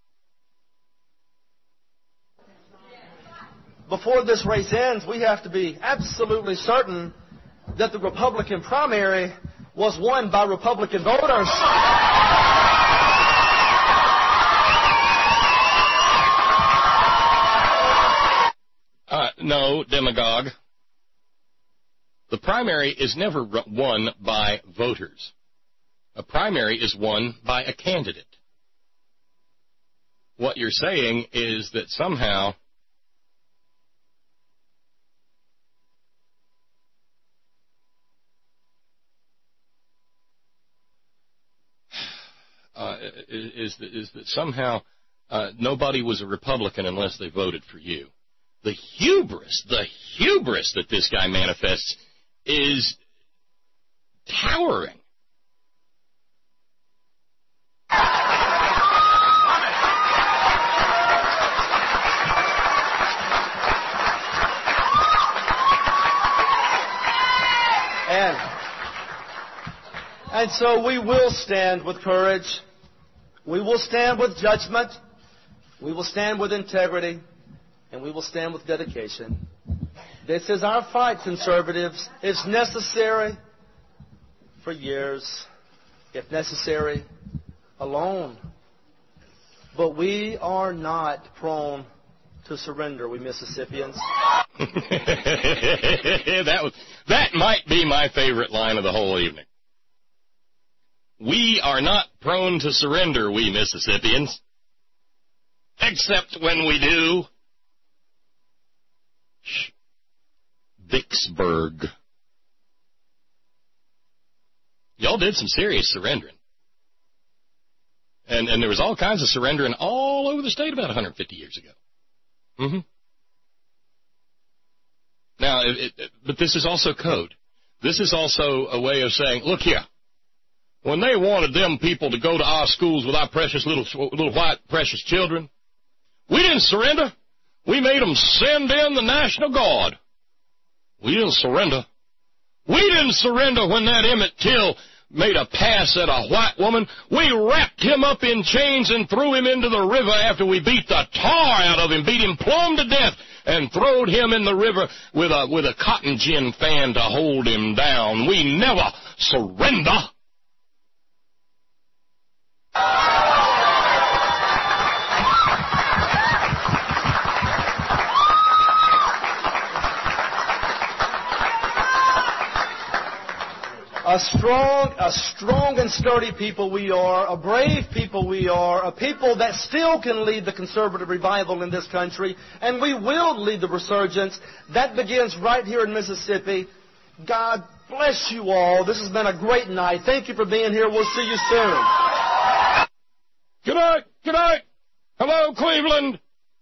Before this race ends, we have to be absolutely certain that the Republican primary was won by Republican voters. No, demagogue. The primary is never won by voters. A primary is won by a candidate. What you're saying is that somehow nobody was a Republican unless they voted for you. The hubris that this guy manifests is towering. And so we will stand with courage. We will stand with judgment. We will stand with integrity. And we will stand with dedication. This is our fight, conservatives. It's necessary for years, if necessary, alone. But we are not prone to surrender, we Mississippians. That might be my favorite line of the whole evening. We are not prone to surrender, we Mississippians. Except when we do. Vicksburg. Y'all did some serious surrendering. And there was all kinds of surrendering all over the state about 150 years ago. Now, but this is also code. This is also a way of saying, look here, when they wanted them people to go to our schools with our precious little white precious children, we didn't surrender. We made them send in the National Guard. We didn't surrender. We didn't surrender when that Emmett Till made a pass at a white woman. We wrapped him up in chains and threw him into the river after we beat the tar out of him, beat him plumb to death, and throwed him in the river with a cotton gin fan to hold him down. We never surrender. A strong and sturdy people we are, a brave people we are, a people that still can lead the conservative revival in this country, and we will lead the resurgence. That begins right here in Mississippi. God bless you all. This has been a great night. Thank you for being here. We'll see you soon. Good night. Good night. Hello, Cleveland.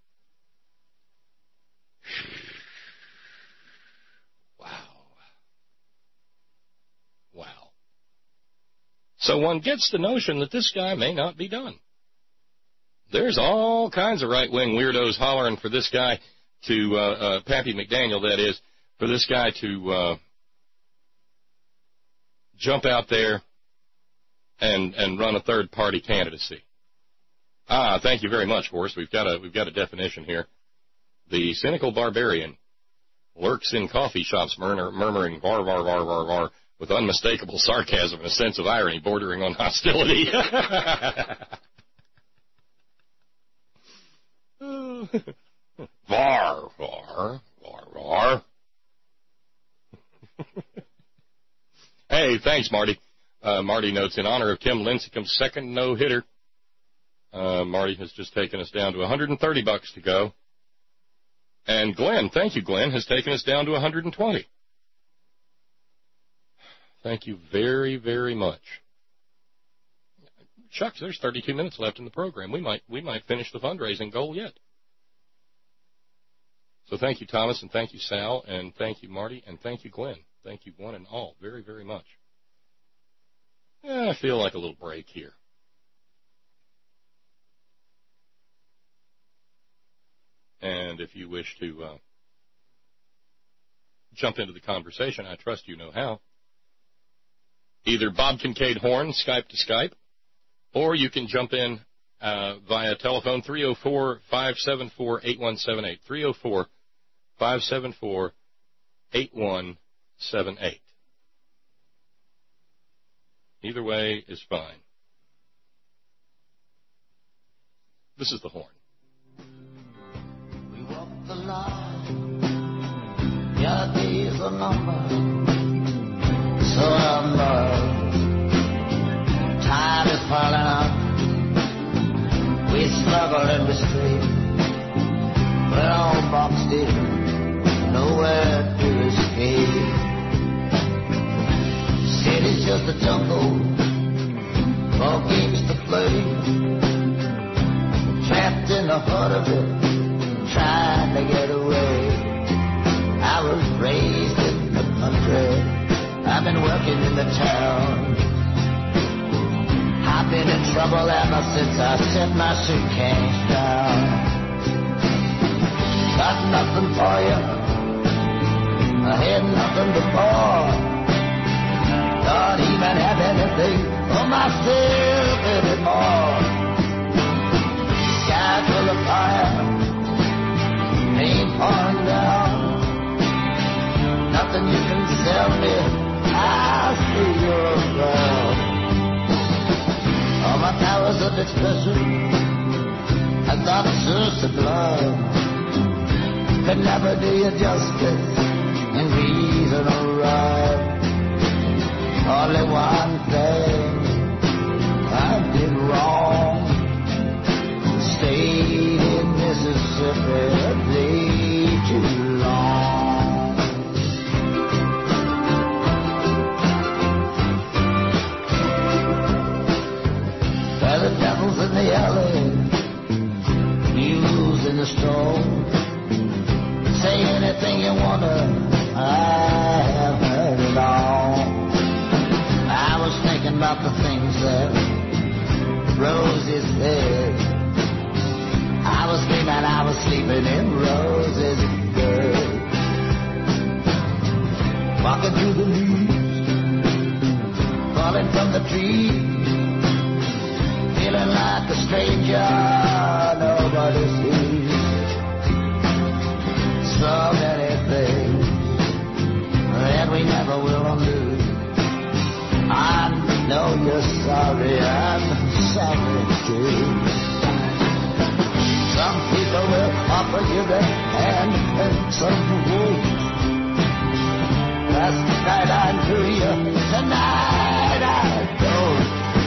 So one gets the notion that this guy may not be done. There's all kinds of right-wing weirdos hollering for this guy to, Pappy McDaniel, that is, for this guy to jump out there and run a third-party candidacy. Thank you very much, Horst. We've got a definition here. The cynical barbarian lurks in coffee shops murmuring var, var, var, var, var, with unmistakable sarcasm and a sense of irony bordering on hostility. Var, var, var, var. Hey, thanks, Marty. Marty notes, in honor of Tim Lincecum's second no-hitter, Marty has just taken us down to $130 to go. And Glenn, thank you, Glenn, has taken us down to $120. Thank you very, very much. Shucks, there's 32 minutes left in the program. We might finish the fundraising goal yet. So thank you, Thomas, and thank you, Sal, and thank you, Marty, and thank you, Glenn. Thank you, one and all, very, very much. I feel like a little break here. And if you wish to jump into the conversation, I trust you know how. Either Bob Kincaid Horn, Skype to Skype, or you can jump in via telephone 304-574-8178. 304-574-8178. Either way is fine. This is the Horn. We walk the line. Your days are numbered. So I'm time is piling up. We struggle and we strain. We're all boxed in, nowhere to escape. City's just a jungle, all games to play. Trapped in the heart of it, trying to get away. I was raised in the country. I've been working in the town. I've been in trouble ever since I set my suitcase down. Got nothing for you. I had nothing before. Don't even have anything for myself anymore. Sky full of fire, rain pouring down. Nothing you can sell me. I see you're around. All my powers of expression I thought so sublime could never do you justice in reason or rhyme. Only one thing I did wrong. Stayed in Mississippi a day too long. The devil's in the alley, news in the store. Say anything you wanna, I have heard it all. I was thinking about the things that Rosie said. I was dreaming I was sleeping in Rosie's bed. Walking through the leaves, falling from the trees. Feeling like a stranger, nobody sees. So many things that we never will undo. I know you're sorry, I'm sorry too. Some people will offer you their hand and some won't. last night I knew you, tonight I don't.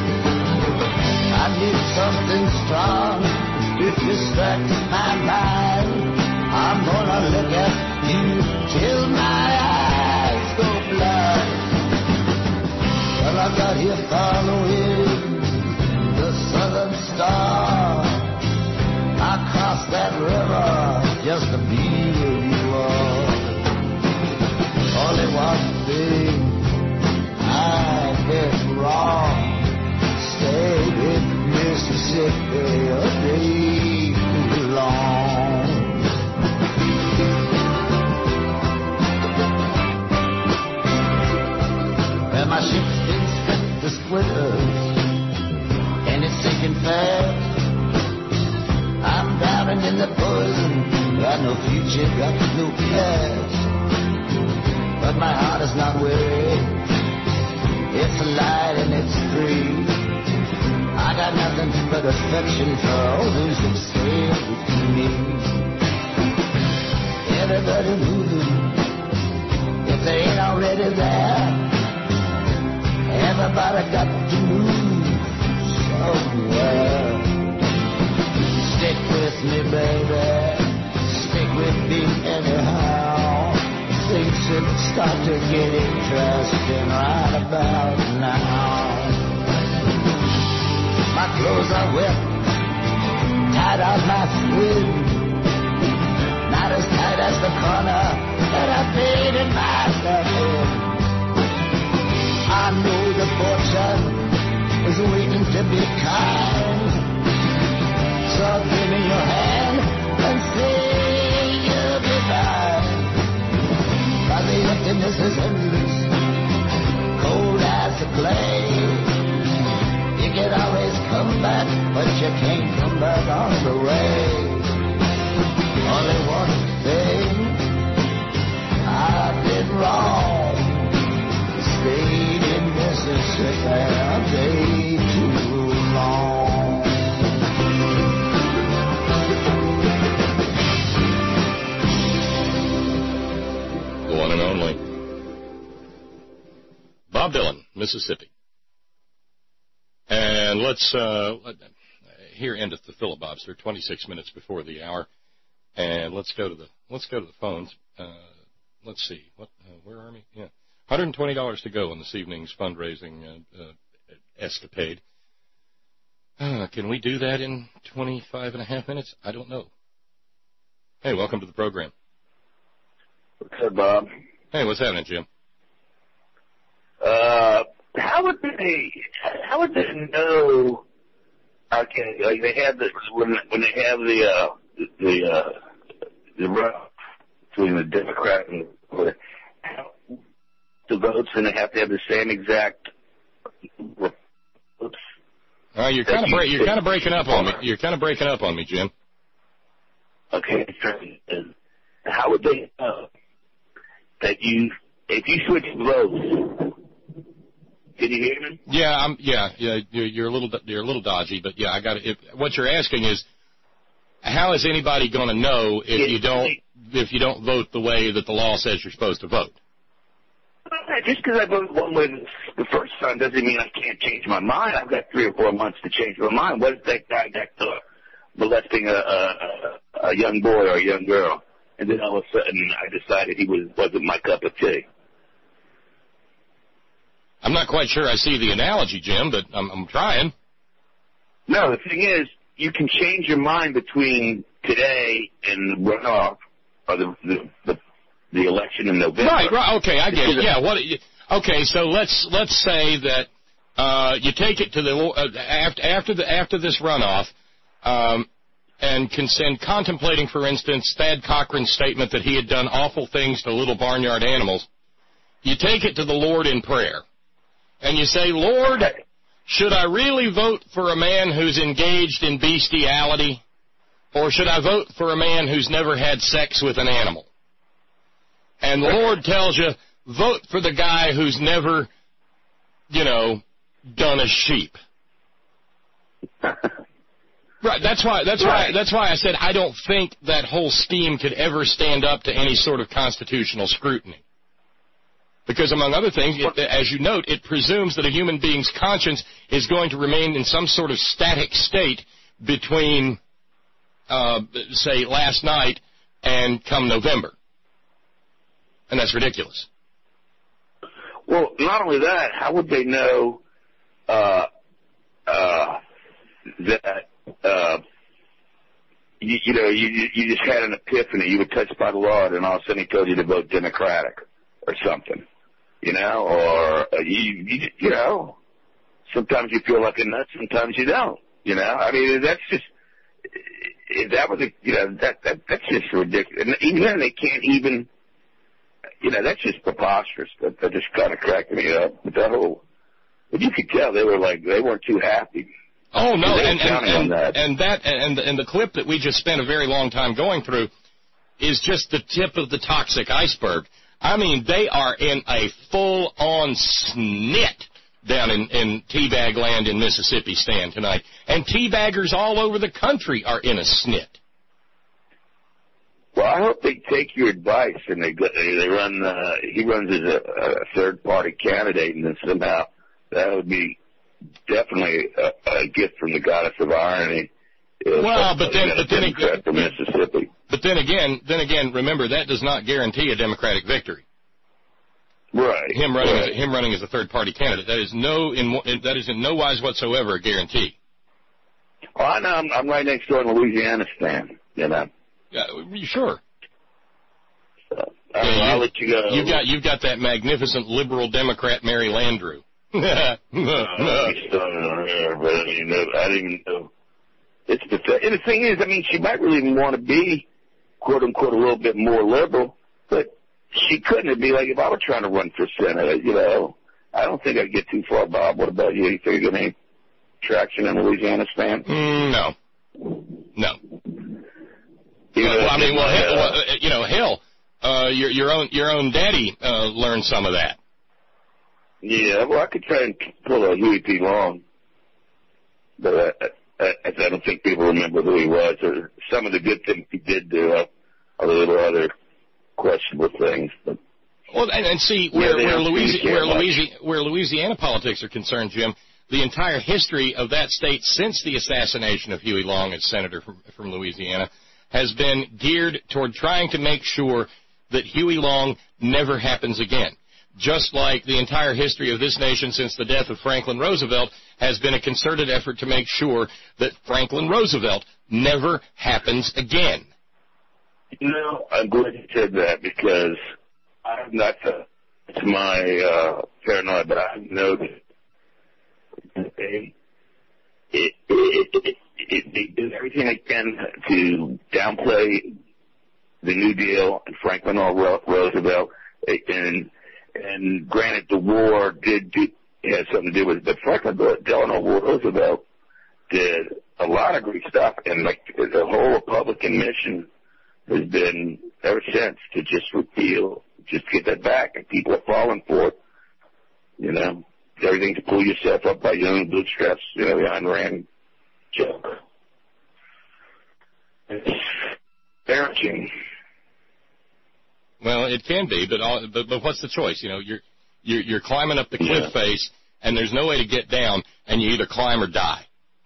I need something strong to distract my mind. I'm gonna look at you till my eyes go blind. Well, I got here following the southern star. I crossed that river just to be with you all. Only one thing I did wrong. Stayed in Mississippi a day too long. Well, my ship's been split to splinters, and it's sinking fast. I'm drowning in the poison, got no future, got no past. But my heart is not weary, it's alive and it's free. I got nothing but affection for all those that stay with me. Everybody moving, if they ain't already there. Everybody got to move somewhere. Stick with me, baby, stick with me anyhow. Things should start to get interesting right about now. My clothes are wet, tied on my skin, not as tight as the corner that I paid in myself in. I know the fortune is waiting to be kind, so give me your hand and say you'll be mine. But the emptiness is endless, cold as the clay. You can always come back, but you can't come back on the way. Only one thing I did wrong, stayed in Mississippi a day too long. The one and only Bob Dylan, Mississippi. And let's here endeth the filibuster, 26 minutes before the hour, and let's go to the phones. Let's see, where are we? Yeah, $120 to go on this evening's fundraising escapade. Can we do that in 25 and a half minutes? I don't know. Hey, welcome to the program. What's up, Bob? Hey, what's happening, Jim? How would they know? Okay, like they have when they have the run between the Democrat and the votes, and they have to have the same exact votes. You're kind of breaking up on me. You're kind of breaking up on me, Jim. Okay, how would they know that if you switch votes? Can you hear me? Yeah, you're a little dodgy, but yeah, I got it. What you're asking is, how is anybody going to know if you don't vote the way that the law says you're supposed to vote? Just because I voted one way the first time doesn't mean I can't change my mind. I've got 3 or 4 months to change my mind. What if that guy got molesting a young boy or a young girl, and then all of a sudden I decided he wasn't my cup of tea? I'm not quite sure I see the analogy, Jim, but I'm trying. No, the thing is, you can change your mind between today and the runoff or the election in November. Right. Okay, I get it. Yeah. Okay, so let's say that you take it to the after this runoff, and contemplating, for instance, Thad Cochran's statement that he had done awful things to little barnyard animals. You take it to the Lord in prayer. And you say, Lord, should I really vote for a man who's engaged in bestiality, or should I vote for a man who's never had sex with an animal? And the Lord tells you, vote for the guy who's never, done a sheep. Right. That's why I said I don't think that whole scheme could ever stand up to any sort of constitutional scrutiny. Because, among other things, as you note, it presumes that a human being's conscience is going to remain in some sort of static state between, say, last night and come November. And that's ridiculous. Well, not only that, how would they know that you just had an epiphany, you were touched by the Lord, and all of a sudden He told you to vote Democratic or something, or you know, sometimes you feel like a nut, sometimes you don't, I mean, that's just, if that was that's just ridiculous. And even then, they can't even, that's just preposterous. That just kind of cracked me up. But but you could tell they weren't too happy. Oh no, and the clip that we just spent a very long time going through is just the tip of the toxic iceberg. I mean, they are in a full-on snit down in teabag land in Mississippi, Stan, tonight. And teabaggers all over the country are in a snit. Well, I hope they take your advice and they run. He runs as a third-party candidate, and then somehow that would be definitely a gift from the goddess of irony. Well, but then from Mississippi. But then again, remember that does not guarantee a Democratic victory. Right. Him running as a third-party candidate, that is in no wise whatsoever a guarantee. Oh, I know. I'm right next door in Louisiana, Stan. Yeah, sure. I'll let you go. You've got that magnificent liberal Democrat Mary Landrieu. I didn't even know. And the thing is, I mean, she might really want to be, quote unquote, a little bit more liberal, but she couldn't. It'd be like if I were trying to run for Senate, I don't think I'd get too far, Bob. What about you? You think you're going to have traction in Louisiana, Stan? No. Your own daddy learned some of that. Yeah, well, I could try and pull a Huey P. Long, but I don't think people remember who he was, or some of the good things he did do. A little other questionable things, but. Well, and see where Louisiana politics are concerned, Jim. The entire history of that state since the assassination of Huey Long as senator from Louisiana has been geared toward trying to make sure that Huey Long never happens again. Just like the entire history of this nation since the death of Franklin Roosevelt has been a concerted effort to make sure that Franklin Roosevelt never happens again. I'm glad you said that because I'm not it's my paranoia, but I know that they do everything they can to downplay the New Deal and Franklin Roosevelt. And granted, the war had something to do with it, but Franklin Delano Roosevelt did a lot of great stuff, and like the whole Republican mission has been ever since to just repeal, just get that back, and people are falling for it. Everything to pull yourself up by your own bootstraps, the Ayn Rand joke. It's embarrassing. Well, it can be, but what's the choice? You're climbing up the cliff face, and there's no way to get down, and you either climb or die.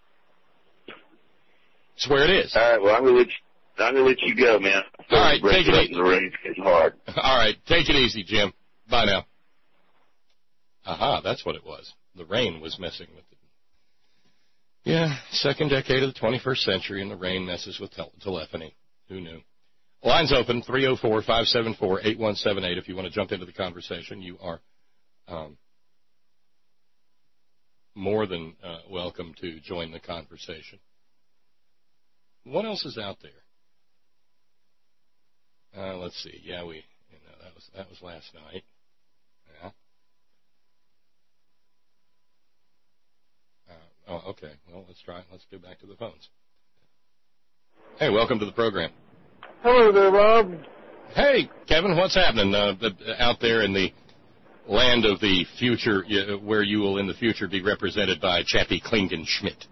That's where it is. All right, well, I'm gonna let you go, man. All right, take it easy. The rain's getting hard. All right, take it easy, Jim. Bye now. Aha, that's what it was. The rain was messing with it. Yeah, second decade of the 21st century, and the rain messes with telephony. Who knew? Lines open, 304-574-8178. If you want to jump into the conversation, you are more than welcome to join the conversation. What else is out there? Let's see. Yeah, that was last night. Yeah. Okay. Well, let's try it. Let's go back to the phones. Hey, welcome to the program. Hello there, Rob. Hey, Kevin, what's happening out there in the land of the future, where you will in the future be represented by Chappie Klingenschmidt?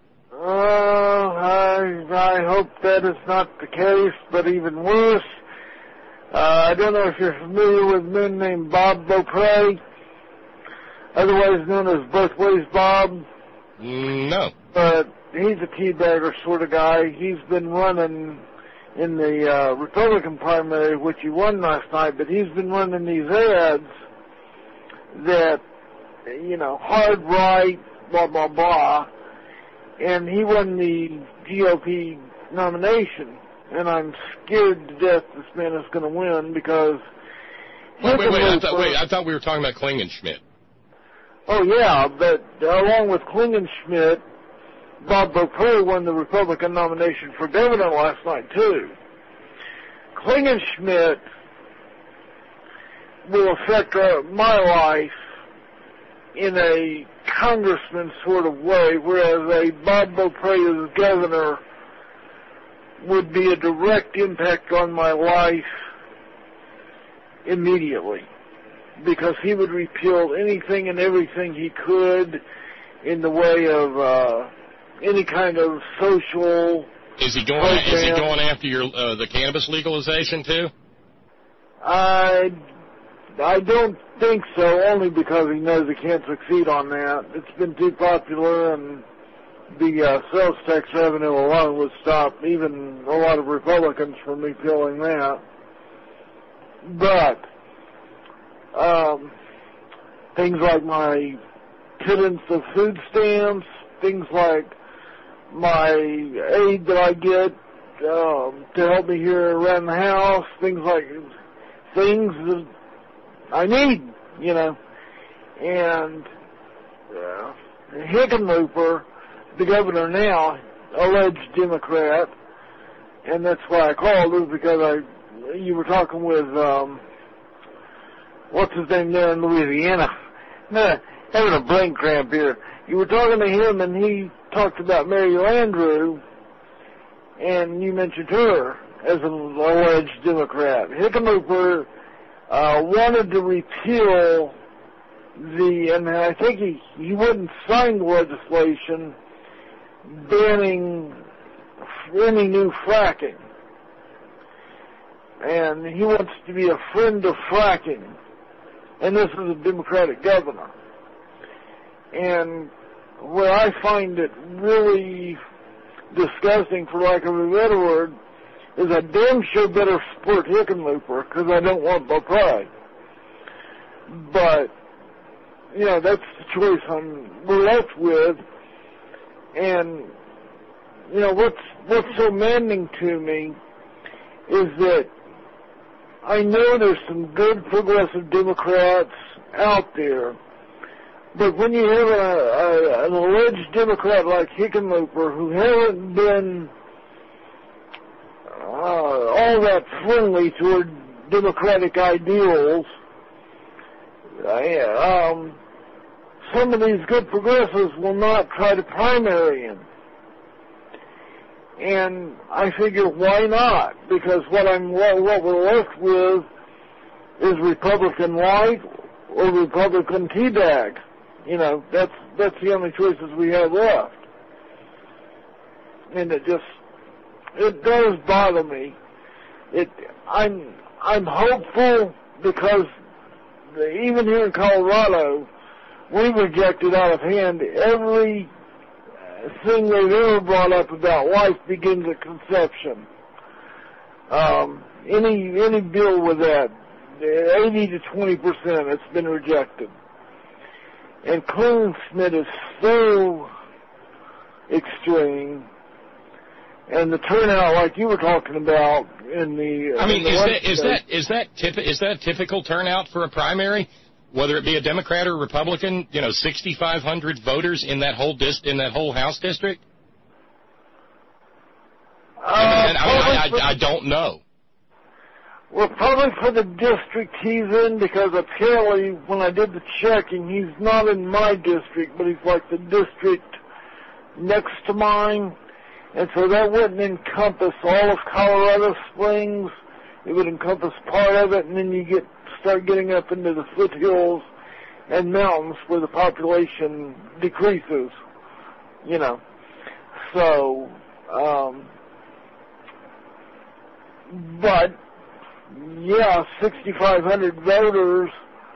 I hope that is not the case, but even worse, I don't know if you're familiar with a man named Bob Beaupre, otherwise known as Both Ways Bob. No. But he's a teabagger sort of guy. He's been running in the Republican primary, which he won last night, but he's been running these ads that, you know, hard right, blah, blah, blah, and he won the GOP nomination, and I'm scared to death this man is going to win because... Wait, I thought we were talking about Klingenschmitt. Oh, yeah, but along with Klingenschmitt, Bob Beaupre won the Republican nomination for governor last night, too. Klingenschmitt will affect my life in a congressman sort of way, whereas a Bob Beaupre as governor would be a direct impact on my life immediately, because he would repeal anything and everything he could in the way of any kind of social Is he going after your the cannabis legalization too? I don't think so, only because he knows he can't succeed on that. It's been too popular, and the sales tax revenue alone would stop even a lot of Republicans from repealing that. But things like my pittance of food stamps, things like my aid that I get to help me here around the house, things that I need, you know. And Hickenlooper, the governor now, alleged Democrat, and that's why I called, was because you were talking with, what's his name there in Louisiana? Having a brain cramp here. You were talking to him, and he talked about Mary Landrieu, and you mentioned her as an alleged Democrat. Hickenlooper wanted to repeal and I think he wouldn't sign the legislation banning any new fracking. And he wants to be a friend of fracking. And this is a Democratic governor. And where I find it really disgusting, for lack of a better word, is I damn sure better support Hickenlooper because I don't want Beaupre. But, you know, that's the choice we're left with. And, you know, what's so maddening to me is that I know there's some good progressive Democrats out there, but when you have an alleged Democrat like Hickenlooper who hasn't been all that friendly toward democratic ideals, some of these good progressives will not try to primary him. And I figure, why not? Because what we're left with is Republican light or Republican teabag. You know, that's the only choices we have left. And it does bother me. I'm hopeful because even here in Colorado, we rejected out of hand every thing they've ever brought up about life begins at conception. Any bill with that, 80 to 20%, it's been rejected. And Klingenschmitt is so extreme, and the turnout, like you were talking about, in the is that typical turnout for a primary? Whether it be a Democrat or Republican, 6,500 voters in that whole House district? I don't know. Well, probably for the district he's in, because apparently when I did the checking, he's not in my district, but he's like the district next to mine. And so that wouldn't encompass all of Colorado Springs. It would encompass part of it, and then you start getting up into the foothills and mountains where the population decreases, So, but yeah, 6,500 voters,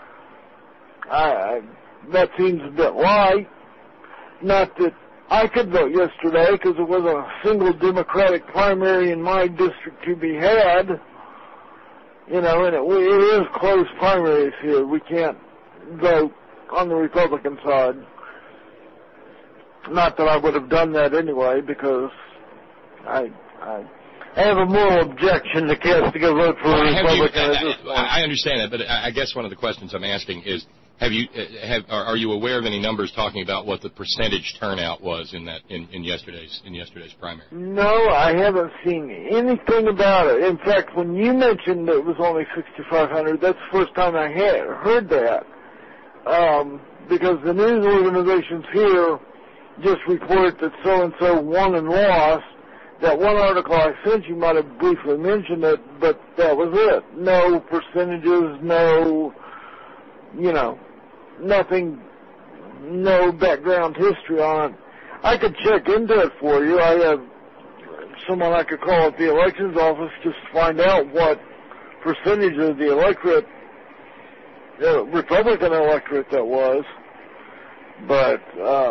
that seems a bit light. Not that I could vote yesterday because there wasn't a single Democratic primary in my district to be had. You know, and it is close primaries here. We can't vote on the Republican side. Not that I would have done that anyway, because I have a moral objection to casting a vote for a Republican. I understand that, but I guess one of the questions I'm asking is, are you aware of any numbers talking about what the percentage turnout was in yesterday's primary? No, I haven't seen anything about it. In fact, when you mentioned that it was only 6,500, that's the first time I had heard that. Because the news organizations here just report that so-and-so won and lost. That one article I sent you might have briefly mentioned it, but that was it. No percentages, no, nothing, no background history on it. I could check into it for you. I have someone I could call at the elections office just to find out what percentage of the electorate, Republican electorate that was. But,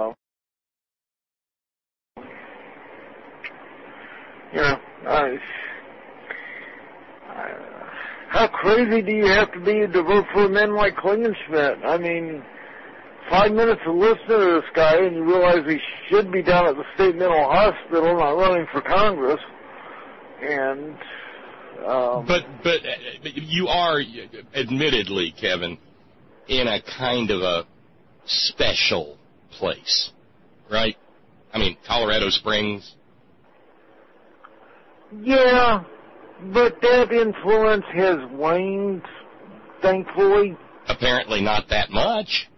how crazy do you have to be to vote for men like Klingenschmitt? I mean, 5 minutes of listening to this guy and you realize he should be down at the state mental hospital, not running for Congress. And, But you are, admittedly, Kevin, in a kind of a special place, right? I mean, Colorado Springs. Yeah, but that influence has waned, thankfully. Apparently not that much.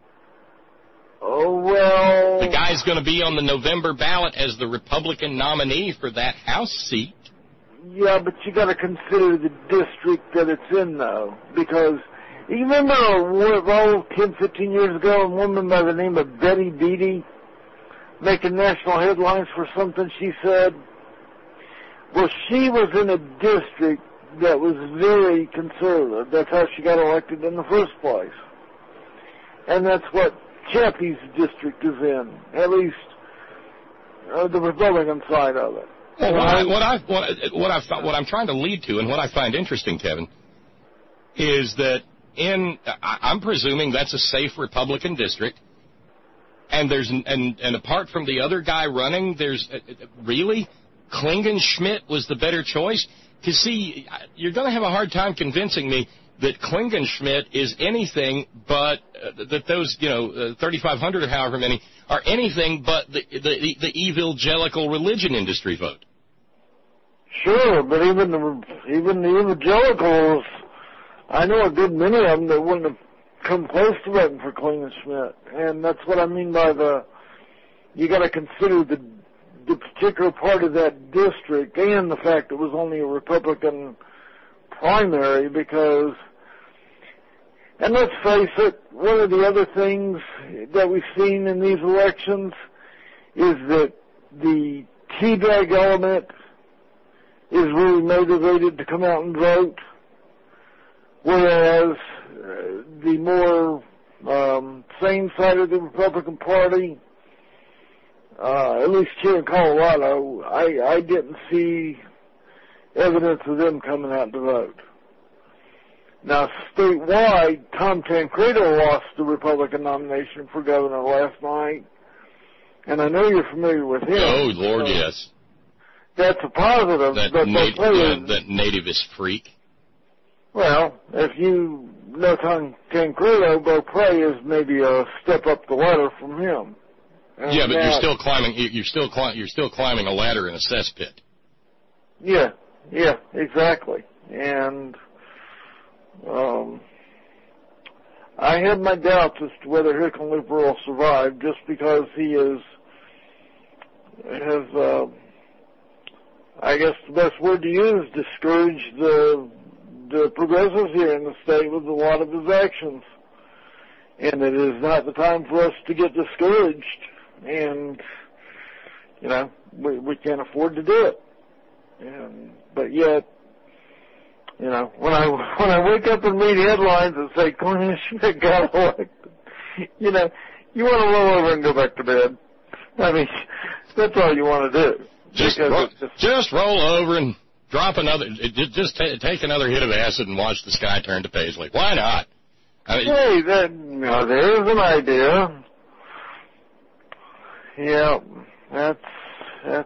Oh, well... The guy's going to be on the November ballot as the Republican nominee for that House seat. Yeah, but you got to consider the district that it's in, though, because you remember 10, 15 years ago, a woman by the name of Betty Beattie making national headlines for something she said? Well, she was in a district that was very conservative. That's how she got elected in the first place. And that's what Chappie's district is in, at least the Republican side of it. Well, what I'm trying to lead to, and what I find interesting, Kevin, is that I'm presuming that's a safe Republican district, and apart from the other guy running, there's really Klingenschmitt was the better choice. To see, you're going to have a hard time convincing me that Klingenschmitt is anything but that those 3,500 or however many are anything but the evangelical religion industry vote. Sure, but even the evangelicals, I know a good many of them that wouldn't have come close to voting for Klingenschmitt, and that's what I mean by you got to consider the particular part of that district and the fact it was only a Republican primary because, and let's face it, one of the other things that we've seen in these elections is that the T-bag element is really motivated to come out and vote, whereas the more sane side of the Republican Party, at least here in Colorado, I didn't see evidence of them coming out to vote. Now, statewide, Tom Tancredo lost the Republican nomination for governor last night, and I know you're familiar with him. Oh, Lord, so yes. That's a positive. That nativist freak. Well, if you know Tom Tancredo, Beaupre is maybe a step up the ladder from him. And yeah, but you're still climbing. You're still climbing a ladder in a cesspit. Yeah, exactly. And I have my doubts as to whether Hickenlooper will survive, just because he has, I guess the best word to use, discouraged the progressives here in the state with a lot of his actions. And it is not the time for us to get discouraged. And, we can't afford to do it. But yet, You know, when I wake up and read headlines that say Clinton Schmidt got elected, you know, you want to roll over and go back to bed. I mean, that's all you want to do. Just roll over and drop another. Just take another hit of acid and watch the sky turn to paisley. Why not? I mean, hey, there's an idea. Yeah, that's.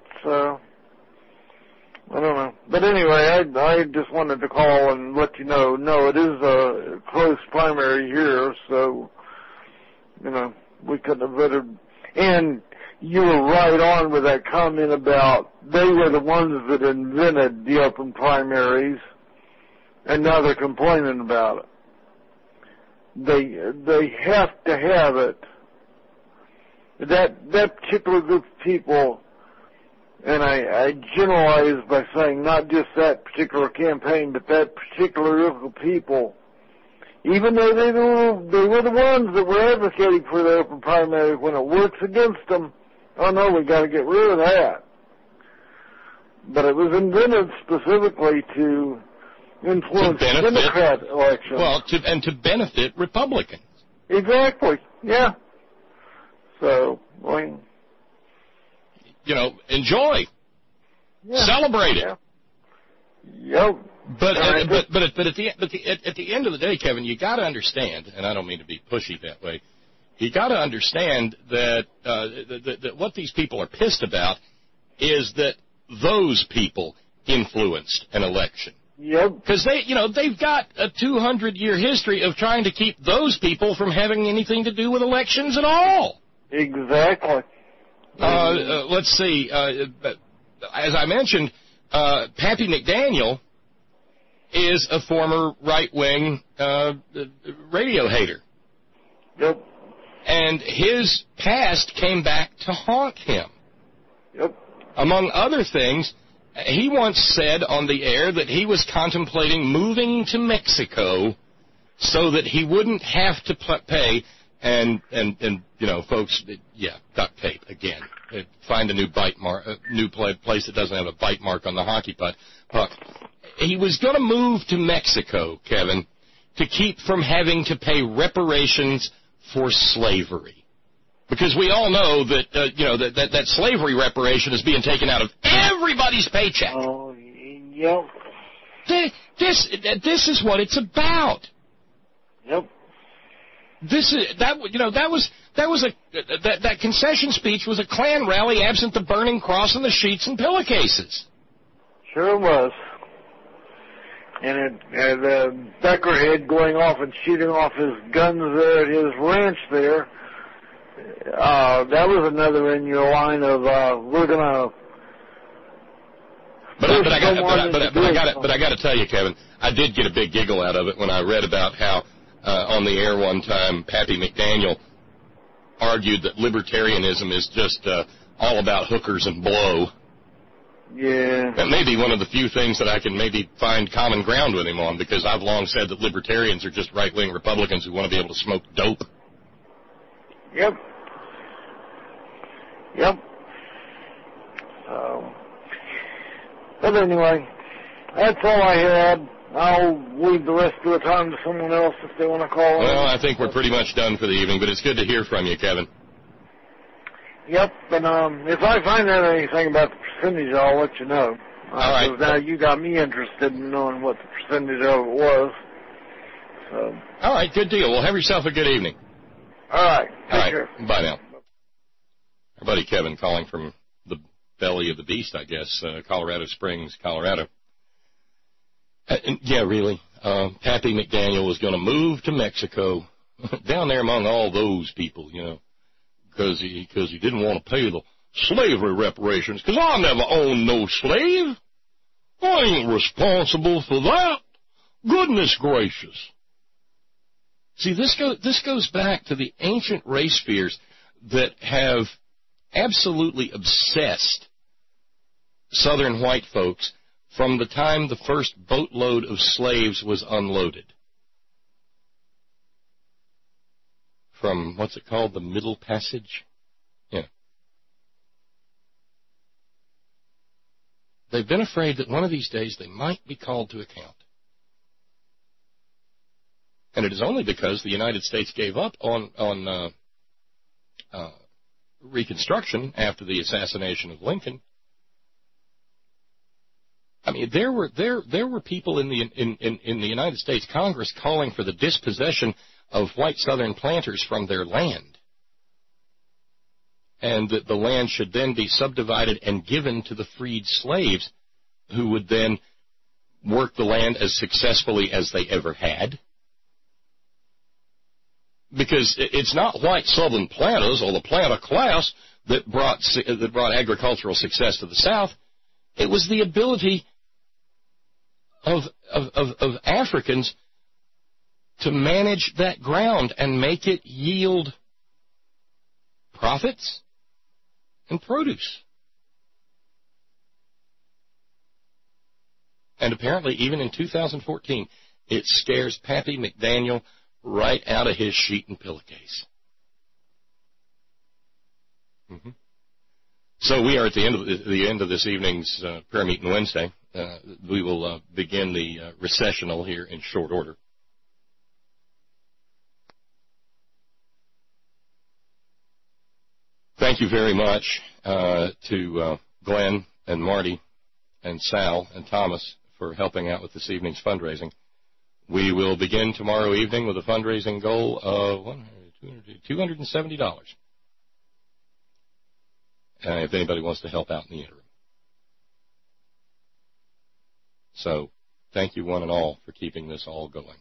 I don't know. But anyway, I just wanted to call and let you know, no, it is a close primary here, so, you know, we couldn't have voted. And you were right on with that comment about they were the ones that invented the open primaries, and now they're complaining about it. They have to have it. That particular group of people, and I generalize by saying not just that particular campaign, but that particular group of people, even though they were the ones that were advocating for the open primary, when it works against them, oh no, we got to get rid of that. But it was invented specifically to influence Democrat elections. Well, to benefit Republicans. Exactly, yeah. So, I mean, you know, enjoy, celebrate it. Yep. But at the end of the day, Kevin, you got to understand, and I don't mean to be pushy that way. You got to understand that that what these people are pissed about is that those people influenced an election. Yep. Because they've got a 200-year history of trying to keep those people from having anything to do with elections at all. Exactly. Let's see. As I mentioned, Pappy McDaniel is a former right-wing radio hater. Yep. And his past came back to haunt him. Yep. Among other things, he once said on the air that he was contemplating moving to Mexico so that he wouldn't have to pay. And you know, folks, duct tape again. Find a new new place that doesn't have a bite mark on the hockey puck. He was going to move to Mexico, Kevin, to keep from having to pay reparations for slavery, because we all know that that slavery reparation is being taken out of everybody's paycheck. Oh, yep. This is what it's about. Yep. That concession speech was a Klan rally absent the burning cross and the sheets and pillowcases. Sure was. And the Beckerhead going off and shooting off his guns there at his ranch there, that was another in your line of we're gonna. But I got to tell you, Kevin, I did get a big giggle out of it when I read about how on the air one time Pappy McDaniel argued that libertarianism is just all about hookers and blow. Yeah. That may be one of the few things that I can maybe find common ground with him on, because I've long said that libertarians are just right-wing Republicans who want to be able to smoke dope. Yep. Yep. But anyway, that's all I had. I'll leave the rest of the time to someone else if they want to call in. Well, I think we're pretty much done for the evening, but it's good to hear from you, Kevin. Yep, and if I find out anything about the percentage, I'll let you know. All right. Because now you got me interested in knowing what the percentage of it was. So. All right, good deal. Well, have yourself a good evening. All right. Take care. Bye now. Our buddy Kevin calling from the belly of the beast, I guess, Colorado Springs, Colorado. Yeah, really. Pappy McDaniel was going to move to Mexico, down there among all those people, you know, because he didn't want to pay the slavery reparations, because I never owned no slave. I ain't responsible for that. Goodness gracious. See, this goes back to the ancient race fears that have absolutely obsessed Southern white folks from the time the first boatload of slaves was unloaded. From, what's it called, the Middle Passage? Yeah. They've been afraid that one of these days they might be called to account. And it is only because the United States gave up on Reconstruction after the assassination of Lincoln. I mean, there were people in the United States Congress calling for the dispossession of white Southern planters from their land, and that the land should then be subdivided and given to the freed slaves, who would then work the land as successfully as they ever had. Because it's not white Southern planters or the planter class that brought agricultural success to the South. It was the ability of Africans to manage that ground and make it yield profits and produce. And apparently, even in 2014, it scares Pappy McDaniel right out of his sheet and pillowcase. Mm-hmm. So we are at the end of this evening's prayer meeting Wednesday. We will begin the recessional here in short order. Thank you very much to Glenn and Marty and Sal and Thomas for helping out with this evening's fundraising. We will begin tomorrow evening with a fundraising goal of $270. If anybody wants to help out in the interim. So, thank you one and all for keeping this all going.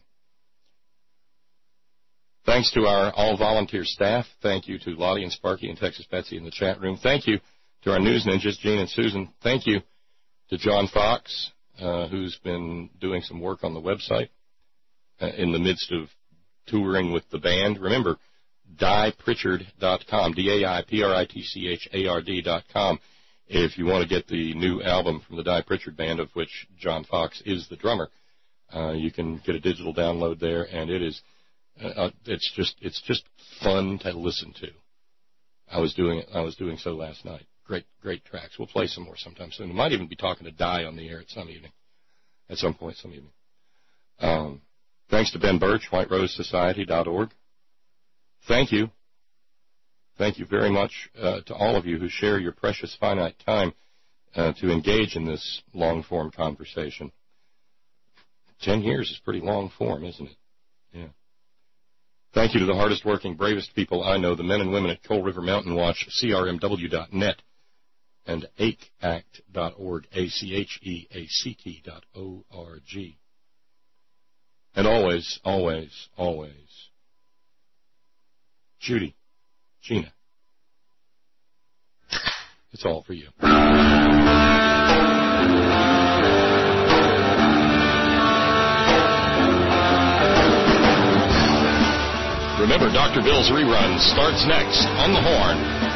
Thanks to our all-volunteer staff. Thank you to Lottie and Sparky and Texas Betsy in the chat room. Thank you to our news ninjas, Gene and Susan. Thank you to John Fox, who's been doing some work on the website in the midst of touring with the band. Remember, DiePritchard.com, DaiPritchard.com. If you want to get the new album from the Die Pritchard Band, of which John Fox is the drummer, you can get a digital download there, and it is it's just fun to listen to. I was doing so last night. Great tracks. We'll play some more sometime soon. We might even be talking to Die on the air at some point some evening. Thanks to Ben Birch, WhiteRoseSociety.org. Thank you. Thank you very much to all of you who share your precious finite time to engage in this long-form conversation. 10 years is pretty long form, isn't it? Yeah. Thank you to the hardest working, bravest people I know, the men and women at Coal River Mountain Watch, CRMW.net, and ACHEACT.org, ACHEACT.org. And always, always, always, Judy, Gina, it's all for you. Remember, Dr. Bill's Rerun starts next on the Horn.